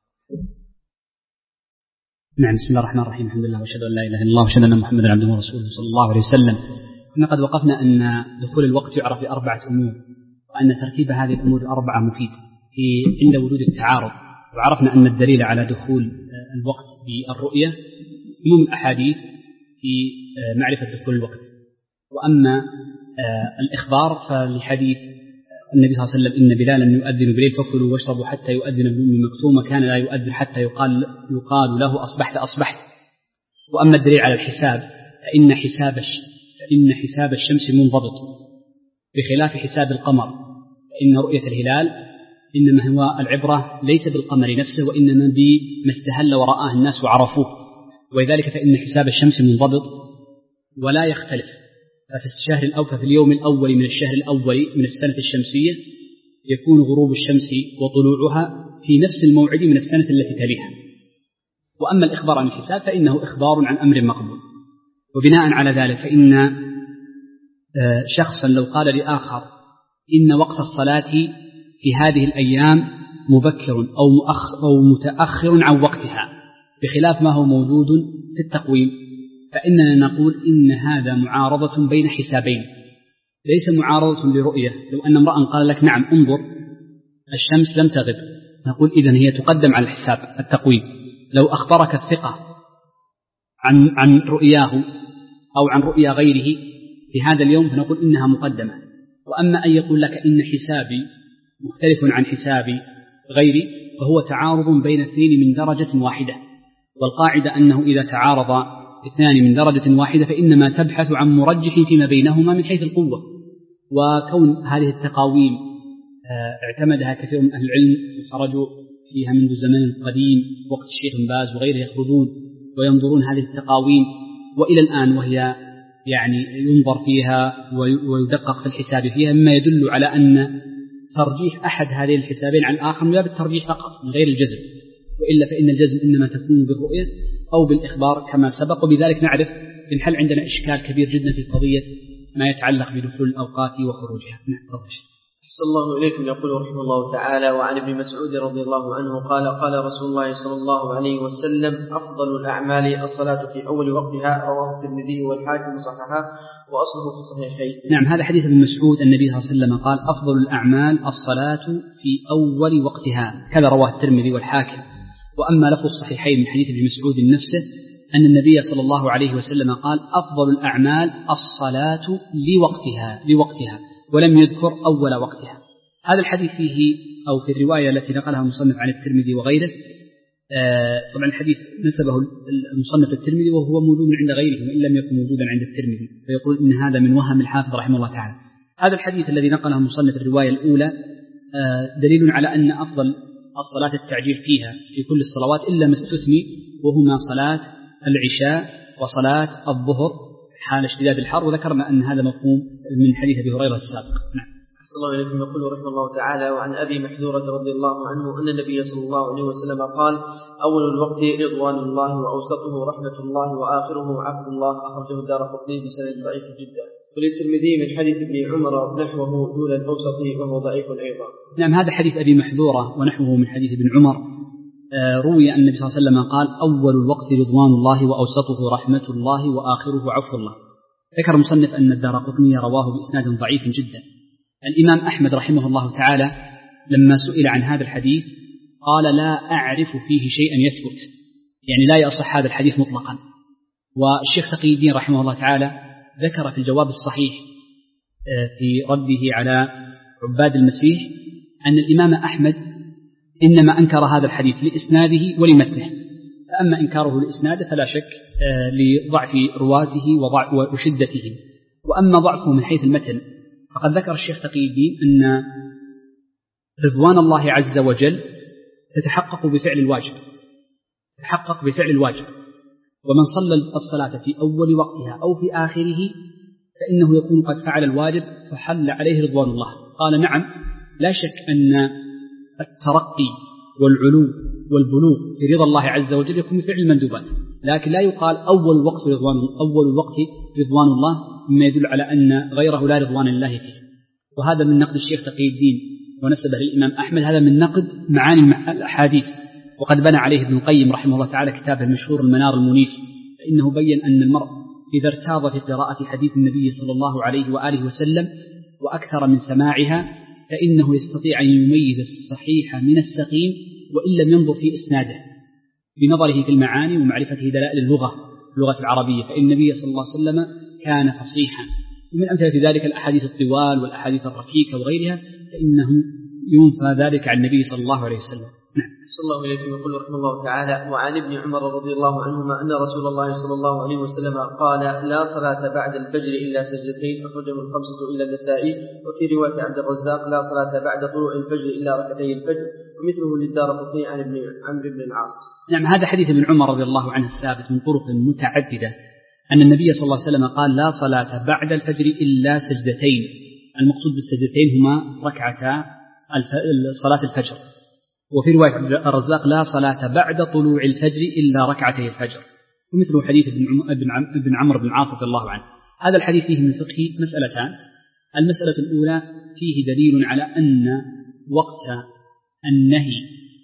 نعم بسم الله الرحمن الرحيم، الحمد لله وأشهد أن لا إله إلا الله وأشهد أن محمدا عبده ورسوله صلى الله عليه وسلم. كنا قد وقفنا أن دخول الوقت يعرف بأربعة أمور، وأن ترتيب هذه الأمور الأربعة مفيد في عند وجود التعارض، وعرفنا أن الدليل على دخول الوقت بالرؤية عموم الأحاديث في معرفة دخول الوقت. وأما الإخبار فالحديث النبي صلى الله عليه وسلم إن بلالا يؤذن بليل فكلوا واشربوا حتى يؤذن ابن أم مكتوم، وكان لا يؤذن حتى يقال يقال له أصبحت أصبحت. وأما الدليل على الحساب فإن حساب فإن حساب الشمس منضبط بخلاف حساب القمر، فإن رؤية الهلال إنما هو العبرة ليس بالقمر نفسه وإنما بما استهل ورآه الناس وعرفوه، ولذلك فإن حساب الشمس منضبط ولا يختلف. ففي الشهر الأول في اليوم الأول من الشهر الأول من السنة الشمسية يكون غروب الشمس وطلوعها في نفس الموعد من السنة التي تليها. وأما الإخبار عن الحساب فإنه إخبار عن أمر مقبول، وبناء على ذلك فإن شخصا لو قال لآخر إن وقت الصلاة في هذه الأيام مبكر أو مؤخر أو متأخر عن وقتها بخلاف ما هو موجود في التقويم، فإننا نقول إن هذا معارضة بين حسابين، ليس معارضة لرؤية. لو أن امرأ قال لك نعم انظر الشمس لم تغب، نقول إذن هي تقدم على الحساب التقويم. لو أخبرك الثقة عن عن رؤياه أو عن رؤيا غيره في هذا اليوم فنقول إنها مقدمة. وأما أن يقول لك إن حسابي مختلف عن حساب غيري فهو تعارض بين اثنين من درجة واحدة، والقاعدة أنه إذا تعارض اثنان من درجة واحدة فإنما تبحث عن مرجح فيما بينهما من حيث القوة. وكون هذه التقاويم اعتمدها كثير من أهل العلم وخرجوا فيها منذ زمن قديم وقت الشيخ بن باز وغيره، يخرجون وينظرون هذه التقاويم وإلى الآن وهي يعني ينظر فيها ويدقق في الحساب فيها، مما يدل على أن ترجيح أحد هذه الحسابين عن الآخر لا بالترجيح فقط من غير الجزم، وإلا فإن الجزم إنما تكون بالرؤية أو بالإخبار كما سبق. وبذلك نعرف إن عندنا إشكال كبير جدا في قضية ما يتعلق بدخول الأوقات وخروجها. نعم. صلى الله إليكم. يقول رحمه الله تعالى: وعن ابن مسعود رضي الله عنه قال: قال رسول الله صلى الله عليه وسلم: أفضل الأعمال الصلاة في أول وقتها، رواه الترمذي والحاكم صححه وأصله في الصحيحين. نعم، هذا حديث ابن مسعود. النبي صلى الله عليه وسلم قال: أفضل الأعمال الصلاة في أول وقتها، كذا رواه الترمذي والحاكم. وأما لفظ الصحيحين من حديث ابن مسعود نفسه أن النبي صلى الله عليه وسلم قال: أفضل الأعمال الصلاة لوقتها لوقتها ولم يذكر أول وقتها. هذا الحديث فيه أو في الرواية التي نقلها المصنف عن الترمذي وغيره، آه طبعا الحديث نسبه المصنف الترمذي وهو موجود عند غيره وإن لم يكن موجودا عند الترمذي، فيقول إن هذا من وهم الحافظ رحمه الله تعالى. هذا الحديث الذي نقله المصنف الرواية الأولى آه دليل على أن أفضل الصلاة التعجيل فيها في كل الصلوات إلا ما استثني، وهما صلاة العشاء وصلاة الظهر حال اشتداد الحر، وذكرنا أن هذا مفهوم من حديث أبي هريرة السابق. نعم. صلى الله عليه وسلم. يقول رحمه الله تعالى: وعن أبي محذورة رضي الله عنه أن النبي صلى الله عليه وسلم قال: أول الوقت رضوان الله وأوسطه رحمة الله وآخره عفو الله، أخرجه الدارقطني بسند ضعيف جدا. وللترمذي من حديث ابن عمر نحوه دون الأوسط وهو ضعيف أيضا. نعم، هذا حديث أبي محذورة ونحوه من حديث ابن عمر. روي أن النبي صلى الله عليه وسلم قال: أول الوقت رضوان الله وأوسطه رحمة الله وآخره عفو الله. ذكر المصنف أن الدارقطني رواه بإسناد ضعيف جدا. الإمام أحمد رحمه الله تعالى لما سئل عن هذا الحديث قال: لا أعرف فيه شيئا يثبت، يعني لا يصح هذا الحديث مطلقا. والشيخ تقي الدين رحمه الله تعالى ذكر في الجواب الصحيح في رده على عباد المسيح أن الإمام أحمد إنما أنكر هذا الحديث لإسناده ولمتنه، فأما إنكاره لإسناده فلا شك لضعف رواته وشدته، وأما ضعفه من حيث المتن فقد ذكر الشيخ تقي الدين أن رضوان الله عز وجل تتحقق بفعل الواجب، تتحقق بفعل الواجب، ومن صلى الصلاة في أول وقتها أو في آخره فإنه يكون قد فعل الواجب فحل عليه رضوان الله. قال: نعم، لا شك أن الترقي والعلو والبلوغ في رضا الله عز وجل يكون بفعل المندوبات، لكن لا يقال أول وقت رضوان أول وقت رضوان الله، مما يدل على أن غيره لا رضوان الله فيه. وهذا من نقد الشيخ تقي الدين ونسبه للإمام أحمد، هذا من نقد معاني الأحاديث. وقد بنى عليه ابن القيم رحمه الله تعالى كتابه المشهور المنار المنيف، فإنه بين أن المرء إذا ارتاض في قراءة حديث النبي صلى الله عليه وآله وسلم وأكثر من سماعها فإنه يستطيع أن يميز الصحيح من السقيم وإن لم ينظر في إسناده بنظره في المعاني ومعرفته دلائل اللغة اللغة العربية، فإن النبي صلى الله عليه وسلم كان فصيحا. ومن أمثلة ذلك الأحاديث الطوال والأحاديث الركيكة وغيرها، فإنه ينفى ذلك عن النبي صلى الله عليه وسلم. صلى الله عليه وسلم. يقول رحمه الله تعالى: وعن ابن عمر رضي الله عنهما أن رسول الله صلى الله عليه وسلم قال: لا صلاة بعد الفجر إلا سجدتين، أخرجه الخمسة إلا النسائي. وفي رواية عبد الرزاق: لا صلاة بعد طلوع الفجر إلا ركعتي الفجر، ومثله للدارقطني عن ابن عمرو بن العاص. نعم، هذا حديث ابن عمر رضي الله عنه الثابت من طرق متعددة أن النبي صلى الله عليه وسلم قال: لا صلاة بعد الفجر إلا سجدتين. المقصود بالسجدتين هما ركعتا صلاة الفجر. وفي رواية الرزاق: لا صلاة بعد طلوع الفجر إلا ركعتي الفجر، ومثله حديث ابن عمرو بن العاص رضي الله عنه. هذا الحديث فيه من الفقه مسألتان. المسألة الأولى فيه دليل على أن وقت النهي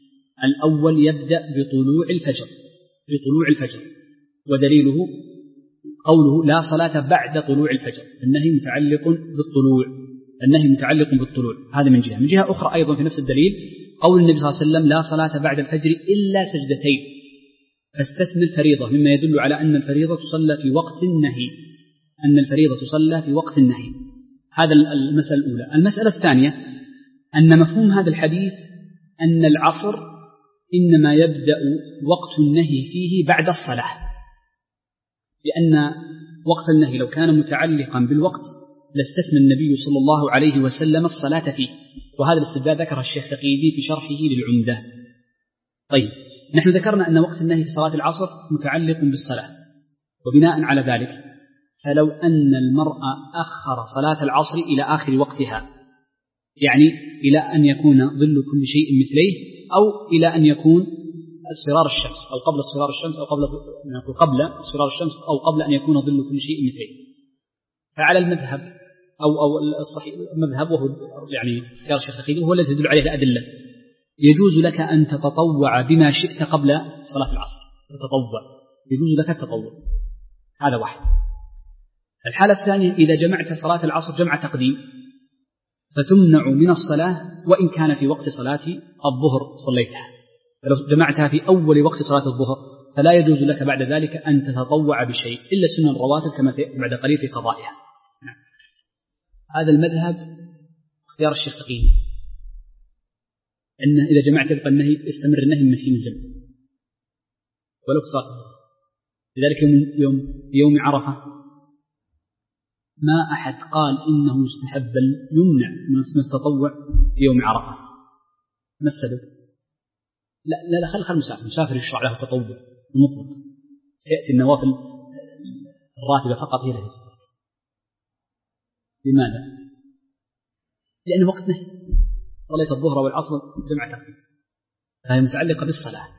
الأول يبدأ بطلوع الفجر بطلوع الفجر ودليله قوله: لا صلاة بعد طلوع الفجر. النهي متعلق بالطلوع النهي متعلق بالطلوع هذا من جهة. من جهة أخرى أيضا في نفس الدليل قول النبي صلى الله عليه وسلم: لا صلاة بعد الفجر إلا سجدتين، فاستثنى الفريضة، مما يدل على أن الفريضة تصلى في وقت النهي أن الفريضة تصلى في وقت النهي. هذا المسألة الأولى. المسألة الثانية أن مفهوم هذا الحديث أن العصر إنما يبدأ وقت النهي فيه بعد الصلاة، لأن وقت النهي لو كان متعلقا بالوقت لاستثنى النبي صلى الله عليه وسلم الصلاة فيه، وهذا الاستدلال ذكر الشيخ تقييدي في شرحه للعمدة. طيب، نحن ذكرنا أن وقت النهي في صلاة العصر متعلق بالصلاة، وبناء على ذلك فلو أن المرء أخر صلاة العصر إلى آخر وقتها، يعني إلى أن يكون ظل كل شيء مثليه، أو إلى أن يكون اصفرار الشمس، أو قبل اصفرار الشمس، أو قبل قبل اصفرار الشمس، أو قبل أن يكون ظل كل شيء مثليه، فعلى المذهب أو أو الصحيح مذهب، وهو يعني اختيار الشيخ تقييدي وهو الذي تدل عليه الأدلة، يجوز لك أن تتطوع بما شئت قبل صلاة العصر، تتطوع، يجوز لك التطوع. هذا واحد. الحالة الثانية، إذا جمعت صلاة العصر جمع تقديم فتمنع من الصلاة وإن كان في وقت صلاة الظهر صليتها، فلو جمعتها في أول وقت صلاة الظهر فلا يجوز لك بعد ذلك أن تتطوع بشيء إلا سنن الرواتب كما سيأتي بعد قليل في قضائها. هذا المذهب اختيار الشيخ تقييدي، أنه إذا جمعت يبقى النهي يستمر النهي من حين الجمع ولو في صلاة الظهر. لذلك يوم, يوم, يوم عرفة ما أحد قال إنه يستحب يمنع من اسم التطوع في يوم عرفة. ما السبب؟ لا لا لا خل خل مسافر مسافر يشرع له التطوع المطلق، سيأتي النوافل الراتبة فقط هي التي تترك. لماذا؟ لأن وقت نهي، صليت الظهر والعصر جمع تقديم، فهي متعلقة بالصلاة،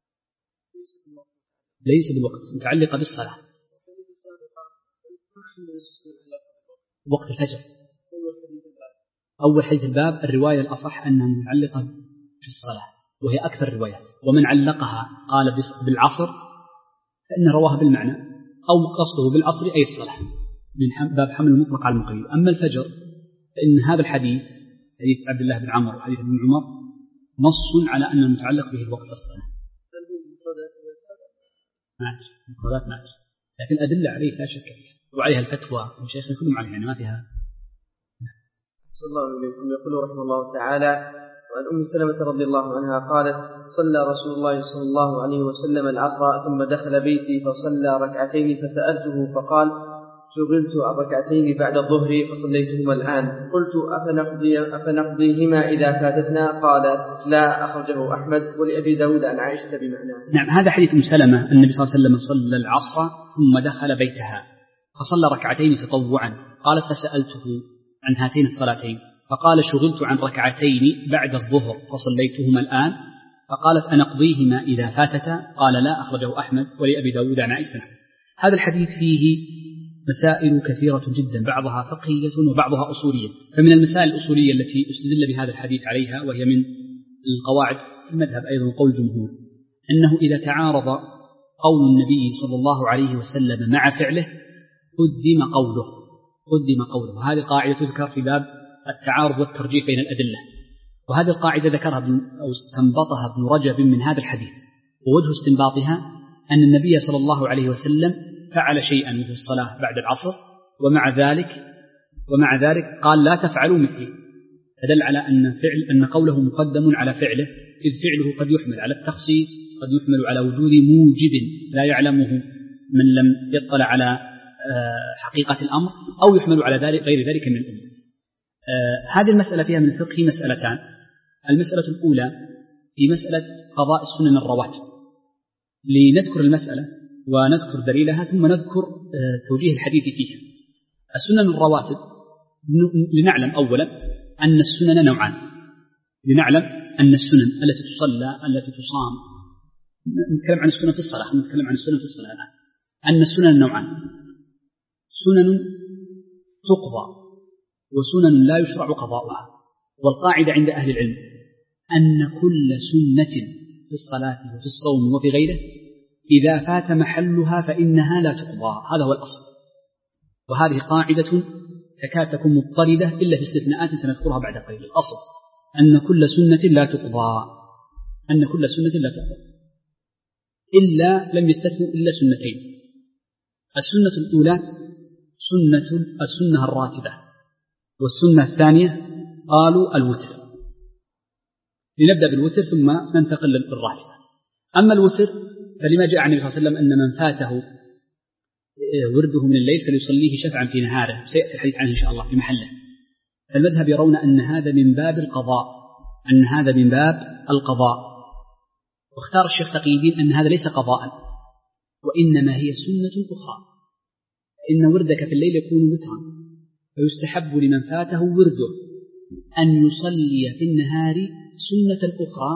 ليس بالوقت، متعلقة بالصلاة. وقت الفجر أول حديث الباب الرواية الأصح أنها متعلقة بالصلاة، وهي أكثر الروايات، ومن علقها قال بالعصر فإن رواها بالمعنى أو قصده بالعصر أي الصلاة من باب حمل المطلق على المقيد. أما الفجر فإن هذا الحديث حديث عبد الله بن عمرو وحديث ابن عمر نص على أن المتعلق به الوقت الصلاة. ماشي مفردات ماشي، لكن أدلة عليه لا شك فيها، وعليها الفتوى والشيخ كلهم عليها، يعني ما فيها. صلى الله عليكم. يقول رحمه الله تعالى: وعن أم سلمة رضي الله عنها قالت: صلى رسول الله صلى الله عليه وسلم العصر ثم دخل بيتي فصلى ركعتين فسألته فقال: شغلت عن ركعتين بعد الظهر فصليتهما الآن. قلت: أفنقضي أفنقضيهما إذا فاتتنا؟ قال: لا، أخرجه أحمد ولأبي داود عن عائشة بمعناه. نعم، هذا حديث أم سلمة. النبي صلى الله عليه وسلم صلى العصر ثم دخل بيتها فصلى ركعتين تطوعا، قالت: فسألته عن هاتين الصلاتين فقال: شغلت عن ركعتين بعد الظهر فصليتهما الآن. فقالت: أنقضيهما إذا فاتتا؟ قال: لا، أخرجه أحمد ولأبي داود عن عائشة. هذا الحديث فيه مسائل كثيرة جدا، بعضها فقهية وبعضها أصولية. فمن المسائل الأصولية التي استدل بهذا الحديث عليها، وهي من القواعد المذهب أيضا قول الجمهور، أنه إذا تعارض قول النبي صلى الله عليه وسلم مع فعله قدم قوله قدم قوله وهذه قاعدة تذكر في باب التعارض والترجيح بين الأدلة. وهذه القاعدة ذكرها أو استنبطها ابن رجب من هذا الحديث، ووجه استنباطها أن النبي صلى الله عليه وسلم فعل شيئا وهو الصلاة بعد العصر، ومع ذلك ومع ذلك قال: لا تفعلوا مثلي، فدل على أن فعل أن قوله مقدم على فعله، إذ فعله قد يحمل على التخصيص، قد يحمل على وجود موجب لا يعلمه من لم يطلع على حقيقة الأمر، أو يحمل على ذلك غير ذلك من الأمور. هذه المسألة فيها من الفقه مسألتان. المسألة الأولى في مسألة قضاء السنن الرواتب، لنذكر المسألة ونذكر دليلها ثم نذكر توجيه الحديث فيها. السنن الرواتب لنعلم أولا أن السنن نوعان، لنعلم أن السنن التي تصلى التي تصام، نتكلم عن السنن في الصلاة نتكلم عن السنن في الصلاة الآن، أن السنن نوعان: سنن تقضى وسنن لا يشرع قضاؤها. والقاعدة عند أهل العلم أن كل سنة في الصلاة وفي الصوم وفي غيره إذا فات محلها فإنها لا تقضى، هذا هو الأصل. وهذه قاعدة تكاد تكون مضطردة إلا في استثناءات سنذكرها بعد قليل. الأصل أن كل سنة لا تقضى أن كل سنة لا تقضى إلا لم يستثنوا إلا سنتين. السنة الأولى سنة السنة الراتبة، والسنة الثانية قالوا الوتر، لنبدأ بالوتر ثم ننتقل للراتبة. أما الوتر فلما جاء عن النبي صلى الله عليه وسلم أن من فاته ورده من الليل فليصليه شفعا في نهاره، سيأتي الحديث عنه إن شاء الله في محله. فالمذهب يرون أن هذا من باب القضاء، أن هذا من باب القضاء، واختار الشيخ تقي الدين أن هذا ليس قضاء وإنما هي سنة أخرى، إن وردك في الليل يكون وترا، فيستحب لمن فاته ورده أن يصلي في النهار سنة أخرى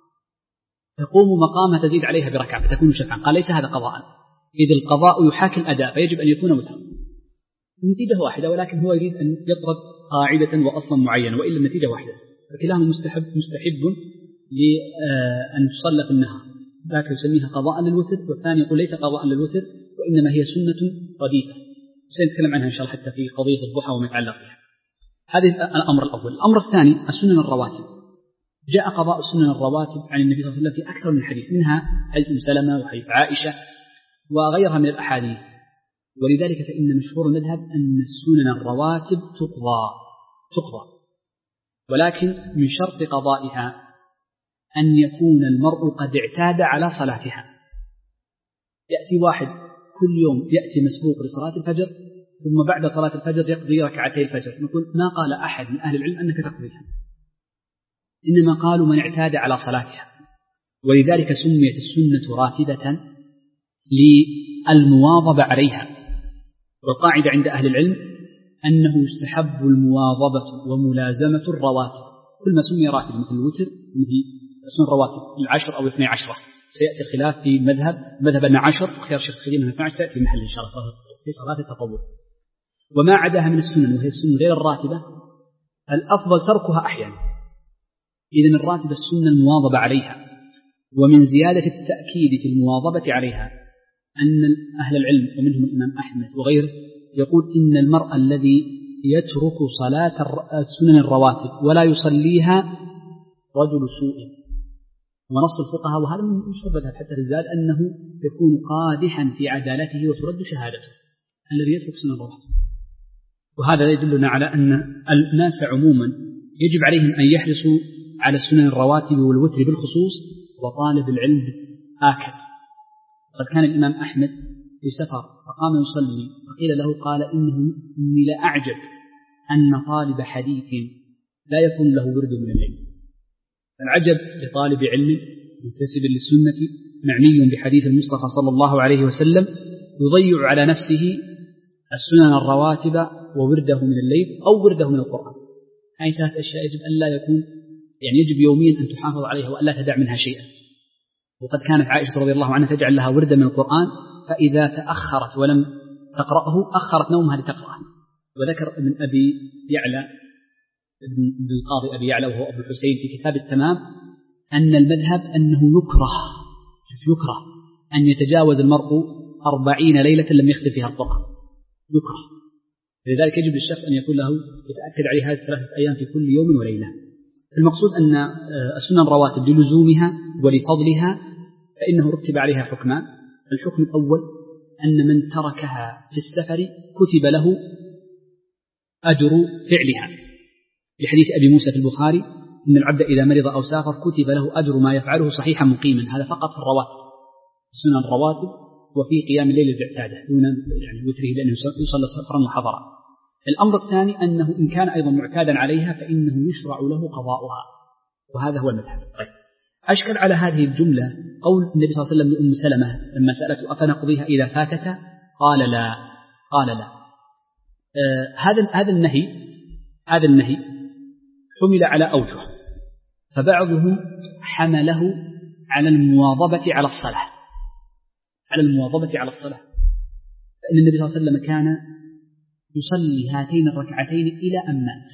تقوم مقامها تزيد عليها بركعة فتكون شفعا. قال ليس هذا قضاء، إذ القضاء يحاكي الأداء فيجب أن يكون وترا. النتيجة واحدة، ولكن هو يريد أن يطرد قاعدة وأصلا معينة، وإلا النتيجة واحدة، فكلاهما مستحب مستحب لأن تصلى في النهار، ذاك يسميها قضاء للوتر، والثاني يقول ليس قضاء للوتر وإنما هي سنة رديفة، سنتكلم عنها إن شاء الله حتى في قضية الضحى وما يتعلق بها. هذا الأمر الأول. الأمر الثاني السنن الرواتب. جاء قضاء السنن الرواتب عن النبي صلى الله عليه وسلم في أكثر من حديث، منها حديث أم سلمة وحديث عائشة وغيرها من الأحاديث، ولذلك فإن مشهور المذهب أن السنن الرواتب تقضى تقضى ولكن من شرط قضائها أن يكون المرء قد اعتاد على صلاتها. يأتي واحد كل يوم يأتي مسبوق لصلاة الفجر ثم بعد صلاة الفجر يقضي ركعتي الفجر، نقول ما قال أحد من أهل العلم أنك تقضيها، إنما قالوا من اعتاد على صلاتها، ولذلك سميت السنة راتبة للمواظبة عليها. والقاعدة عند أهل العلم أنه يستحب المواظبة وملازمة الرواتب، كل ما سمي راتب مثل الوتر مثل اسم الرواتب العشر أو اثني عشرة، سيأتي الخلاف في مذهب مذهب أن عشر وخيار الشيخ الخليل من اثني عشر تأتي في محل إن شاء الله في صلاة التطوع. وما عداها من السنن وهي السنن غير الراتبة الأفضل تركها أحيانا. إذن الراتبة السنة المواظبة عليها، ومن زيادة التأكيد في المواظبة عليها أن أهل العلم ومنهم الإمام أحمد وغيره يقول إن المرء الذي يترك صلاة السنن الرواتب ولا يصليها رجل سوء. ونص الفقهاء وهذا من مشهور حتى الرزال أنه يكون قادحا في عدالته وترد شهادته الذي يترك سنن الرواتب. وهذا يدلنا على أن الناس عموما يجب عليهم أن يحرصوا على السنن الرواتب والوتر بالخصوص، وطالب العلم آكد. قد كان الإمام أحمد في سفر فقام يصلي فقيل له قال إنه إني لا أعجب أن طالب حديث لا يكون له ورد من العلم. العجب لطالب علم منتسب للسنة معني بحديث المصطفى صلى الله عليه وسلم يضيع على نفسه السنن الرواتب وورده من الليل أو ورده من القرآن. هذه ثلاث أشياء يجب أن لا يكون يعني يجب يوميا أن تحافظ عليها وألا تدع منها شيئا. وقد كانت عائشة رضي الله عنها تجعل لها وردا من القرآن، فإذا تأخرت ولم تقرأه أخرت نومها لتقرأه. وذكر من أبي يعلى ابن القاضي أبي يعلى وهو أبو الحسين في كتاب التمام أن المذهب أنه يكره يكره أن يتجاوز المرء أربعين ليلة لم يختل فيها القرآن، يكره. لذلك يجب للشخص أن يكون له يتأكد عليه هذه الثلاثة أيام في كل يوم وليلة. المقصود أن السنن الرواتب للزومها ولفضلها فإنه رتب عليها حكمان. الحكم الأول أن من تركها في السفر كتب له أجر فعلها، لحديث أبي موسى في البخاري إن العبد إذا مرض أو سافر كتب له أجر ما يفعله صحيحا مقيما. هذا فقط في الرواتب، سنن الرواتب وفي قيام الليل باعتاده دون يعني وتره لأنه يصلى سفرا وحضرا. الأمر الثاني أنه إن كان أيضا معتادا عليها فإنه يشرع له قضاؤها، وهذا هو المذهب. طيب. أشكل على هذه الجملة قول النبي صلى الله عليه وسلم لأم سلمة لما سألته أفنقضيها إذا فاتت؟ قال لا قال لا. آه هذا هذا النهي هذا النهي حمل على أوجه، فبعضهم حمله على المواظبة على الصلاة على المواظبة على الصلاة فإن النبي صلى الله عليه وسلم كان يصلي هاتين الركعتين إلى أن مات.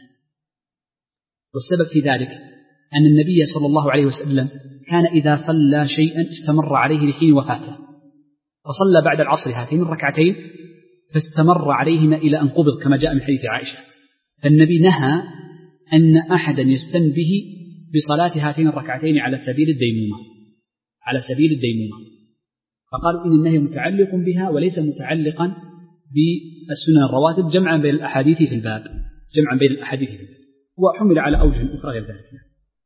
والسبب في ذلك أن النبي صلى الله عليه وسلم كان إذا صلى شيئا استمر عليه لحين وفاته، فصلى بعد العصر هاتين الركعتين فاستمر عليهما إلى أن قبض كما جاء من حديث عائشة. فالنبي نهى أن أحدا يستن به بصلاة هاتين الركعتين على سبيل الديمومة على سبيل الديمومة فقالوا إن النهي متعلق بها وليس متعلقا بالسنن الرواتب، جمعا بين الأحاديث في الباب جمعا بين الأحاديث في الباب وحمل على أوجه أخرى غير ذلك.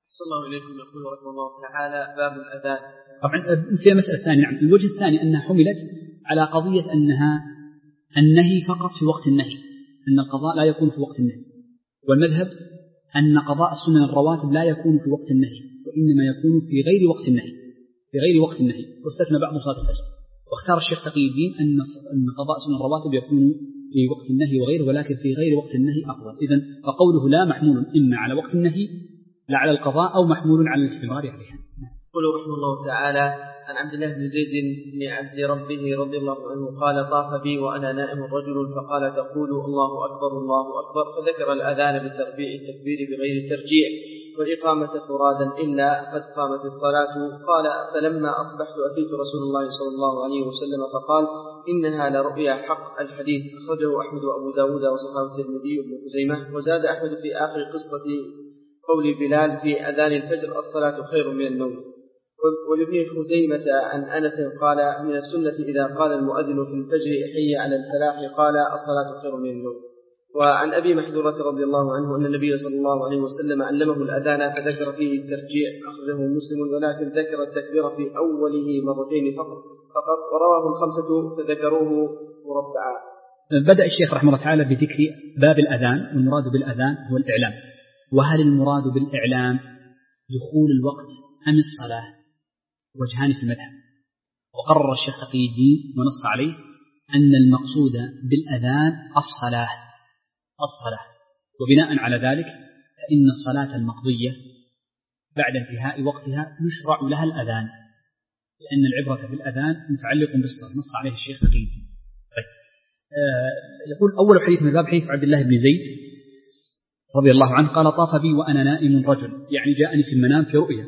صلى الله إليكم. يقول رحمه الله تعالى باب الأذان. طبعا نسينا المسألة الثانية. نعم. الوجه الثاني أنها حملت على قضية أنها النهي فقط في وقت النهي، أن القضاء لا يكون في وقت النهي، والمذهب أن قضاء السنن الرواتب لا يكون في وقت النهي، وإنما يكون في غير وقت النهي، في غير وقت النهي، واستثنى بعض صلاة الفجر. واختار الشيخ تقي الدين أن أن قضاء سنن الرواتب يكون في وقت النهي وغيره، ولكن في غير وقت النهي أفضل. إذن فقوله لا محمول إما على وقت النهي لا على القضاء، أو محمول على الاستمرار عليها. يقول رحمه الله تعالى عن عبد الله بن زيد بن عبد ربه رضي الله عنه قال طاف بي وأنا نائم رجل فقال تقول الله أكبر الله أكبر، فذكر الأذان بتربيع التكبير بغير ترجيع والإقامة فرادا إلا قد قامت الصلاة. قال فلما أصبحت أتيت رسول الله صلى الله عليه وسلم فقال إنها لرؤيا حق. الحديث أخرجه أحمد وأبو داود وصححه الترمذي وابن خزيمة. وزاد أحمد في آخر قصة قول بلال في أذان الفجر الصلاة خير من النوم. ولابن خزيمة عن أنس قال من السنة إذا قال المؤذن في الفجر حي على الفلاح قال الصلاة خير من النوم. وعن أبي محذورة رضي الله عنه أن النبي صلى الله عليه وسلم علمه الأذان فذكر فيه الترجيع، أخذه مسلم، ولكن ذكر التكبير في أوله مرتين فقط فقط ورواه الخمسة فذكروه مربعا. بدأ الشيخ رحمه الله تعالى بذكر باب الأذان، والمراد بالأذان هو الإعلام. وهل المراد بالإعلام دخول الوقت أم الصلاة؟ وجهان في المذهب. وقرر الشيخ تقي الدين ونص عليه أن المقصود بالأذان الصلاة الصلاة وبناء على ذلك فإن الصلاة المقضية بعد انتهاء وقتها يشرع لها الأذان، لأن العبرة بالأذان متعلق بالصلاة، نص عليه الشيخ تقي الدين. طيب. آه يقول أول حديث من الباب حديث عبد الله بن زيد رضي الله عنه قال طاف بي وأنا نائم رجل، يعني جاءني في المنام في رؤيا،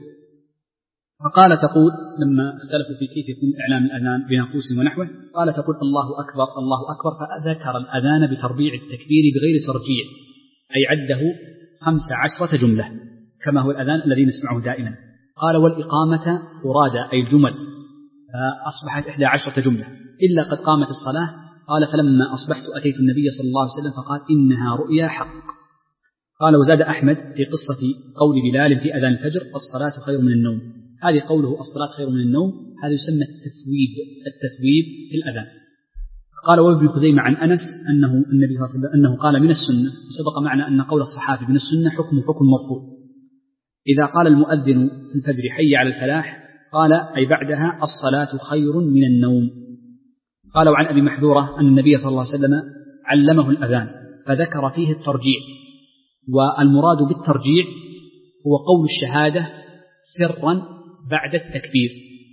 فقال تقول لما اختلفوا في كيف يكون إعلام الأذان بناقوس ونحوه، قال تقول الله أكبر الله أكبر، فذكر الأذان بتربيع التكبير بغير ترجيع، أي عده خمس عشرة جملة كما هو الأذان الذي نسمعه دائما. قال والإقامة فرادى أي الجمل، فأصبحت إحدى عشرة جملة إلا قد قامت الصلاة. قال فلما أصبحت أتيت النبي صلى الله عليه وسلم فقال إنها رؤيا حق. قال وزاد أحمد في قصة قول بلال في أذان الفجر الصلاة خير من النوم، هذه قوله الصلاة خير من النوم هذا يسمى التثويب التثويب في الأذان. قال وابن خزيمة عن أنس أنه النبي صلى الله عليه وسلم أنه قال من السنة، وسبق معنا أن قول الصحابي من السنة حكم حكم مرفوع. إذا قال المؤذن في الفجر حي على الفلاح قال أي بعدها الصلاة خير من النوم. قال وعن أبي محذورة أن النبي صلى الله عليه وسلم علمه الأذان فذكر فيه الترجيع، والمراد بالترجيع هو قول الشهادة سرا بعد التكبير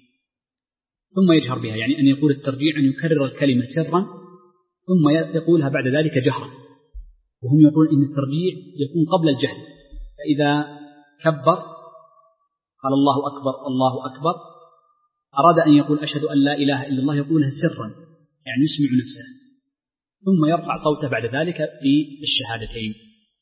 ثم يجهر بها، يعني أن يقول الترجيع أن يكرر الكلمة سرا ثم يقولها بعد ذلك جهرا. وهم يقولون إن الترجيع يكون قبل الجهل، فإذا كبر قال الله أكبر الله أكبر أراد أن يقول أشهد أن لا إله إلا الله يقولها سرا يعني يسمع نفسه، ثم يرفع صوته بعد ذلك في الشهادتين.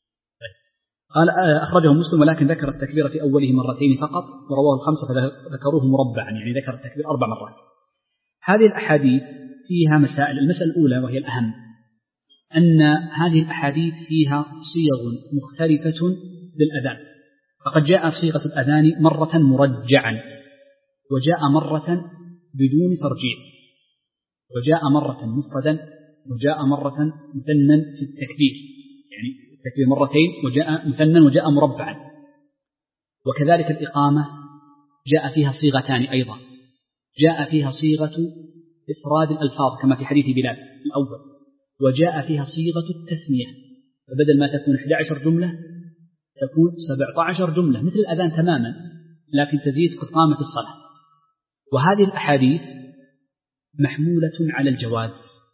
قال أخرجه مسلم ولكن ذكر التكبير في أوله مرتين فقط، ورواه الخمسة فذكروه مربعا يعني ذكر التكبير أربع مرات. هذه الأحاديث فيها مسائل. المسألة الأولى وهي الأهم أن هذه الأحاديث فيها صيغ مختلفة للأذان، فقد جاء صيغة الأذان مرة مرجعا، وجاء مرة بدون ترجيع، وجاء مرة مفردا، وجاء مرة مثنى في التكبير يعني التكبير مرتين، وجاء مثنى وجاء مربعا. وكذلك الإقامة جاء فيها صيغتان أيضا، جاء فيها صيغة إفراد الألفاظ كما في حديث بلال الأول، وجاء فيها صيغة التثنية، فبدل ما تكون إحدى عشرة جملة تكون سبعة عشر جملة مثل الأذان تماما، لكن تزيد قد قامت الصلاة. وهذه الأحاديث محمولة على الجواز،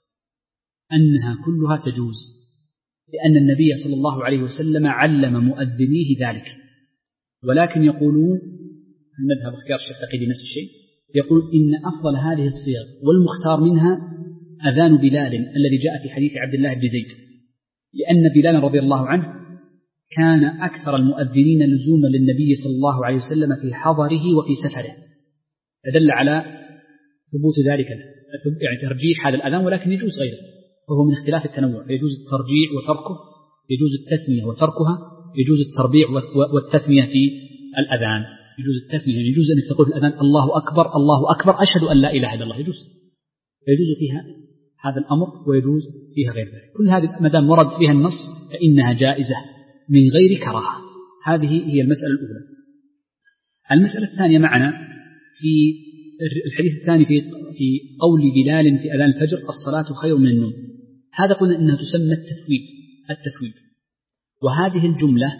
أنها كلها تجوز، لأن النبي صلى الله عليه وسلم علم مؤذنيه ذلك. ولكن يقولون المذهب اختيار الشيخ تقي نفس الشيء، يقول إن أفضل هذه الصيغ والمختار منها أذان بلال الذي جاء في حديث عبد الله بن زيد، لأن بلال رضي الله عنه كان أكثر المؤذنين لزوما للنبي صلى الله عليه وسلم في حضره وفي سفره، فدل على ثبوت ذلك يعني ترجيح هذا الأذان، ولكن يجوز غيره، وهو من اختلاف التنوع، فيجوز الترجيع وتركه، يجوز التثنية وتركها، يجوز التربيع والتثنية في الأذان، يجوز التثنية، يعني يجوز أن تقول في الأذان الله أكبر الله أكبر أشهد أن لا إله إلا الله، يجوز يجوز فيها هذا الأمر ويجوز فيها غير ذلك. كل هذه ما دام ورد فيها النص فإنها جائزة من غير كراهة. هذه هي المسألة الأولى. المسألة الثانية معنا في الحديث الثاني في في قول بلال في أذان الفجر الصلاة خير من النوم. هذا قلنا إنها تسمى التثويب التثويب وهذه الجملة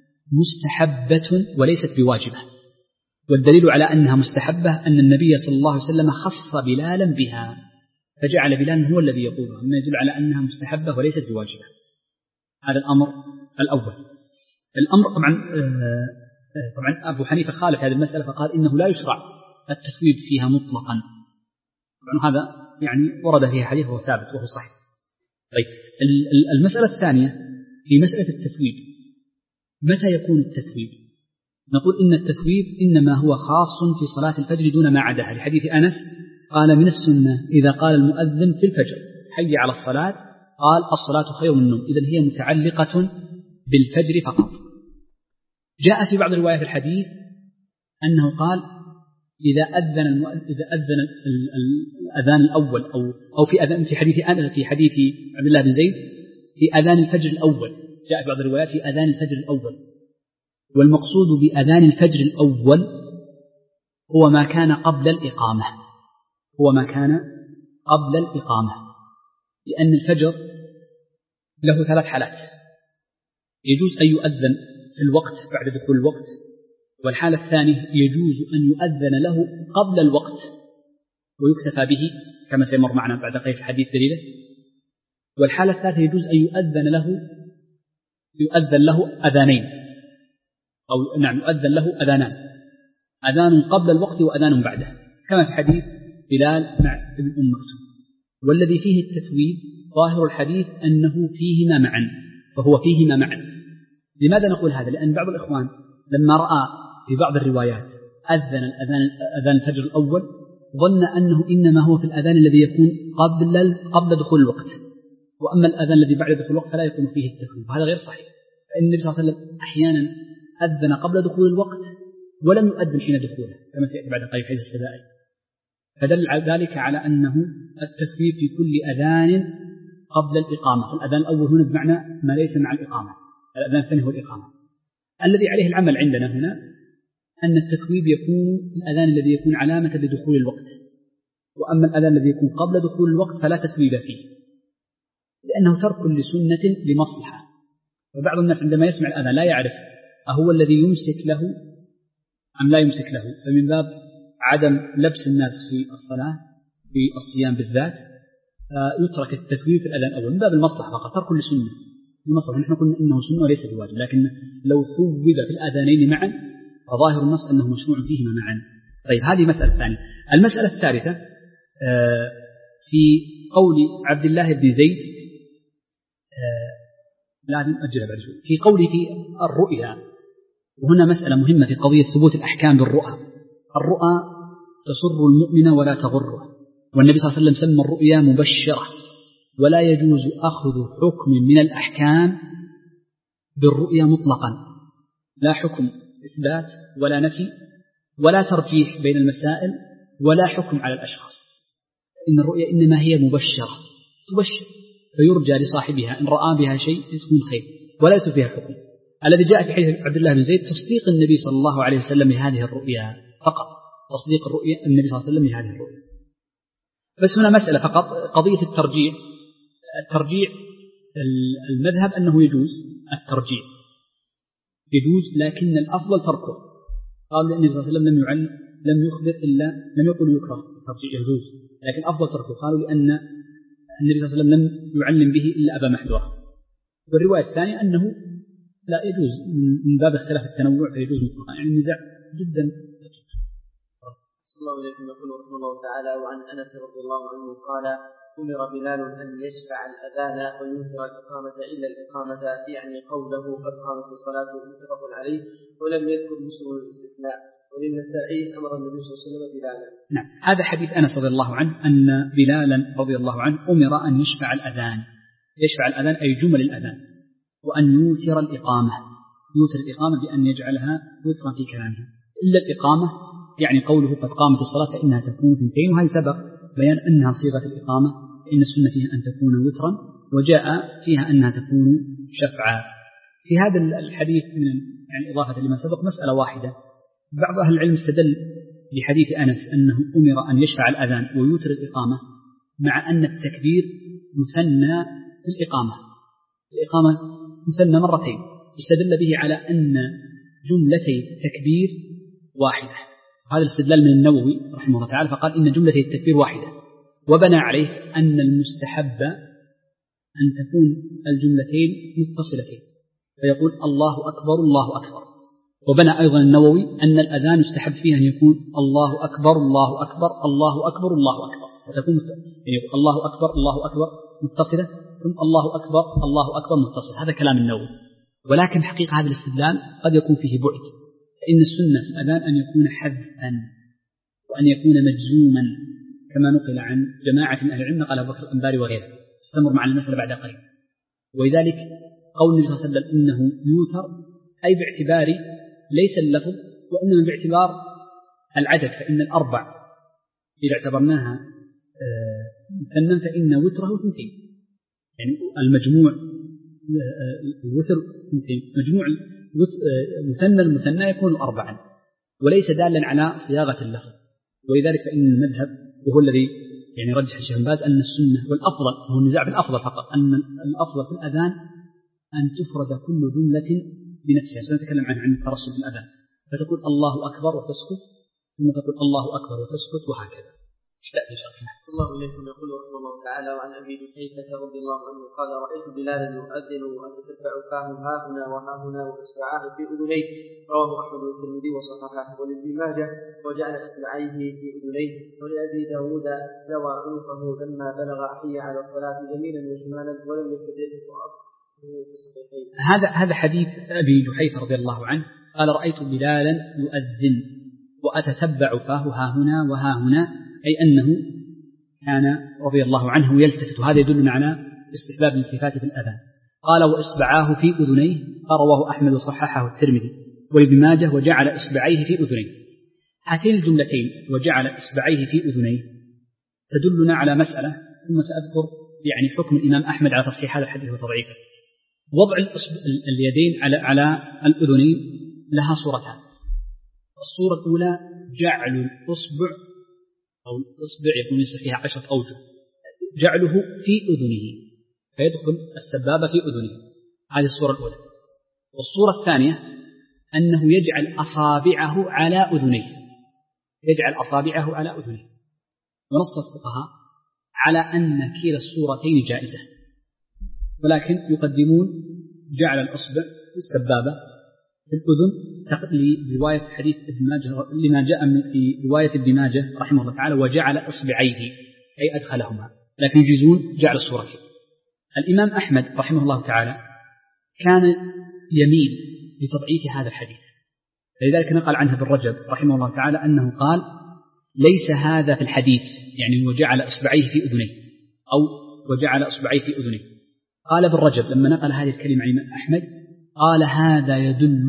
مستحبة وليست بواجبة، والدليل على أنها مستحبة أن النبي صلى الله عليه وسلم خص بلالا بها فجعل بلال هو الذي يقولها، مما يدل على أنها مستحبة وليست بواجبة. هذا الأمر الأول. الأمر طبعا طبعا أبو حنيفة خالف هذه المسألة فقال إنه لا يشرع التثويب فيها مطلقا. طبعا هذا يعني ورد فيها حديث وهو ثابت وهو صحيح. طيب المسألة الثانية في مسألة التثويب، متى يكون التثويب؟ نقول إن التثويب إنما هو خاص في صلاة الفجر دون ما عداها، لحديث أنس قال من السنة إذا قال المؤذن في الفجر حي على الصلاة قال الصلاة خير من النوم، إذن هي متعلقة بالفجر فقط. جاء في بعض روايات الحديث أنه قال إذا أذن المؤذن إذا أذن الأذان الأول أو أو في أذان في حديث أنس في حديث عبد الله بن زيد في أذان الفجر الأول، جاء في بعض الروايات في أذان الفجر الأول. والمقصود بأذان الفجر الأول هو ما كان قبل الإقامة هو ما كان قبل الإقامة لأن الفجر له ثلاث حالات، يجوز أن يؤذن في الوقت بعد دخول الوقت، والحالة الثانية يجوز أن يؤذن له قبل الوقت ويكتفى به كما سيمر معنا بعد قليل في الحديث دليله، والحالة الثالثة يجوز أن يؤذن له يؤذن له أذانين أو نعم يؤذن له أذانان، أذان قبل الوقت وأذان بعده كما في حديث بلال مع ابن أم مكتوم. والذي فيه التثويب ظاهر الحديث أنه فيهما معا، فهو فيهما معا. لماذا نقول هذا؟ لأن بعض الإخوان لما رأى في بعض الروايات أذن الأذان أذان الفجر الأول ظن أنه إنما هو في الأذان الذي يكون قبل قبل دخول الوقت، وأما الأذان الذي بعد دخول الوقت فلا يكون فيه التثويب، وهذا غير صحيح. فإن النبي صلى الله عليه وسلم أحيانا أذن قبل دخول الوقت ولم يؤذن حين دخوله كما سيأتي بعد قليل حديث السبائي، فدل على ذلك على أنه التثويب في كل أذان قبل الإقامة. الأذان الأول هنا بمعنى ما ليس مع الإقامة، الأذان الثاني هو الإقامة. الذي عليه العمل عندنا هنا أن التثويب يكون الأذان الذي يكون علامة لدخول الوقت، وأما الأذان الذي يكون قبل دخول الوقت فلا تثويب فيه لأنه ترك لسنة لمصلحة. وبعض الناس عندما يسمع الأذان لا يعرف أهو الذي يمسك له أم لا يمسك له، فمن باب عدم لبس الناس في الصلاة في الصيام بالذات يترك التثويب في الأذان الأول من باب المصلحة فقط، ترك لسنة لمصلحة. نحن قلنا إنه سنة وليس بواجب، لكن لو ثوب في الأذانين معا فظاهر النص أنه مشروع فيهما معا. طيب هذه مسألة ثانية. المسألة الثالثة في قول عبد الله بن زيد لا نأجلها بعد شوي، في قوله في الرؤيا، وهنا مسألة مهمة في قضية ثبوت الأحكام بالرؤى. الرؤى تسر المؤمن ولا تغره، والنبي صلى الله عليه وسلم سمى الرؤيا مبشرة، ولا يجوز أخذ حكم من الأحكام بالرؤيا مطلقا، لا حكم إثبات ولا نفي ولا ترجيح بين المسائل ولا حكم على الأشخاص. إن الرؤيا إنما هي مبشرة تبشر فيرجى لصاحبها إن رأى بها شيء تكون خير ولا يثبت بها حكم. الذي جاء في حديث عبد الله بن زيد تصديق النبي صلى الله عليه وسلم لهذه الرؤيا فقط، تصديق الرؤيا النبي صلى الله عليه وسلم لهذه الرؤيا. بس هنا مسألة فقط قضية الترجيع. الترجيع المذهب أنه يجوز الترجيع يجوز، لكن الأفضل تركه. قال النبي صلى الله عليه وسلم لم يعلم لم يخبر إلا لم يقل يكره الترجيع يجوز، لكن الأفضل تركه. قالوا لأن النبي صلى الله عليه وسلم لم يعلم به إلا أبا محذورة. والرواية الثانية أنه لا يجوز من باب اختلاف التنوع فيجوز مطلقا، يعني النزاع جدا دقيق. صلى الله عليه وسلم يقول رحمه الله تعالى: وعن أنس رضي الله عنه قال: أمر بلال أن يشفع الأذان وينكر الإقامة إلا الإقامة، يعني قوله قد قامت الصلاة، متفق عليه، ولم يذكر مسلم الاستثناء. وللنسائي أمر النبي صلى الله عليه وسلم بلالا. نعم، هذا حديث أنس رضي الله عنه أن بلالا رضي الله عنه أمر أن يشفع الأذان، يشفع الأذان أي جمل الأذان، وأن يوتر الإقامة يوتر الإقامة بأن يجعلها وترا في كلامه، إلا الإقامة يعني قوله قد قامت الصلاة فإنها تكون ثنتين، وهذه سبق بيان أنها صيغة الإقامة، إن السنة فيها أن تكون وترا، وجاء فيها أنها تكون شفعا. في هذا الحديث من يعني إضافة لما سبق مسألة واحدة، بعض أهل العلم استدل بحديث أنس أنه أمر أن يشفع الأذان ويوتر الإقامة، مع أن التكبير مثنى في الإقامة، الإقامة مثنى مرتين، استدل به على أن جملتي التكبير واحدة. هذا الاستدلال من النووي رحمه الله تعالى، فقال إن جملتي التكبير واحدة، وبنى عليه أن المستحب أن تكون الجملتين متصلتين، فيقول الله أكبر الله أكبر. وبنى أيضا النووي أن الأذان يستحب فيه أن يكون الله أكبر الله أكبر الله أكبر الله أكبر، وتكون يعني الله أكبر الله أكبر متصلة، ثم الله أكبر الله أكبر متصل. هذا كلام النووي، ولكن حقيقة هذا الاستدلال قد يكون فيه بعد، فإن السنة في الأذان أن يكون حذفا وأن يكون مجزوما كما نقل عن جماعة من أهل العلم، قال أبو بكر الأنباري وغيره. استمر مع المسألة بعد قليل. ولذلك قول النبي صلى الله عليه وسلم إنه يوتر أي باعتبار ليس اللفظ وإنما باعتبار العدد، فإن الأربع إذا اعتبرناها مثنى فإن وتره ثنتين، يعني المجموع الوتر ثنتين، مجموع مثنى المثنى يكون أربعا، وليس دالا على صياغة اللفظ. ولذلك فإن المذهب وهو الذي يعني رجح الشيخ بن باز أن السنة والأفضل، هو النزاع في الأفضل فقط، أن الأفضل في الأذان أن تفرد كل جملة بنفسها، سنتكلم عنها عن الترسل في الأذان، فتقول الله أكبر وتسكت، ثم تقول الله أكبر وتسكت، وهكذا. استأذن شيخ. صلى الله عليكم. يقول رحمه الله تعالى: وعن أبي جحيفة رضي الله عنه قال: رأيت بلالا يؤذن وأتتبع فاه ها هنا وها هنا وإصبعاه في أذنيه. رواه أحمد والترمذي وصححه. ولابن ماجه: وجعل إصبعيه في أذنيه. ولأبي داود: لوى عنقه لما بلغ حي على الصلاة يمينا وشمالا ولم يستدع وأصله. هذا هذا حديث أبي جحيفة رضي الله عنه قال: رأيت بلالا يؤذن وأتتبع فاه ها هنا وها هنا، أي أنه كان رضي الله عنه يلتفت، وهذا يدلنا على استحباب الالتفات في الأذان. قال: وإصبعاه في أذنيه، رواه أحمد وصححه الترمذي. وابن ماجه: وجعل إصبعيه في أذنيه. هاتين الجملتين وجعل إصبعيه في أذنيه تدلنا على مسألة، ثم سأذكر يعني حكم الإمام أحمد على تصحيح هذا الحديث وتضعيفه. وضع اليدين على على الأذنين لها صورتان. الصورة الأولى جعل الأصبع أو الإصبع يكون فيها عشرة أوجه، جعله في أذنه فيدخل السبابة في أذنه، هذه الصورة الأولى. والصورة الثانية أنه يجعل أصابعه على أذنيه، يجعل أصابعه على أذنيه. ونص الفقهاء على أن كلا الصورتين جائزة، ولكن يقدمون جعل الأصبع في السبابة في الأذن لرواية حديث ابن ماجه لما جاء في رواية ابن ماجه رحمه الله تعالى: وجعل إصبعيه أي أدخلهما، لكن يجيزون جعل الصورتين. الإمام أحمد رحمه الله تعالى كان يميل لتضعيف هذا الحديث، لذلك نقل عنه ابن رجب رحمه الله تعالى أنه قال: ليس هذا في الحديث، يعني وجعل إصبعيه في أذنيه أو وجعل إصبعيه في أذنيه. قال ابن رجب لما نقل هذه الكلمة عن الإمام أحمد قال: هذا يدل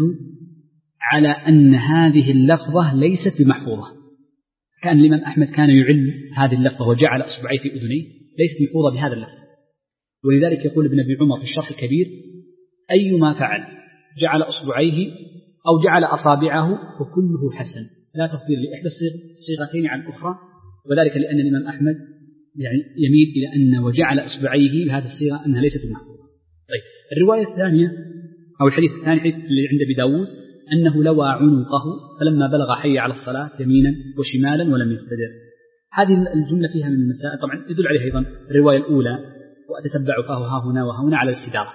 على أن هذه اللفظة ليست بمحفوظة. كان الإمام أحمد كان يعل هذه اللفظة وجعل إصبعيه في أذنيه ليست محفوظة بهذا اللفظ. ولذلك يقول ابن أبي عمر في الشرح الكبير: أيما فعل جعل إصبعيه أو جعل أصابعه فكله حسن، لا تفضيل لإحدى الصيغتين عن الأخرى، وذلك لأن الإمام أحمد يعني يميل إلى أن وجعل إصبعيه بهذه الصيغة أنها ليست محفوظة. طيب، الرواية الثانية أو الحديث الثاني اللي عند أبي داود أنه لوى عنقه فلما بلغ حي على الصلاة يمينا وشمالا ولم يستدر. هذه الجملة فيها من المسائل، طبعا يدل عليها أيضا الرواية الأولى: وأتتبع فاه ها هنا وها هنا على الاستدارة.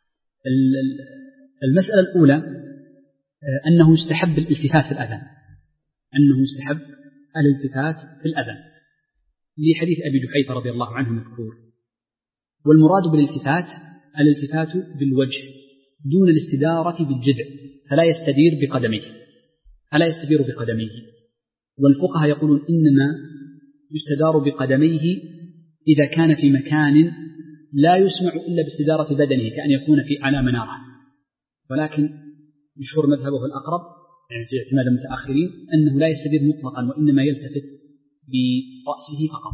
المسألة الأولى أنه يستحب الالتفات في الأذان، أنه يستحب الالتفات في الأذان لحديث أبي جحيفة رضي الله عنه مذكور. والمراد بالالتفات الالتفات بالوجه دون الاستدارة بالجذع، فلا يستدير بقدميه فلا يستدير بقدميه والفقهاء يقولون إنما يستدار بقدميه إذا كان في مكان لا يسمع إلا باستدارة بدنه، كأن يكون في على منارة. ولكن مشهور مذهبه الأقرب يعني في اعتماد المتأخرين أنه لا يستدير مطلقا وإنما يلتفت برأسه فقط.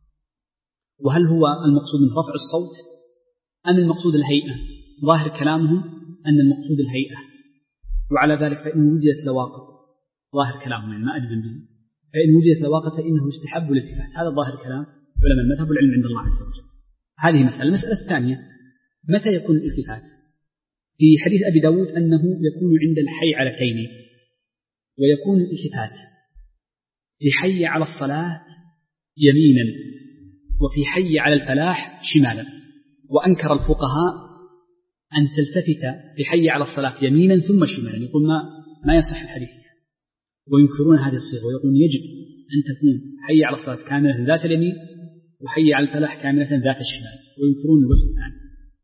وهل هو المقصود من رفع الصوت أم المقصود الهيئة؟ ظاهر كلامهم أن المقصود الهيئة، وعلى ذلك فإن وجدت لواقط، ظاهر كلامهم يعني ما أجزم به، فإن وجدت لواقط فإنه يستحب الالتفات. هذا ظاهر كلام علماء المذهب والعلم عند الله عز وجل. هذه مسألة. المسألة الثانية متى يكون الالتفات؟ في حديث أبي داود أنه يكون عند الحي على تيمين، ويكون الالتفات في حي على الصلاة يمينا وفي حي على الفلاح شمالا. وأنكر الفقهاء أن تلتفت في حي على الصلاة يمينا ثم شمالا، يقول ما ما يصح الحديث، وينكرون هذه الصيغة ويقولون يجب أن تكون حي على الصلاة كاملة ذات اليمين وحي على الفلاح كاملة ذات الشمال، وينكرون الوجه الثاني.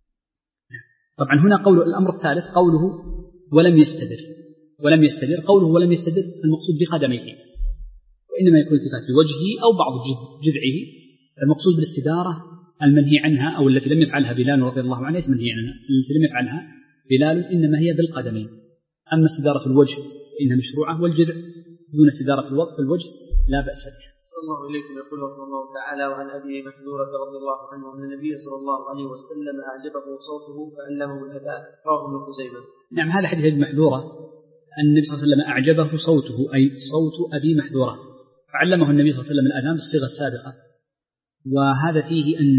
طبعا هنا قول الأمر الثالث قوله ولم يستدر. ولم يستدر قوله ولم يستدر المقصود بقدميه، وإنما يكون التفات بوجهه أو بعض جذعه. المقصود بالاستدارة المنهي عنها أو التي لم يفعلها بلال رضي الله عنه ليس منهي عنها، التي لم يفعلها بلال إنما هي بالقدمين. أما استدارة الوجه فإنها مشروعة، والجذع دون استدارة الوجه لا بأس به. صلى الله عليكم. يقول رحمه الله تعالى وعن أبي محذورة رضي الله عنه أن النبي صلى الله عليه وسلم أعجبه صوته فعلمه الأذان، رواه ابن خزيمة. نعم، هذا حديث أبي محذورة أن النبي صلى الله عليه وسلم أعجبه صوته أي صوت أبي محذورة، فعلمه النبي صلى الله عليه وسلم الأذان بالصيغة السابقة. وهذا فيه أن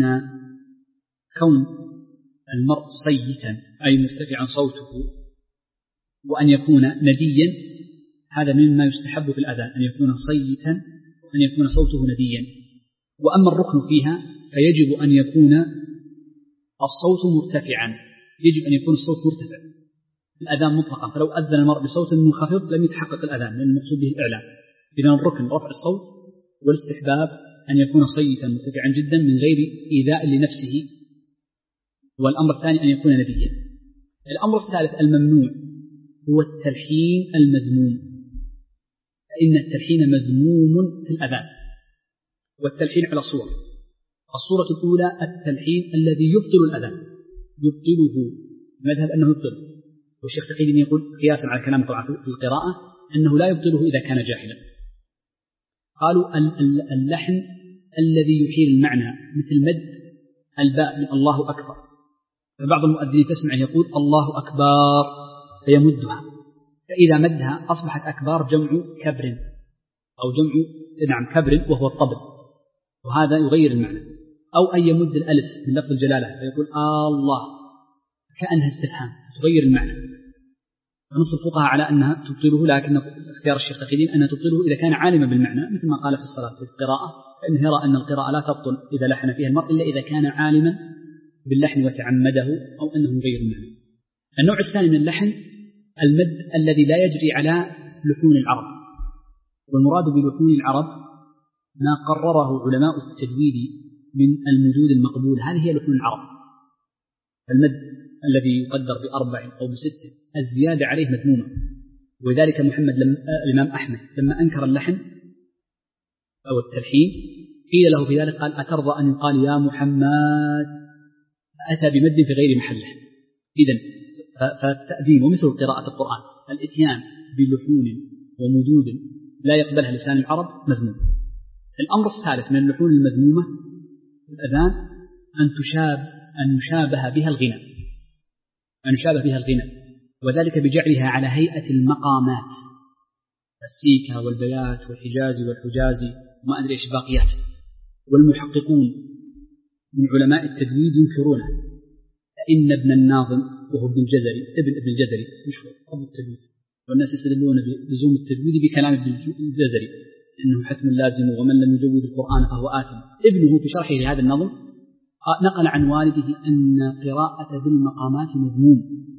كون المرء صيتا أي مرتفعا صوته وأن يكون نديا هذا مما يستحب في الأذان، أن يكون صيتا وأن يكون صوته نديا. وأما الركن فيها فيجب أن يكون الصوت مرتفعا، يجب أن يكون الصوت مرتفع في الأذان مطلقا، فلو أذن المرء بصوت منخفض لم يتحقق الأذان لأن المقصود به الإعلان. إذن الركن رفع الصوت، والاستحباب أن يكون صيتا مرتفعا جدا من غير إيذاء لنفسه، والأمر الثاني أن يكون نديا. الأمر الثالث الممنوع هو التلحين المذموم، فإن التلحين مذموم في الأذان، والتلحين على صور. الصورة الأولى التلحين الذي يبطل الأذان، يبطله مذهب أنه يبطل، والشيخ تقي الدين يقول قياسا على كلام طبعا في القراءة أنه لا يبطله إذا كان جاهلا. قالوا اللحن الذي يحيل المعنى مثل مد الباء من الله أكبر، فبعض المؤذنين تسمع يقول الله أكبر فيمدها، فإذا مدها أصبحت أكبار جمع كبر أو جمع نعم كبر وهو الطبل، وهذا يغير المعنى. أو أن يمد الألف من لفظ الجلالة فيقول آه الله كأنها استفهام تغير المعنى. فنص الفقهاء على أنها تبطله، لكن اختيار الشيخ تقي الدين أنها تبطله إذا كان عالما بالمعنى، مثل ما قال في الصلاة في القراءة، فإنه يرى أن القراءة لا تبطل إذا لحن فيها المرء إلا إذا كان عالما باللحن وتعمده أو أنه مغير المعنى. النوع الثاني من اللحن المد الذي لا يجري على لحون العرب، والمراد بلحون العرب ما قرره علماء التجويد من المدود المقبول، هذه هي لحون العرب. المد الذي يقدر بأربع أو بستة الزيادة عليه مذمومة، وذلك محمد لم... الإمام أحمد لما أنكر اللحن أو التلحين قيل له في ذلك قال أترضى أن يقال يا محمد، أتى بمد في غير محله. إذن فالتأذين ومثل قراءة القرآن الإتيان بلحون ومدود لا يقبلها لسان العرب مذموم. الأمر الثالث من اللحون المذمومة في الأذان أن تشاب أن يشابه بها الغنى، أن يشابه بها الغنى، وذلك بجعلها على هيئة المقامات، السيكة والبيات والحجازي والحجازي وما أدري إيش باقيات. والمحققون من علماء التجويد ينكرونه، فإن ابن الناظم وهو ابن الجزري ابن ابن الجزري مشهور أبو التجويد، والناس يستدلون بلزوم التجويد بكلام ابن الجزري إنه حتم لازم ومن لم يجوز القرآن فهو آثم. ابنه في شرحه لهذا النظم نقل عن والده أن قراءة ذي المقامات مذموم،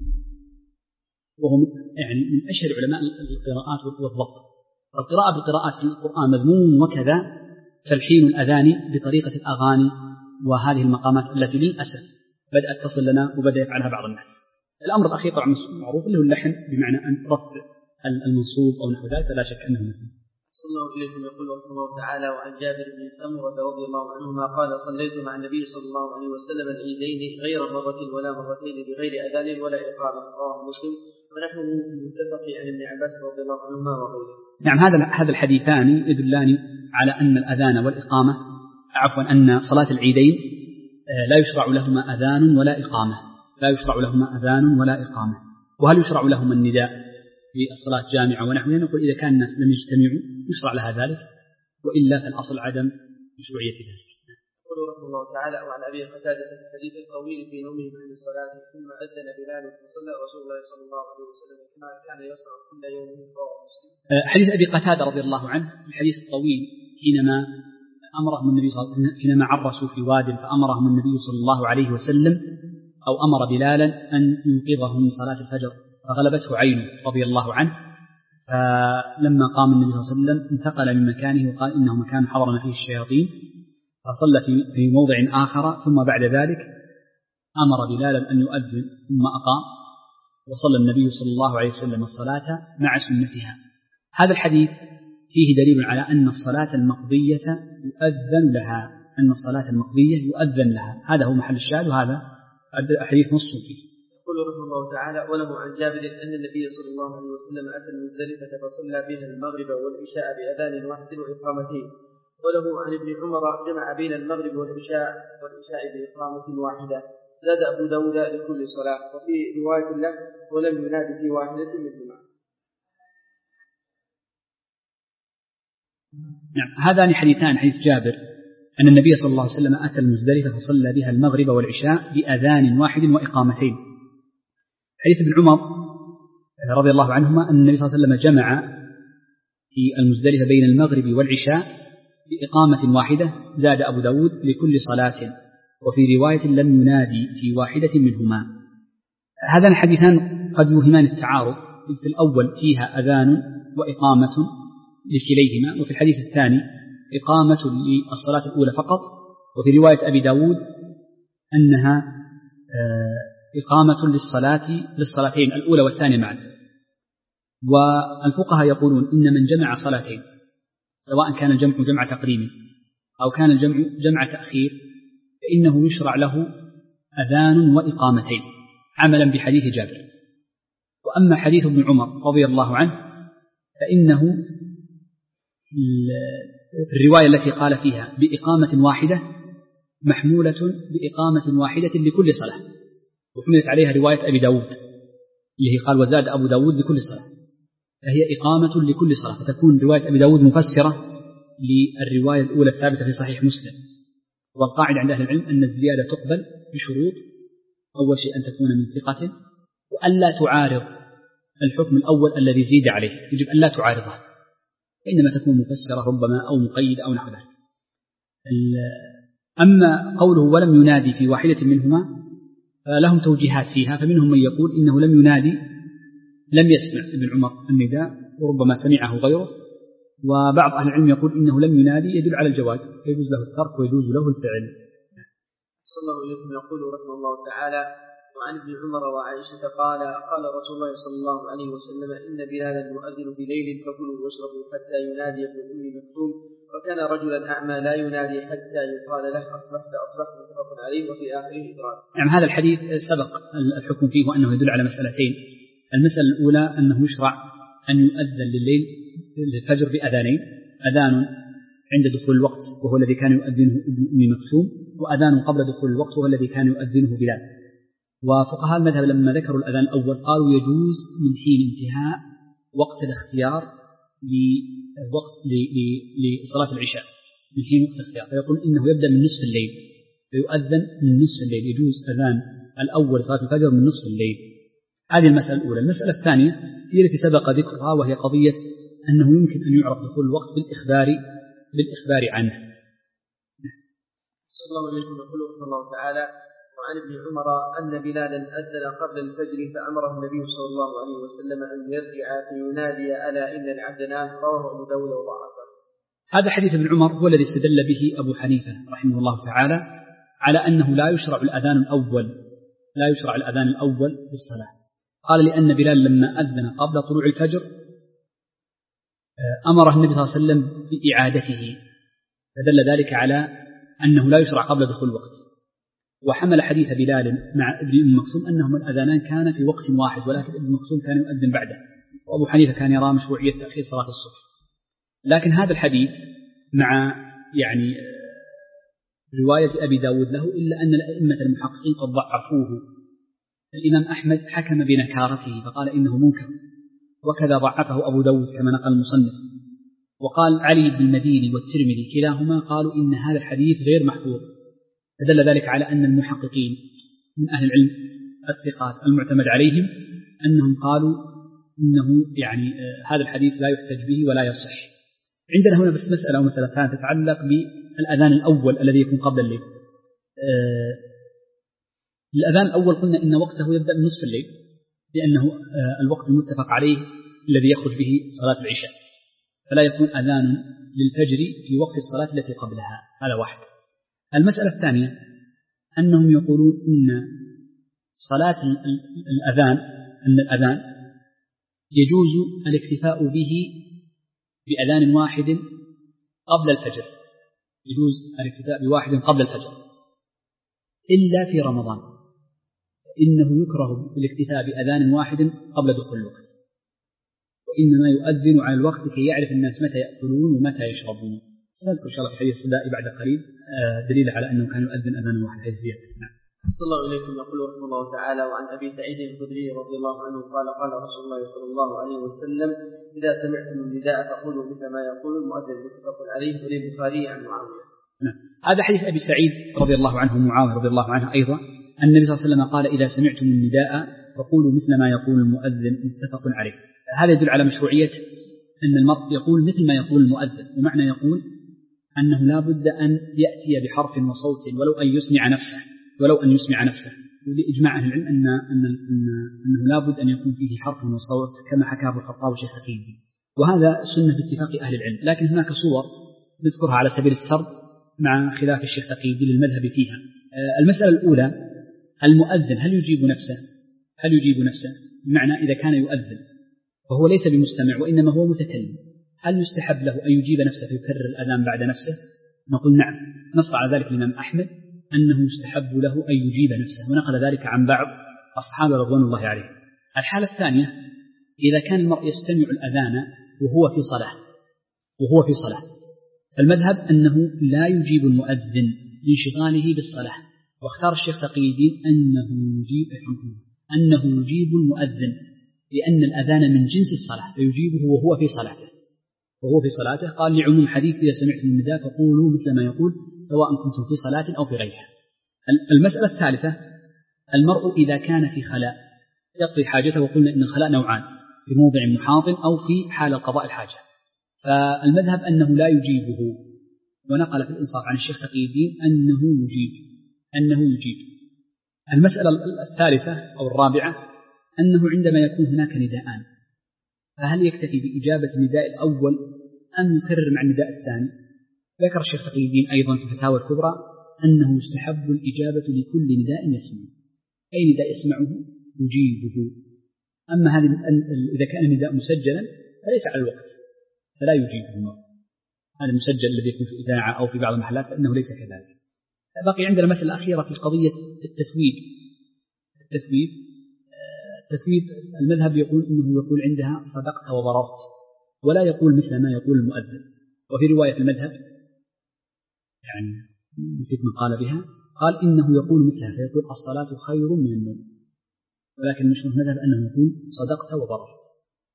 وهو يعني من أشهر علماء القراءات والضبط. القراءة بالقراءات في القرآن مذموم، وكذا تلحين الأذان بطريقة الأغاني وهذه المقامات التي للأسف بدأت تصل لنا وبدأ يفعلها بعض الناس. الأمر الأخير طبعا معروف اللي هو اللحن، بمعنى أن رفع المنصوب أو نحو ذلك، لا شك أنه مذموم. صلى الله عليه يقول رحمه الله تعالى وعن جابر بن سمرة رضي الله عنهما قال صليت مع النبي صلى الله عليه وسلم العيدين غير مرة ولا مرتين بغير أذان ولا إقامة، رواه مسلم. ونحن متفق عن ابن عباس رضي الله عنهما وغيره. نعم، هذا هذا الحديثان يدلان على أن الأذان والإقامة، عفوا أن صلاة العيدين لا يشرع لهما أذان ولا إقامة، لا يشرع لهما أذان ولا إقامة. وهل يشرع لهما النداء في الصلاة جامعة ونحوها؟ نقول إذا كان الناس لم يجتمعوا يشرع لها ذلك، وإلا فالأصل عدم مشروعية ذلك. يقول رحمه الله تعالى: وعن أبي قتادة في الحديث الطويل في نومه عند الصلاة ثم أذن بلال فصلى رسول الله صلى الله عليه وسلم كما كان يصنع كل يوم. حديث أبي قتادة رضي الله عنه الحديث الطويل حينما أمرهم النبي صلى الله عليه وسلم، حينما عرسوا في واد فأمرهم النبي صلى الله عليه وسلم أو أمر بلالا أن ينقذهم من صلاة الفجر فغلبته عينه رضي الله عنه، فلما قام النبي صلى الله عليه وسلم انتقل من مكانه وقال إنه مكان حضرنا فيه الشياطين، فصلى في موضع آخر، ثم بعد ذلك أمر بلالا أن يؤذن ثم أقام، وصلى النبي صلى الله عليه وسلم الصلاة مع سنتها. هذا الحديث فيه دليل على أن الصلاة المقضية يؤذن لها، أن الصلاة المقضية يؤذن لها، هذا هو محل الشاهد، وهذا حديث نص فيه. يقول رحمه الله تعالى: وله عن جابر أن النبي صلى الله عليه وسلم أتى المزدلفة فصلى بها المغرب والعشاء بأذان واحد وإقامتين. وله عن ابن عمر جمع بين المغرب والعشاء والعشاء بإقامة واحدة. زاد أبو داود لكل صلاة، وفي رواية له: ولم ينادي في واحدة منهما. نعم، هذان حديثان، حديث جابر أن النبي صلى الله عليه وسلم أتى المزدلفة فصلى بها المغرب والعشاء بأذان واحد وإقامتين. حديث ابن عمر رضي الله عنهما أن النبي صلى الله عليه وسلم جمع في المزدلفة بين المغرب والعشاء بإقامة واحدة. زاد أبو داود لكل صلاة، وفي رواية لم ينادي في واحدة منهما. هذان الحديثان قد يوهمان التعارض، في الأول فيها أذان وإقامة لكليهما، وفي الحديث الثاني إقامة للصلاة الأولى فقط، وفي رواية أبي داود أنها إقامة للصلاة للصلاتين الأولى والثانية معا. والفقهاء يقولون إن من جمع صلاتين، سواء كان الجمع جمع تقديم أو كان الجمع جمع تأخير، فإنه يشرع له أذان وإقامتين عملا بحديث جابر. وأما حديث ابن عمر رضي الله عنه فإنه في الرواية التي قال فيها بإقامة واحدة محمولة بإقامة واحدة لكل صلاة، وحملت عليها رواية أبي داود اللي قال وزاد أبو داود لكل صلاة، فهي إقامة لكل صلاة، فتكون رواية أبي داود مفسرة للرواية الأولى الثابتة في صحيح مسلم. والقاعدة عند أهل العلم أن الزيادة تقبل بشروط: أول شيء أن تكون من ثقة، وألا تعارض الحكم الأول الذي زيد عليه، يجب أن لا تعارضه، إنما تكون مفسرة ربما أو مقيد أو نحو ذلك. أما قوله ولم ينادي في واحدة منهما فلهم توجيهات فيها، فمنهم من يقول إنه لم ينادي، لم يسمع ابن عمر النداء وربما سمعه غيره، وبعض أهل العلم يقول إنه لم ينادي يدل على الجواز، يجوز له الترك ويجوز له الفعل. صلى الله عليه وسلم يقول رحمه الله تعالى: وعن ابن عمر وعائشة قال: قال رسول الله صلى الله عليه وسلم: إن بلالا يؤذن بليل فكلوا واشربوا حتى ينادي ابن أم مكتوم، وكان رجلا أعمى لا ينادي حتى يقال له أصبحت أصبحت، متفق عليه، وفي آخره إدراك. يعني هذا الحديث سبق الحكم فيه، وأنه يدل على مسألتين. المسألة الأولى أنه يشرع أن يؤذن لليل للفجر بأذانين: أذان عند دخول الوقت وهو الذي كان يؤذنه ابن أم مكتوم، وأذان قبل دخول الوقت وهو الذي كان يؤذنه بلال. وفقهاء المذهب لما ذكروا الأذان الأول قالوا يجوز من حين انتهاء وقت الاختيار لوقت لصلاة العشاء، من حين وقت الاختيار، فيقول إنه يبدأ من نصف الليل فيؤذن من نصف الليل، يجوز أذان الأول صلاة الفجر من نصف الليل. هذه المسألة الأولى. المسألة الثانية هي التي سبق ذكرها، وهي قضية أنه يمكن أن يعرف دخول الوقت بالإخبار بالإخبار عنه. صلى الله عليه وسلم يقول رحمه الله تعالى: وعن ابن عمر أن بلالا أذن قبل الفجر فأمره النبي صلى الله عليه وسلم أن يرجع فينادي: ألا إن العبد نام. رواه أبو داود وضعفه. هذا حديث ابن عمر هو الذي استدل به أبو حنيفة رحمه الله تعالى على أنه لا يشرع الأذان الأول لا يشرع الأذان الأول بالصلاة. قال لأن بلال لما أذن قبل طلوع الفجر أمره النبي صلى الله عليه وسلم بإعادته، فدل ذلك على أنه لا يشرع قبل دخول الوقت. وحمل حديث بلال مع ابن أم مكتوم أنهما الأذانان كان في وقت واحد، ولكن ابن مكتوم كان يؤذن بعده، وأبو حنيفة كان يرى مشروعية تأخير صلاة الصبح. لكن هذا الحديث مع يعني رواية أبي داود له، إلا أن الأئمة المحققين قد ضعفوه. الإمام أحمد حكم بنكارته فقال إنه منكر، وكذا ضعفه أبو داود كما نقل المصنف. وقال علي بن المديني والترمذي كلاهما قالوا إن هذا الحديث غير محفوظ، فدل ذلك على أن المحققين من أهل العلم الثقات المعتمد عليهم أنهم قالوا إنه يعني هذا الحديث لا يحتج به ولا يصح. عندنا هنا بس مسألة أو مسألة ثانية تتعلق بالأذان الأول الذي يكون قبل الليل. آه الأذان الأول قلنا إن وقته يبدأ من نصف الليل، لأنه آه الوقت المتفق عليه الذي يخرج به صلاة العشاء، فلا يكون أذان للفجر في وقت الصلاة التي قبلها. هذا واحد. المسألة الثانية أنهم يقولون إن صلاة الأذان أن الأذان يجوز الاكتفاء به بأذان واحد قبل الفجر، يجوز الاكتفاء بواحد قبل الفجر إلا في رمضان، إنه يكره الاكتفاء بأذان واحد قبل دخول الوقت، وإنما يؤذن على الوقت كي يعرف الناس متى يأكلون ومتى يشربون. سنذكر إن شاء الله في حديث الصداء بعد قليل دليل على أنه كان يؤذن أذان واحد حيث زيادة. نعم. صلى الله عليكم. يقول رحمه الله تعالى: وعن أبي سعيد الخدري رضي الله عنه قال: قال رسول الله صلى الله عليه وسلم: إذا سمعتم النداء فقولوا مثل ما يقول المؤذن. متفق عليه، وللبخاري عن معاوية. نعم. هذا حديث أبي سعيد رضي الله عنه ومعاوية رضي الله عنه أيضا، النبي صلى الله عليه وسلم قال: إذا سمعتم النداء فقولوا مثل ما يقول المؤذن. متفق عليه. هذا يدل على مشروعية أن المرء يقول مثل ما يقول المؤذن، ومعنى يقول أنه لا بد أن يأتي بحرف وصوت ولو أن يسمع نفسه ولو أن يسمع نفسه ولإجماع أهل العلم أن أن أن أنه لا بد أن يكون فيه حرف وصوت كما حكاه ابن الخطاب والشيخ التقيي، وهذا سنة باتفاق أهل العلم. لكن هناك صور نذكرها على سبيل السرد مع خلاف الشيخ التقيي للمذهب فيها. المسألة الأولى: المؤذن هل يجيب نفسه؟ هل يجيب نفسه؟ بمعنى إذا كان يؤذن فهو ليس بمستمع وإنما هو متكلم، هل يستحب له أن يجيب نفسه فيكرر الأذان بعد نفسه؟ نقول نعم. نص على ذلك الإمام أحمد أنه يستحب له أن يجيب نفسه، ونقل ذلك عن بعض أصحابه رضوان الله عليهم. الحالة الثانية: إذا كان المرء يستمع الأذان وهو في صلاة وهو في صلاة فالمذهب أنه لا يجيب المؤذن لانشغاله بالصلاة، واختار الشيخ تقي الدين أنه يجيب أنه يجيب المؤذن لأن الأذان من جنس الصلاة فيجيبه وهو في صلاته وهو في صلاته قال لعموم حديث: إذا سمعتم النداء فقولوا مثل ما يقول سواء كنتم في صلاة أو في غيرها. المسألة الثالثة: المرء إذا كان في خلاء يقضي حاجته، وقلنا إن الخلاء نوعان: في موضع محاط أو في حال قضاء الحاجة، فالمذهب أنه لا يجيبه، ونقل في الإنصاف عن الشيخ تقي الدين أنه يجيب أنه يجيب. المسألة الثالثة أو الرابعة: أنه عندما يكون هناك نداءان فهل يكتفي بإجابة النداء الأول أم يكرر مع النداء الثاني؟ ذكر الشيخ تقي الدين أيضا في الفتاوى الكبرى أنه يستحب الإجابة لكل نداء يسمعه، أي نداء يسمعه يجيبه. أما هذه إذا كان النداء مسجلا فليس على الوقت فلا يجيبه، هذا المسجل الذي يكون في إذاعة أو في بعض المحلات فإنه ليس كذلك. بقي عندنا مسألة أخيرة في قضية التثويب. التثويب التثويب المذهب يقول إنه يقول عندها صدقت وبررت، ولا يقول مثل ما يقول المؤذن. وفي رواية المذهب يعني نسيت من قال بها قال إنه يقول مثلها فيقول الصلاة خير من النوم، ولكن مشهور المذهب أنه يقول صدقت وبررت.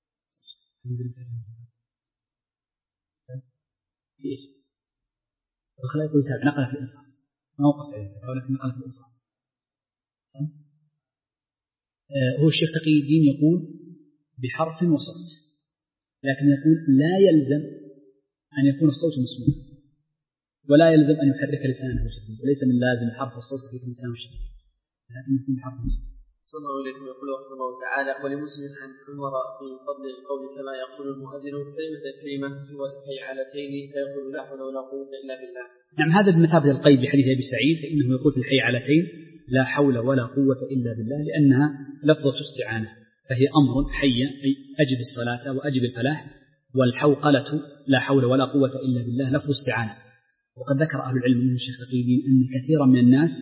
في إيش؟ الخلاء يقول تابع نقل في الإنصاف موقف عليه ولكن نقل في الإنصاف. هو الشيخ تقي الدين يقول بحرف وصوت، لكن يقول لا يلزم أن يكون الصوت مسموعا، ولا يلزم أن يحرك لسانه شديد، وليس من لازم حرف الصوت في لسانه شديد، لكن يكون بحرف وصوت. صلى الله عليه وسلم. يقول رحمه الله تعالى: ولمسلم عن عمر في فضل القول كما يقول المؤذن كلمة كلمة سوى الحيعلتين فيقول لا حول ولا قوة إلا بالله. نعم، هذا بمثابة القيد بحديث أبي سعيد، فإنه يقول في الحيعلتين لا حول ولا قوة إلا بالله، لأنها لفظة استعانة، فهي أمر حي أي أجب الصلاة وأجب الفلاح، والحوقلة لا حول ولا قوة إلا بالله لفظ استعانة. وقد ذكر أهل العلم من الشيخ تقي الدين أن كثيرا من الناس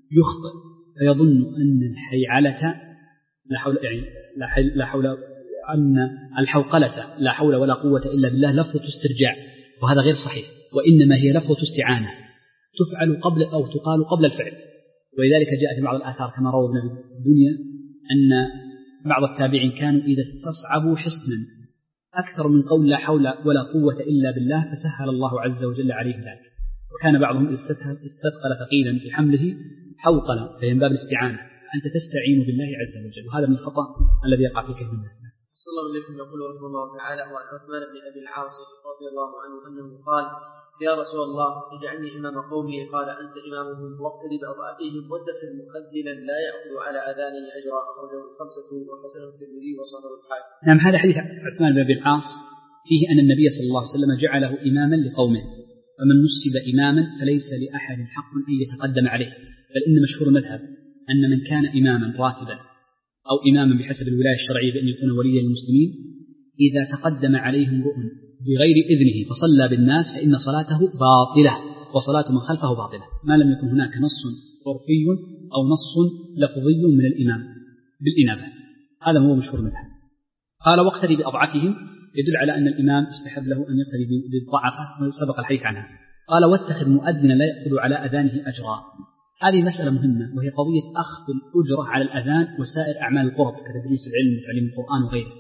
يخطئ فيظن أن الحيعلة لا حول يعني لا, حل لا حول أن الحوقلة لا حول ولا قوة إلا بالله لفظة استرجاع، وهذا غير صحيح، وإنما هي لفظة استعانة تفعل قبل أو تقال قبل الفعل. ولذلك جاء في بعض الآثار كما روى ابن الدنيا أن بعض التابعين كانوا إذا استصعبوا حصنا أكثر من قول لا حول ولا قوة إلا بالله فسهل الله عز وجل عليهم ذلك. وكان بعضهم استثقل ثقيلا في حمله حوقلا، فهي من باب الاستعانة، أنت تستعين بالله عز وجل، وهذا من الخطأ الذي يقع في كثير من الناس. صلى الله عليه وسلم يقول رحمه الله تعالى وعن عثمان بن أبي العاص رضي الله عنه أنه قال يا رسول الله اجعلني إمام قومي، قال أنت إمامهم واقتدي بأضعافهم واتخذ مخذلا لا يأخذ على أذانه أجرا، أخرجه الخمسة وحسنه الترمذي وصححه الحاكم. نعم، هذا حديث عثمان بن أبي العاص فيه أن النبي صلى الله عليه وسلم جعله إماما لقومه، فمن نسب إماما فليس لأحد حق أن يتقدم عليه، بل إن مشهور المذهب أن من كان إماما راتبا أو إماما بحسب الولاية الشرعية بأن يكون وليا للمسلمين إذا تقدم عليهم رؤن بغير إذنه فصلى بالناس فإن صلاته باطلة وصلاة من خلفه باطلة، ما لم يكن هناك نص عرفي أو نص لفظي من الإمام بالإنابة. هذا هو مشهور المذهب. قال واقتدي بأضعفهم يدل على أن الإمام يستحب له أن يقتدي بالضعفة وسبق الحديث عنها. قال واتخذ مؤذنا لا يأخذ على أذانه أجرا. هذه مسألة مهمة، وهي قضية أخذ الأجرة على الأذان وسائر أعمال القرب كتدريس العلم وتعليم القرآن وغيره.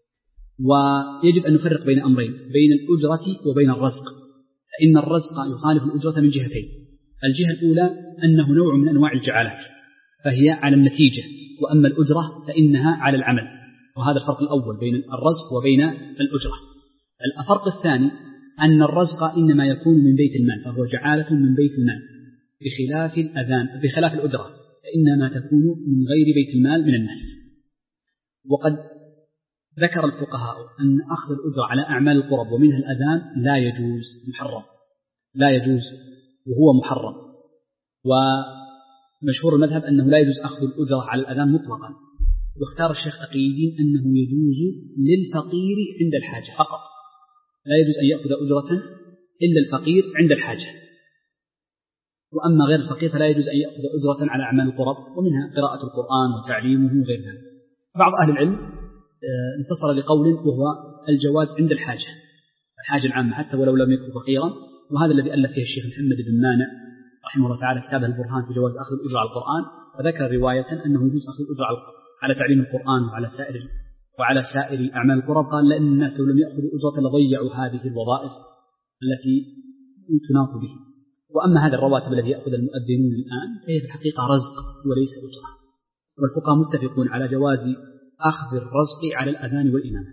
ويجب أن نفرق بين أمرين، بين الأجرة وبين الرزق، فإن الرزق يخالف الأجرة من جهتين. الجهة الأولى أنه نوع من أنواع الجعالات فهي على النتيجة، وأما الأجرة فإنها على العمل، وهذا الفرق الأول بين الرزق وبين الأجرة. الفرق الثاني أن الرزق إنما يكون من بيت المال، فهو جعالة من بيت المال، بخلاف الأذان بخلاف الأجرة فإنما تكون من غير بيت المال من الناس. وقد ذكر الفقهاء أن أخذ الأجرة على أعمال القرب ومنها الأذان لا يجوز، محرم، لا يجوز وهو محرم. ومشهور المذهب أنه لا يجوز أخذ الأجرة على الأذان مطلقا، واختار الشيخ تقي الدين أنه يجوز للفقير عند الحاجة فقط، لا يجوز أن يأخذ أجرة إلا الفقير عند الحاجة، وأما غير الفقير فلا يجوز أن يأخذ أجرة على أعمال القرب ومنها قراءة القرآن وتعليمه وغير ذلك. بعض أهل العلم انتصر لقول وهو الجواز عند الحاجة، الحاجة العامة حتى ولو لم يكن فقيرا، وهذا الذي ألف فيه الشيخ محمد بن مانع رحمه الله تعالى كتابه البرهان في جواز أخذ الأجرة على القرآن، وذكر رواية أنه يجوز أخذ الأجرة على تعليم القرآن وعلى سائر وعلى سائر أعمال القرب. قال لأن الناس لو لم يأخذوا أجرة لضيعوا هذه الوظائف التي تناط به. وأما هذا الرواتب الذي يأخذ المؤذنون الآن فهي في الحقيقة رزق وليس أجرة، والفقهاء متفقون على جواز أخذ الرزق على الأذان والإمامة.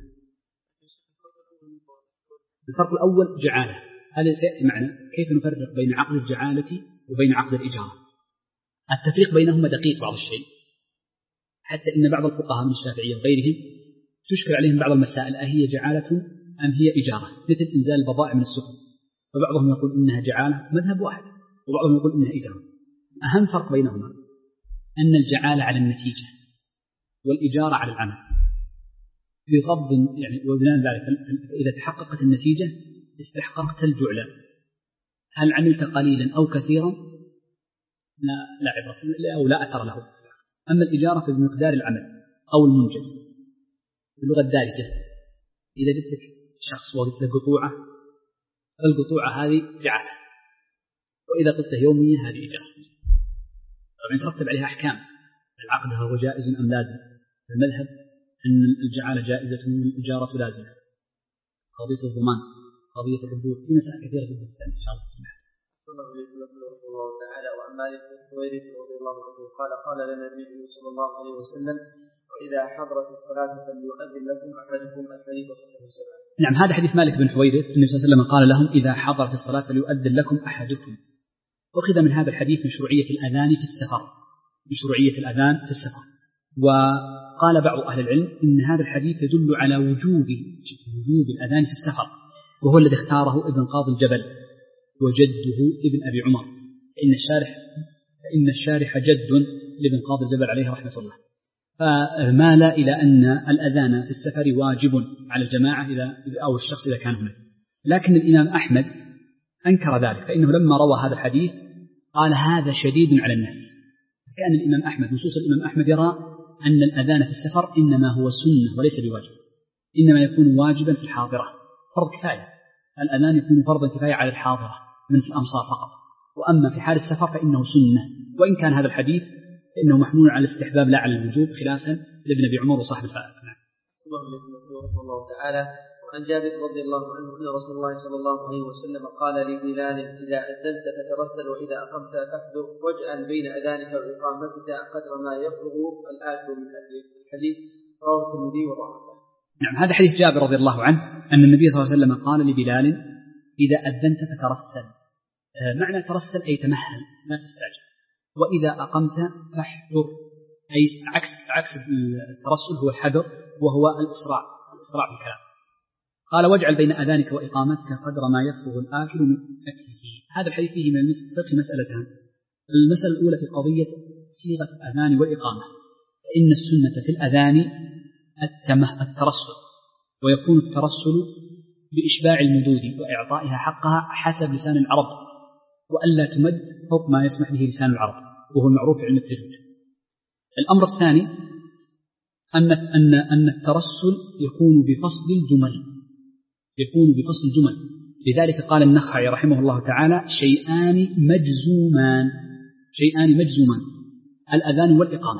الفرق الأول جعالة، هذا سيأتي معنا كيف نفرق بين عقد الجعالة وبين عقد الإجارة. التفريق بينهما دقيق بعض الشيء، حتى إن بعض الفقهاء من الشافعية وغيرهم تشكل عليهم بعض المسائل، أهي جعالة أم هي إجارة، مثل إنزال البضائع من السفن، فبعضهم يقول إنها جعالة مذهب واحد، وبعضهم يقول إنها إجارة. أهم فرق بينهما أن الجعالة على النتيجة والإجارة على العمل، بغض يعني وبناء ذلك إذا تحققت النتيجة استحققت الجعلة، هل عملت قليلا أو كثيرا لا لا عبرة أو لا أثر له. أما الإجارة فبمقدار العمل أو المنجز. باللغة الدارجة إذا جبت لك شخص وقلت له قطوعة، القطوعة هذه جعلة، وإذا قلت يومية هذه إجارة. طبعا يترتب عليها أحكام، العقد هو جائز أم لازم. المذهب أن الجعالة جائزة والإجارة لازمة. قضية الضمان، قضية الرجوع، في مسائل كثيرة جدا تستأنف إن شاء الله. صلى الله عليه الله تعالى وعن مالك بن حويرث رضي الله عنه قال قال لنا النبي صلى الله عليه وسلم وإذا حضرت الصلاة فليؤذن لكم أحدكم الحديث وصحبه السبعة. نعم، هذا حديث مالك بن حويرث النبي صلى الله عليه وسلم قال لهم إذا حضرت الصلاة فليؤذن لكم أحدكم. أخذ من هذا الحديث مشروعية الأذان في السفر، مشروعية الأذان في السفر. وقال بعض أهل العلم إن هذا الحديث يدل على وجوب وجوب الأذان في السفر، وهو الذي اختاره ابن قاضي الجبل وجده ابن أبي عمر، فإن الشارح فإن الشارح جد لابن قاضي الجبل عليه رحمة الله، فمال إلى أن الأذان في السفر واجب على الجماعة إذا أو الشخص إذا كان هناك. لكن الإمام أحمد أنكر ذلك، فإنه لما روى هذا الحديث قال هذا شديد على الناس، كأن الإمام أحمد نصوص الإمام أحمد يرى أن الأذان في السفر إنما هو سنة وليس بواجب، إنما يكون واجبا في الحاضرة فرض كفاية. الأذان يكون فرضا كفاية على الحاضرة من في الأمصار فقط، وأما في حال السفر فإنه سنة، وإن كان هذا الحديث فإنه محمول على الاستحباب لا على الوجوب خلافا لابن أبي عمر وصاحب الفائق. رحمه الله تعالى. وعن جابر رضي الله عنه أن رسول الله صلى الله عليه وسلم قال لبلال إذا أذنت فترسل وإذا أقمت فاحذر واجعل بين أذانك وإقامتك قدر ما يفرغ الآكل من أكله. الحديث رواه الترمذي وضعفه. نعم، هذا حديث جابر رضي الله عنه أن النبي صلى الله عليه وسلم قال لبلال إذا أذنت فترسل. معنى ترسل أي تمهل لا تستعجل، وإذا أقمت فاحذر أي عكس عكس الترسل هو الحذر وهو الإسراع الإسراع في الكلام. قال واجعل بين أذانك وإقامتك قدر ما يفرغ الآكل من أكله. هذا الحديث فيه من الفقه مسألتان. المسألة الأولى في قضية صيغة الأذان والإقامة، فإن السنة في الأذان الترسل، ويكون الترسل بإشباع المدود وإعطائها حقها حسب لسان العرب، وألا تمد فوق ما يسمح به لسان العرب، وهو المعروف في علم التجويد. الأمر الثاني أن أن أن الترسل يكون بفصل الجمل، يكون بفصل الجمل. لذلك قال النخعي رحمه الله تعالى شيئان مجزومان، شيئان مجزومان الأذان والإقامة،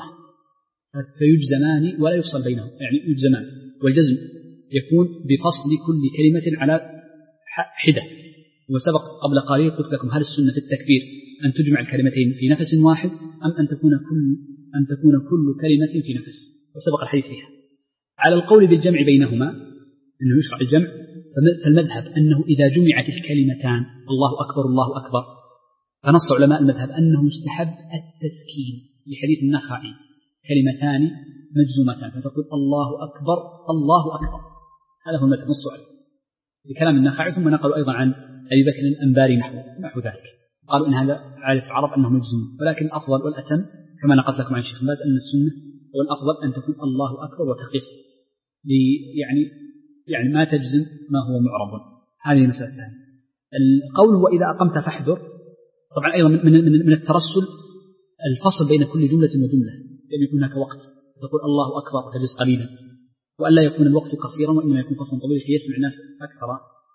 فيجزمان ولا يفصل بينهم، يعني يجزمان، والجزم يكون بفصل كل كلمة على حدة. وسبق قبل قليل قلت لكم هل السنة في التكبير أن تجمع الكلمتين في نفس واحد أم أن تكون كل أن تكون كل كلمة في نفس، وسبق الحديث فيها. على القول بالجمع بينهما أنه يشرع الجمع، فالمذهب أنه إذا جمعت الكلمتان الله أكبر الله أكبر، فنص علماء المذهب أنه مستحب التسكين لحديث النخعي كلمتان مجزومتان، فتقول الله أكبر الله أكبر. هذا هو المذهب نص عليه بكلام النخعي. ثم نقلوا أيضا عن أبي بكر الأنباري نحو نحو ذلك، قالوا إن هذا عادة العرب أنه مجزوم، ولكن الأفضل والأتم كما نقلت لكم عن الشيخ باز أن السنة والأفضل أن تكون الله أكبر وتقف يعني يعني ما تجزم ما هو معرب. هذه مسألة ثانية. القول وإذا أقمت فاحذر، طبعا أيضا من من من الترسل الفصل بين كل جملة وجملة، لأن يكون هناك وقت تقول الله أكبر وتجلس قليلا، وألا يكون الوقت قصيرا وإنما يكون فصلا طويلا ليسمع الناس أكثر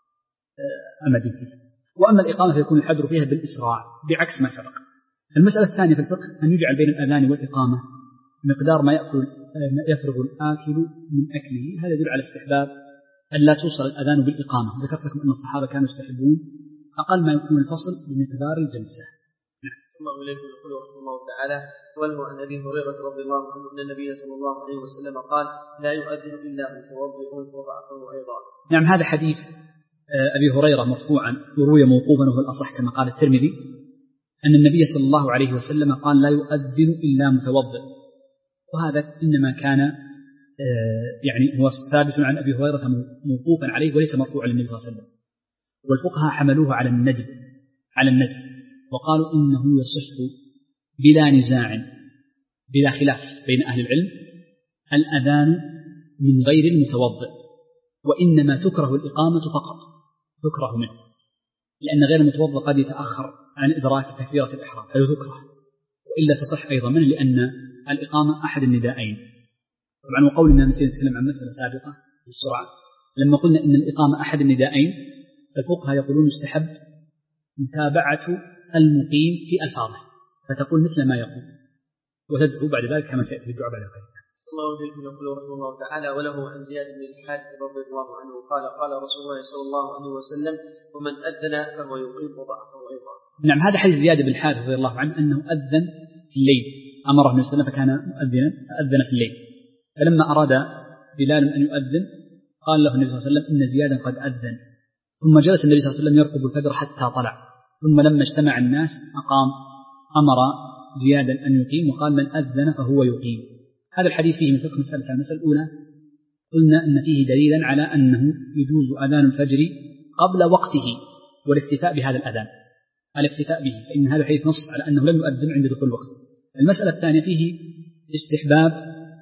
أمد فيه. وأما الإقامة فيكون الحذر فيها بالإسراع بعكس ما سبق. المسألة الثانية في الفقه أن يجعل بين الأذان والإقامة مقدار ما يأكل يفرغ الآكل من أكله. هذا يدل على استحباب أن لا توصل الأذان بالإقامة. ذكرت لكم أن الصحابة كانوا يستحبون أقل ما يكون الفصل بمقدار الجلسة. الله إليكم يقول رحمه الله تعالى وله عن أبي هريرة رضي الله عنه أن النبي صلى الله عليه وسلم قال لا يؤذن إلا متوضئ وضعفه أيضا. نعم، هذا حديث أبي هريرة مرفوعا وروي موقوفا وهو الأصح كما قال الترمذي أن النبي صلى الله عليه وسلم قال لا يؤذن إلا متوضئ، وهذا إنما كان يعني هو ثابت عن أبي هريرة موقوفا عليه وليس مرفوعا للنبي صلى الله عليه وسلم. والفقهاء حملوه على الندب على الندب وقالوا إنه يصح بلا نزاع بلا خلاف بين أهل العلم الأذان من غير المتوضئ، وإنما تكره الإقامة فقط، تكره منه، لأن غير المتوضئ قد يتأخر عن إدراك تكبيرة الإحرام فيذكره، وإلا تصح أيضا منه لأن الإقامة أحد الندائين. طبعا وقولنا نسينا نتكلم عن مسألة سابقة بالسرعة، لما قلنا إن الإقامة أحد الندائين الفقهاء يقولون يستحب متابعة المقيم في ألفاظه، فتقول مثل ما يقول وتدعو بعد ذلك كما سيأتي بالدعاء بعد ذلك. صلى الله عليه وسلم يقول رحمه الله تعالى وله عن زياد بن الحارث رضي الله عنه قال قال رسول الله صلى الله عليه وسلم ومن أذن فهو يقيم وضعفه أيضا. نعم، هذا حديث زياد بن الحارث رضي الله عنه أنه أذن في الليل، أمره النبي صلى الله عليه وسلم فكان مؤذنا فأذن في الليل، فلما أراد بلال أن يؤذن قال له النبي صلى الله عليه وسلم إن زيادا قد أذن، ثم جلس النبي صلى الله عليه وسلم يرقب الفجر حتى طلع، ثم لما اجتمع الناس أقام أمر زيادا أن يقيم وقال من أذن فهو يقيم. هذا الحديث فيه من فقه مسألة. المسألة الأولى قلنا أن فيه دليلا على أنه يجوز أذان الفجر قبل وقته والاكتفاء بهذا الأذان، الاكتفاء به، فإن هذا الحديث نص على أنه لم يؤذن عند دخول الوقت. المسألة الثانية فيه استحباب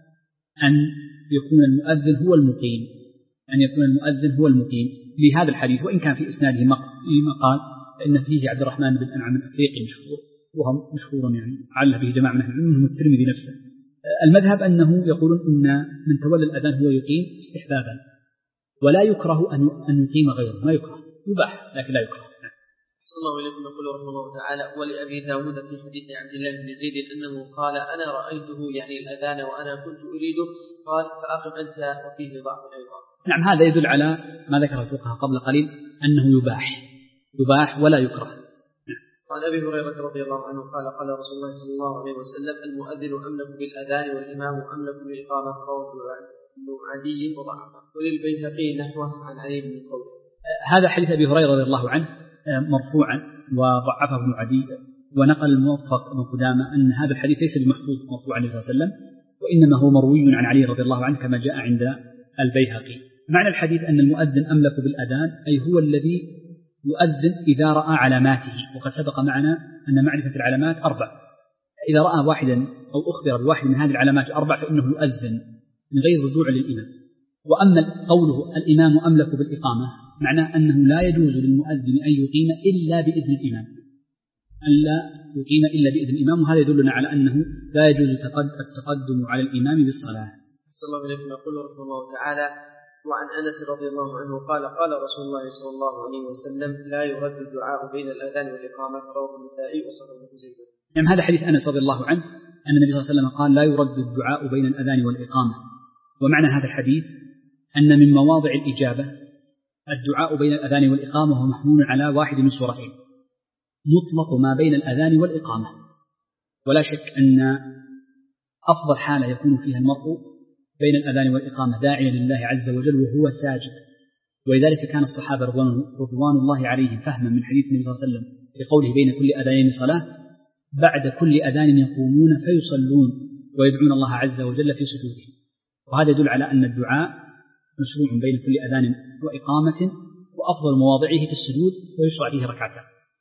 أن يكون المؤذن هو المقيم، أن يكون المؤذن هو المقيم لهذا الحديث، وإن كان في إسناده مقال فإن فيه عبد الرحمن بن أنعم الأفريقي مشهور وهم مشهور يعني علّه به جماعة من أهل العلم منهم الترمذي نفسه. المذهب أنه يقولون إن من تولى الأذان هو يقيم استحبابا، ولا يكره أن يقيم غيره، ما يكره، يباح لكن لا يكره. صلى الله عليه وسلم يقول رحمه الله تعالى: ولأبي داود في حديث عبد الله بن زيد أنه قال: أنا رأيته يعني الأذان وأنا كنت أريده، قال: فأقم أنت، وفيه ضعف أيضا. نعم، هذا يدل على ما ذكر الفقهاء قبل قليل أنه يباح يباح ولا يكره. قال أبي هريرة رضي الله عنه قال: قال رسول الله صلى الله عليه وسلم: المؤذن أملك بالأذان والإمام أملك بالإقامة، رواه ابن عدي وضعفه. وللبيهقي نحوه عن علي بن قوله. هذا حديث أبي هريرة رضي الله عنه مرفوعا وضعفه ابن عدي، ونقل الموفق ابن قدامة أن هذا الحديث ليس بمحفوظ مرفوعا النبي صلى الله عليه وسلم، وإنما هو مروي عن علي رضي الله عنه كما جاء عند البيهقي. معنى الحديث أن المؤذن أملك بالأذان أي هو الذي يؤذن إذا رأى علاماته، وقد سبق معنا أن معرفة العلامات أربع، إذا رأى واحدا أو أخبر بواحد من هذه العلامات الأربع فإنه يؤذن من غير رجوع للإمام. وأما قوله الإمام أملك بالإقامة معناه أنه لا يجوز للمؤذن أن يقيم إلا بإذن الإمام، ألا يقيم إلا بإذن الإمام، وهذا يدلنا على أنه لا يجوز التقدم على الإمام بالصلاة. صلى الله عليه وسلم يقول رحمه الله تعالى: وعن أنس رضي الله عنه قال: قال رسول الله صلى الله عليه وسلم: لا يرد الدعاء بين الأذان والإقامة، رواه النسائي وصححه الزيدي. يعني هذا حديث أنس رضي الله عنه أن النبي صلى الله عليه وسلم قال: لا يرد الدعاء بين الأذان والإقامة. ومعنى هذا الحديث أن من مواضع الإجابة الدعاء بين الأذان والإقامة، وهو محمول على واحد من صورتين: مطلق ما بين الأذان والإقامة، ولا شك أن أفضل حالة يكون فيها المرء بين الأذان والإقامة داعيا لله عز وجل وهو ساجد. ولذلك كان الصحابة رضوان الله عليهم فهما من حديث النبي صلى الله عليه وسلم بقوله: بين كل أذانين صلاة، بعد كل أذان يقومون فيصلون ويدعون الله عز وجل في سجودهم. وهذا يدل على أن الدعاء مشروع بين كل أذان وإقامة، وأفضل مواضعه في السجود، ويشرع فيه ركعتان.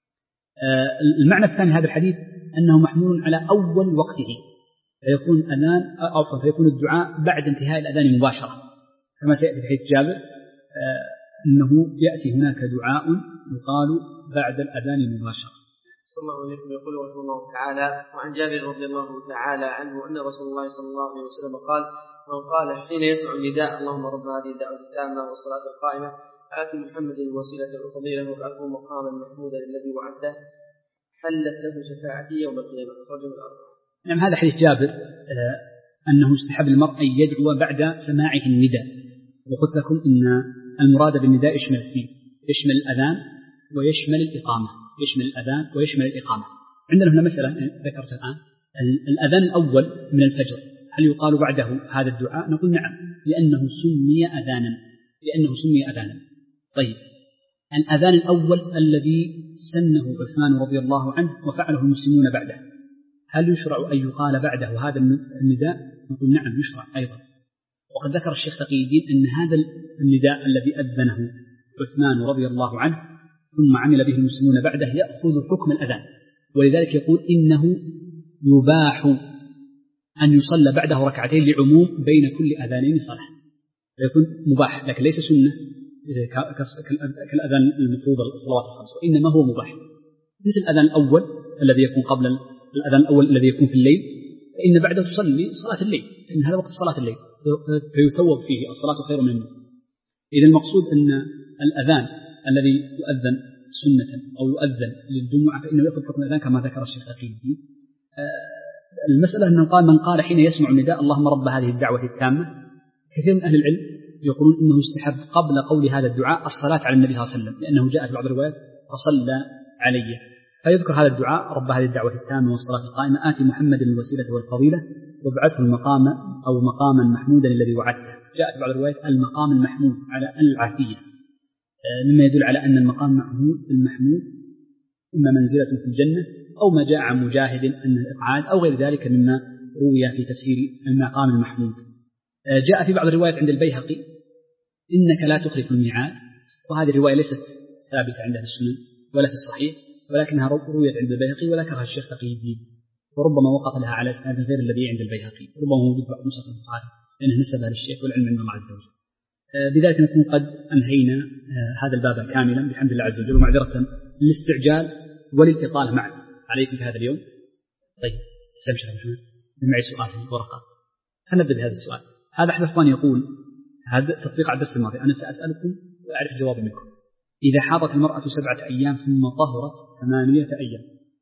المعنى الثاني هذا الحديث أنه محمول على أول وقته، فيكون أذان أو فيكون الدعاء بعد انتهاء الأذان مباشرة، كما سيأتي في حديث جابر أنه يأتي هناك دعاء يقال بعد الأذان مباشرة. صلى الله عليه وسلم يقول رحمه الله تعالى: وعن جابر رضي الله تعالى عنه أن رسول الله صلى الله عليه وسلم قال: من قال حين يسمع النداء: اللهم رب هذه الدعوة التامة والصلاة القائمة آت محمد الوسيلة والفضيلة وابعثه مقاما محمودا الذي وعدته، حلت له شفاعتي يوم القيامة، أخرجه الأربعة. نعم، هذا حديث جابر آه أنه استحب المرء أن يدعو بعد سماعه النداء. وقلت لكم أن المراد بالنداء يشمل اثنين: يشمل الأذان ويشمل الإقامة، يشمل الأذان ويشمل الإقامة. عندنا هنا مسألة ذكرت الآن، الأذان الأول من الفجر هل يقال بعده هذا الدعاء؟ نقول نعم، لأنه سمي أذانا لأنه سمي أذانا. طيب، الأذان الأول الذي سنه عثمان رضي الله عنه وفعله المسلمون بعده، هل يشرع أن يقال بعده هذا النداء؟ نقول نعم، يشرع أيضا. وقد ذكر الشيخ تقي الدين أن هذا النداء الذي أذنه عثمان رضي الله عنه ثم عمل به المسلمون بعده يأخذ حكم الأذان، ولذلك يقول إنه يباح أن يصلى بعده ركعتين لعموم بين كل أذانين صلاة، فيكون مباح لكن ليس سنة كالأذان المفروض الصلوات الخمس، وإنما هو مباح، مثل الأذان الأول الذي يكون قبل الأذان الأول الذي يكون في الليل، فإن بعده تصلي صلاة الليل، إن هذا وقت صلاة الليل فيثوب فيه الصلاة خير من النوم. إذا المقصود أن الأذان الذي يؤذن سنة أو يؤذن للجمعة فإنه يأخذ حكم الأذان كما ذكر الشيخ تقي الدين. المسألة أنه قال: من قال حين يسمع النداء: اللهم رب هذه الدعوة التامة. كثير من أهل العلم يقولون إنه يستحب قبل قول هذا الدعاء الصلاة على النبي صلى الله عليه وسلم، لأنه جاء في بعض الروايات فصلى عليه، فيذكر هذا الدعاء: رب هذه الدعوة التامة والصلاة القائمة آتي محمد الوسيلة والفضيلة وابعثه المقام أو مقاما محمودا الذي وعدته. جاء في بعض الروايات المقام المحمود على العافية، مما يدل على أن المقام المحمود إما منزلة في الجنة أو ما جاء عن مجاهد أن الإقعاد أو غير ذلك مما روي في تفسير المقام المحمود. جاء في بعض الروايات عند البيهقي: إنك لا تخلف الميعاد، وهذه الرواية ليست ثابتة عند السنن ولا في الصحيح، ولكنها رويت عند البيهقي وذكرها الشيخ تقي الدين، وربما وقف لها على اسناد غير الذي عند البيهقي، ربما موجود بعض نسخ البخاري لأنه نسبها للشيخ والعلم عند الله عز وجل. بذلك نكون قد أنهينا هذا الباب كاملا بحمد الله عز وجل، ومعذرة للاستعجال وللإطالة معا، عليكم في هذا اليوم؟ طيب سمشة محمد معي سؤال في الورقة. خلينا نبدأ بهذا السؤال. هذا أحد الأخوان يقول هذا تطبيق على الدرس الماضي، أنا سأسألكم وأعرف جوابي منكم. إذا حاضت المرأة سبعة أيام ثم طهرت ثمانية أيام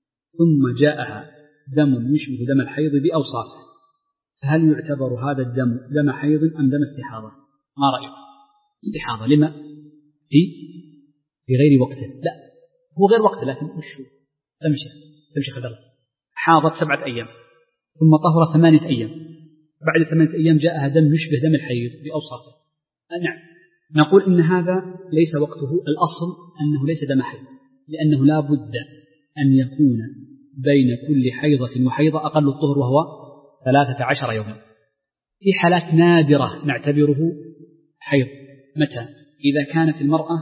ثم جاءها دم يشبه دم الحيض بأوصافه، فهل يعتبر هذا الدم دم حيض أم دم استحاضة؟ ما رأيك؟ استحاضة لما؟ في في غير وقته. لا هو غير وقته، لكن وش هو؟ سمشة سمشة خدر حاضت سبعة أيام ثم طهرت ثمانية أيام، بعد ثمانية أيام جاءها دم يشبه دم الحيض بأوصافه. نعم نقول إن هذا ليس وقته، الأصل أنه ليس دم حيض، لأنه لا بد أن يكون بين كل حيضة وحيضة أقل الطهر وهو ثلاثة عشر يوما. في حالات نادرة نعتبره حيض. متى؟ إذا كانت المرأة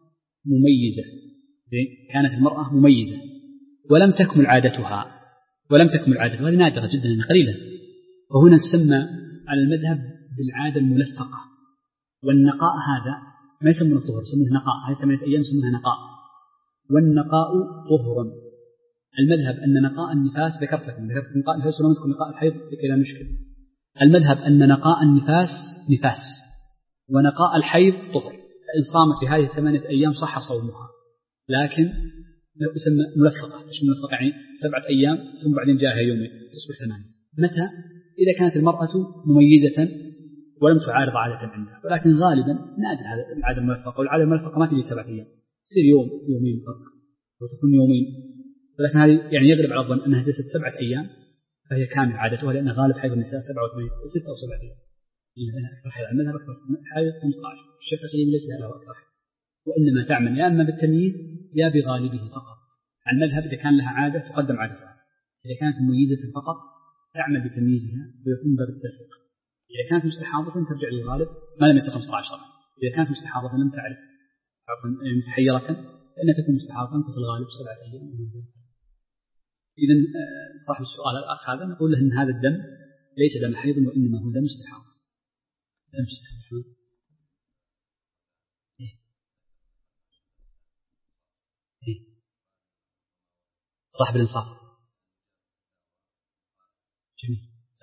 مميزة، كانت المرأة مميزة ولم تكمل عادتها ولم تكمل عادتها هذه نادرة جدا قليلا، وهنا تسمى على المذهب بالعادة الملفقة. والنقاء هذا ما يسمونه طهر، يسمونه نقاء. هذه ثمانية أيام يسمونها نقاء، والنقاء طهر. المذهب أن نقاء النفاس ذكرت لكم ذكرت نقاء النفاس ولم تكن نقاء الحيض لكي لا نشكل. المذهب أن نقاء النفاس نفاس ونقاء الحيض طهر، فإن صامت في هذه الثمانية أيام صح صومها، لكن لو يسمى ملفقة. إيش ملفقة؟ يعني سبعة أيام ثم بعدين جاءها يومين تصبح ثمانية. متى؟ إذا كانت المرأة مميزة ولم تعارض عادة عندها، ولكن غالبا نادر هذا العادة الملفقة، والعادة الملفقة ما تجي سبعة أيام، تصير يوم يومين فرق وتكون يومين، ولكن هذه يعني يغلب على الظن أنها جلست سبعة أيام فهي كامل عادتها، لأن غالب حيض النساء سبعة وثمانية ستة أو سبعة أيام. أكثر حيض عندها أكثر حيض خمسة عشر. الشيخ القيم ليس له أكثر، وإنما تعمل يا إما بالتمييز يا بغالبه فقط. عن مذهب إذا كان لها عادة تقدم عادتها، إذا كانت مميزة فقط تعمل بتمييزها ويكون باب التفريق. إذا كانت مستحاضة ترجع للغالب ما لم يصل خمسة عشر. إذا كانت مستحاضة لم تعرف متحيرة فإنها تكون مستحاضة في الغالب سبعة أيام. إذن صاحب السؤال الأخ هذا نقول له أن هذا الدم ليس دم حيض وإنما هو دم استحاضة. صاحب الإنصاف جميل.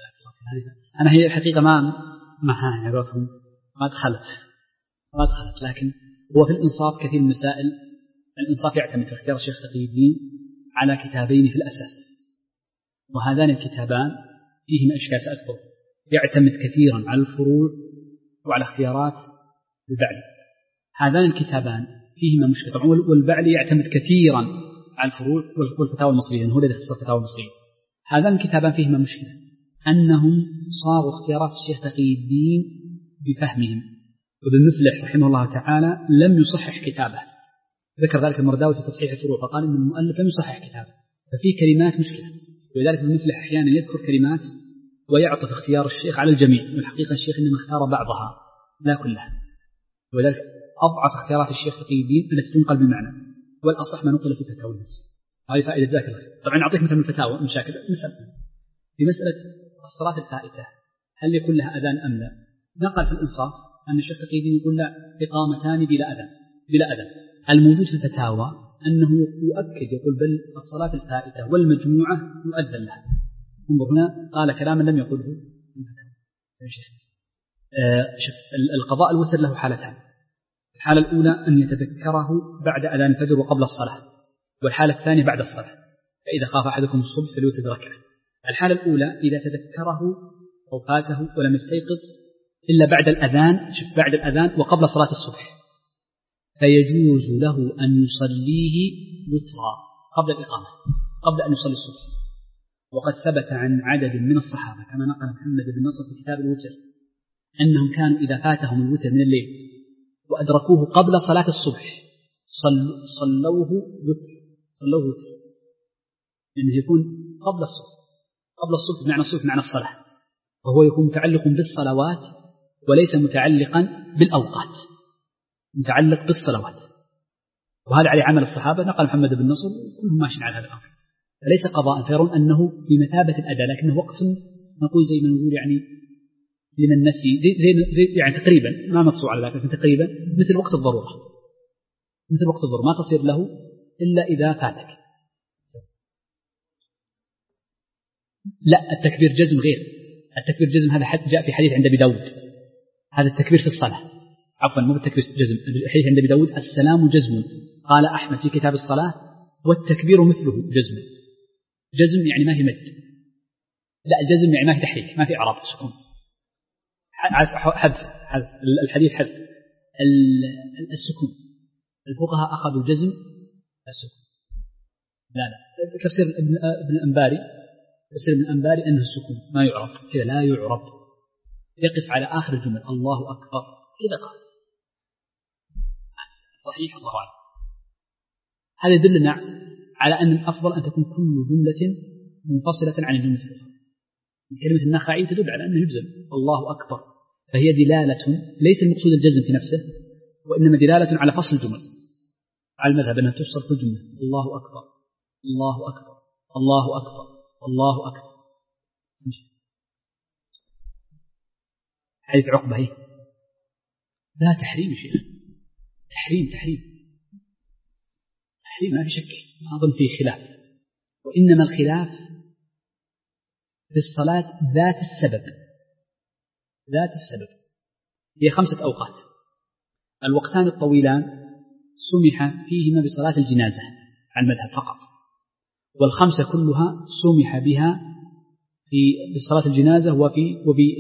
أنا هي الحقيقة ما ما عرفهم ما دخلت ما دخلت لكن هو في الإنصاف كثير من المسائل. الإنصاف يعتمد في اختيار الشيخ تقي الدين على كتابين في الأساس، وهذان الكتابان فيهما أشكال سأذكر. يعتمد كثيرا على الفروع وعلى اختيارات البعلي. هذان الكتابان فيهما مشكلة، والبعلي يعتمد كثيرا على الفروع والفتاوى المصرية، هو الذي اختصر الفتاوى المصرية. هذان الكتابان فيهما مشكلة أنهم صاغوا اختيارات الشيخ تقي الدين بفهمهم، وابن مفلح رحمه الله تعالى لم يصحح كتابه، ذكر ذلك المرداوي في تصحيح الفروع فقال إن المؤلف لم يصحح كتابه، ففي كلمات مشكلة. ولذلك ابن مفلح أحيانا يذكر كلمات ويعطف اختيار الشيخ على الجميع، والحقيقة الشيخ إنما اختار بعضها لا كلها. ولذلك أضعف اختيارات الشيخ تقي الدين التي تنقل بالمعنى، والأصح ما نقل في فتاوى الناس. هذه فائدة ذاك الله. طبعا أعطيك مثلا من الفتاوى مشاكل مسألة في مسألة الصلاة الفائتة هل يكون لها أذان أم لا؟ نقل في الإنصاف أن الشيخ تقي الدين يقول لا، إقامتان بلا أذان بلا أذان. الموجود في الفتاوى أنه يؤكد يقول بل الصلاة الفائتة والمجموعة يؤذن لها. انظر هنا قال كلاما لم يقله الفتاوى. آه القضاء الوتر له حالتان. الحالة الأولى أن يتذكره بعد أذان الفجر وقبل الصلاة، والحالة الثانية بعد الصلاة، فإذا خاف أحدكم الصبح فليوتر بركعة. الحالة الأولى إذا تذكره أو فاته ولم يستيقظ إلا بعد الأذان شوف بعد الأذان وقبل صلاة الصبح، فيجوز له أن يصليه وترا قبل الإقامة قبل أن يصلي الصبح. وقد ثبت عن عدد من الصحابة كما نقل محمد بن نصر في كتاب الوتر أنهم كانوا إذا فاتهم الوتر من الليل وأدركوه قبل صلاة الصبح صلوا صلوه وتر صلوه وتر لأنه يكون قبل الصبح. قبل الصبح معنى الصبح معنى الصلاة، وهو يكون متعلق بالصلوات وليس متعلقا بالأوقات، متعلق بالصلوات. وهذا عليه عمل الصحابة. نقل محمد بن نصر كلهم ماشيين على هذا الأمر، فليس قضاء، فيرون أنه بمثابة الأداء لكنه وقف نقول زي ما نقول يعني لمن نسي زي, زي, زي يعني تقريبا ما نصوا على ذلك، لكن تقريبا مثل وقت الضرورة، مثل وقت الضرورة ما تصير له إلا إذا فاتك. لا، التكبير جزم غير. التكبير جزم هذا حتى جاء في حديث عند أبي داود، هذا التكبير في الصلاة، عفوا مو التكبير جزم، الحديث عند أبي داود السلام جزم. قال أحمد في كتاب الصلاة والتكبير مثله جزم. جزم يعني ما في مد، لا الجزم يعني ما في تحريك، ما في إعراب، سكون، حذف حذف الحديث حذف السكون. الفقهاء أخذوا جزم السكون. لا لا تفسير ابن الأنباري، تفسير ابن الأنباري أنه السكون ما يعرب كذا، لا يعرب، يقف على آخر الجمل الله أكبر كذا قال. صحيح، الله أعلم. هذا يدلنا على أن الأفضل أن تكون كل جملة منفصلة عن الجملة الأخرى. كلمة النخعي تدل على أنه يجزم الله أكبر، فهي دلالة، ليس المقصود الجزم في نفسه، وإنما دلالة على فصل الجمل. على المذهب أنها تفصل كل جملة الله أكبر الله أكبر الله أكبر الله أكبر. حديث عقبة هي لا تحريم شيء، تحريم تحريم تحريم ما في شك، ما أظن فيه خلاف، وإنما الخلاف في الصلاة ذات السبب. ذات السبب هي خمسة أوقات، الوقتان الطويلان سمح فيهما بصلاة الجنازة عن المذهب فقط، والخمسة كلها سمح بها في بصلاة الجنازة وفي وفي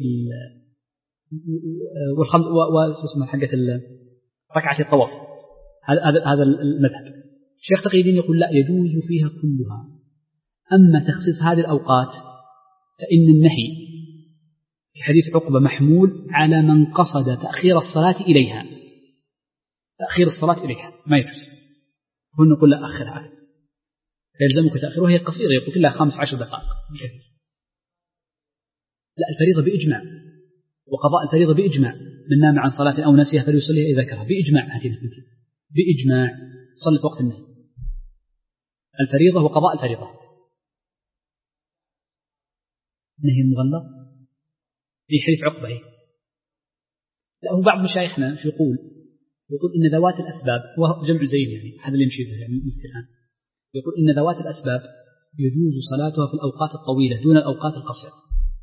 والخمس واسمها حقة ركعة الطواف. هذا هذا المذهب. الشيخ تقي الدين يقول لا، يجوز فيها كلها. أما تخصيص هذه الأوقات فإن النهي في حديث عقبة محمول على من قصد تأخير الصلاة إليها، تأخير الصلاة إليها ما يجوز. هو نقول لا أخرها أكثر، فيلزمك تأخيرها، هي قصيرة يقول كلها خمس عشر دقائق. لا، الفريضة بإجماع، وقضاء الفريضة بإجماع، من نام عن صلاة أو نسيها فليصليها إذا ذكرها بإجماع. هذه مثل بإجماع صلي في وقت النهي، الفريضة وقضاء الفريضة. نهي المغلظ في حديث عقبة هي. لا، هو بعض مشايخنا شو يقول؟ يقول إن ذوات الأسباب، وهو جمع زين يعني هذا اللي يمشي يعني مثل الآن، يقول إن ذوات الأسباب يجوز صلاتها في الأوقات الطويلة دون الأوقات القصيرة.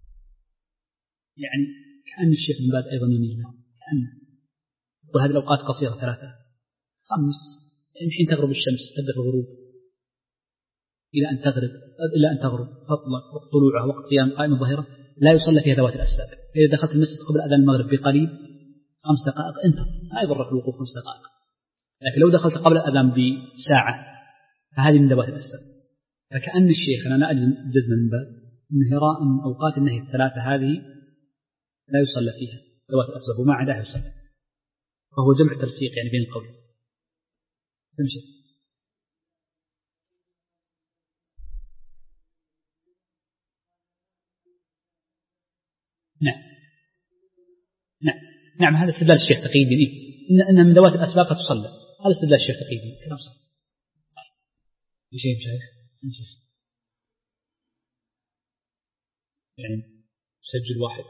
يعني كأن الشيخ بن باز أيضا يميل له، كأن يقول هذه الأوقات قصيرة ثلاثة خمس، يعني حين تغرب الشمس تبدأ الغروب إلى أن تغرب إلى أن تغرب تطلع، وقت طلوعها وقت قيام قائم الظهيرة لا يصلى فيها ذوات الأسباب. فإذا دخلت المسجد قبل أذان المغرب بقليل خمس دقائق انت لا يضرك الوقوف خمس دقائق، لكن لو دخلت قبل الأذان بساعة فهذه من ذوات الأسباب. فكأن الشيخ أنا لا أجزم جزما من باز أن هراء من أوقات النهي الثلاثة هذه لا يصلى فيها ذوات الأسباب وما عداها يصلى، فهو جمع تلفيق يعني بين القول. سمشي نعم نعم نعم هذا استدلال الشيخ تقي الدين إيه؟ إن إن من ذوات الأسباب فتصلى، هذا استدلال الشيخ تقي الدين، كلام صحيح صحيح. في شيء شيخ شيخ يعني مسجل واحد،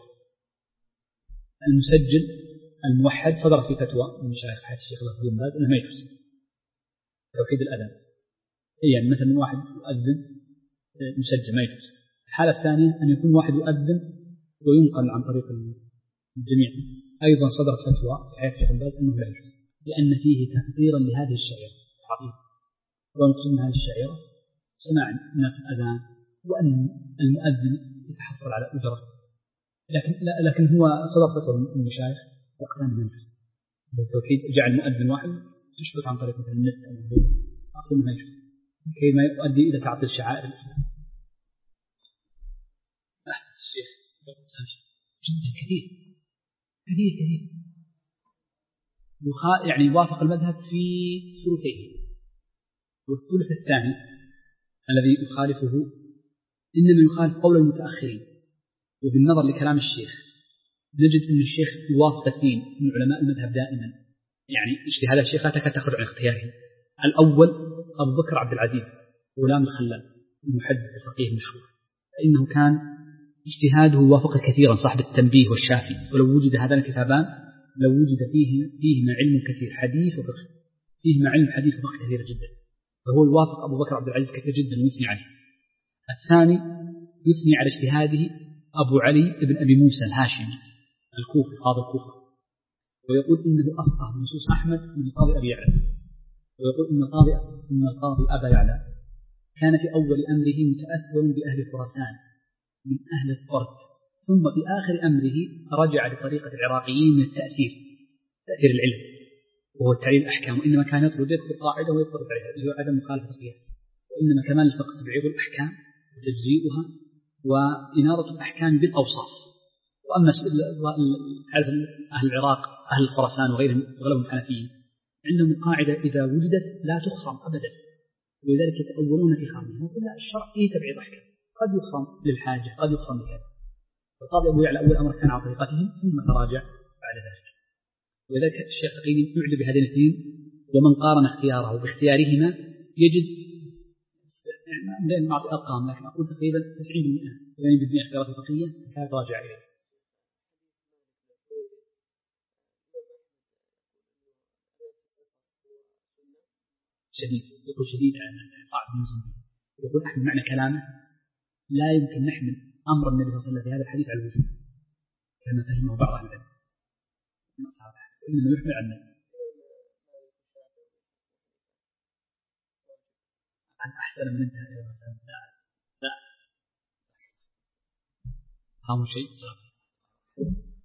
المسجل الموحد صدر في فتوى من مشايخ حياة الشيخ الله بن باز أنه ما يجوز توحيد الأذان، يعني مثلا واحد يؤذن مسجل ما يجوز. الحالة الثانية أن يكون واحد يؤذن وينقل عن طريق الجميع، أيضا صدرت فتوى في حياة الشيخ بن باز أنه لا يجوز، لأن فيه تحذيرا لهذه الشعيرة العظيمة، ونقصد من هذه الشعيرة سماع الناس الأذان، وأن المؤذن يتحصل على أجرة، لكن لكن هو صدر فتوى من المشايخ وقتان ما يجوز. لو التوحيد جعل مؤذن واحد يشبك عن طريق مثل النت أو البيت أقصد ما يجوز، كي ما يؤدي إلى تعطيل شعائر الإسلام. أحد الشيخ جدا كثير كثير كثير يعني يوافق المذهب في ثلثيه، والثلث الثاني الذي يخالفه إنما يخالف قول المتأخرين. وبالنظر لكلام الشيخ نجد أن الشيخ يوافق اثنين من علماء المذهب دائما، يعني اجتهاد الشيخ لا تكاد تخرج عن اختياره. الأول أبو بكر عبد العزيز غلام الخلال المحدث الفقيه المشهور، فإنه كان اجتهاده وافق كثيرا صاحب التنبيه والشافي، ولو وجد هذان الكتابان لو وجد فيه فيهما علم كثير حديث وفقه، فيهما علم حديث وفقه كثير جدا، فهو يوافق أبو بكر عبد العزيز كثير جدا ويثني عليه. الثاني يثني على اجتهاده أبو علي بن أبي موسى الهاشمي الكوفي قاضي الكوفة، ويقول إنه أفقه بنصوص أحمد من القاضي أبي يعلى، ويقول إن القاضي إن القاضي أبا يعلى كان في أول أمره متأثر بأهل خراسان من أهل الطرد، ثم في آخر أمره رجع لطريقة العراقيين من التأثير تأثير العلم وهو تعليل الأحكام، وإنما كان يطرد يذكر قاعدة ويطرد عليها اللي هو عدم مخالفة القياس، وإنما كمان الفقه تبعيض الأحكام وتجزيئها وإنارة الأحكام بالأوصاف. وأما أهل العراق أهل خراسان وغيرهم أغلبهم حنفيين عندهم قاعدة إذا وجدت لا تخرم أبدا، ولذلك يتأولون في خرمها، نقول لا الشرع فيه تبعيض أحكام، قد يخرم للحاجة قد يخرم لهذا. فالقاضي أبو يعلى أول أمر كان على طريقتهم ثم تراجع بعد ذلك. ولذلك الشيخ القيم يعجب بهذين الاثنين، ومن قارن اختياره باختيارهما يجد يعني معطي أرقام، لكن أقول تقريبا تسعين بالمئة ثمانين بالمئة اختيارات الفقهية كان راجع إليه. شديد يقول شديد على الناس صعب نوزن به. يقول أحد معنى كلامه لا يمكن نحمل أمر النبي صلى الله عليه وسلم في هذا الحديث على الوجود كما فهمه بعض أهل العلم من أصحابه، وإنما يحمل على النبي عن أحسن من انتهى إلى المسلم. لا لا هذا شيء صعب.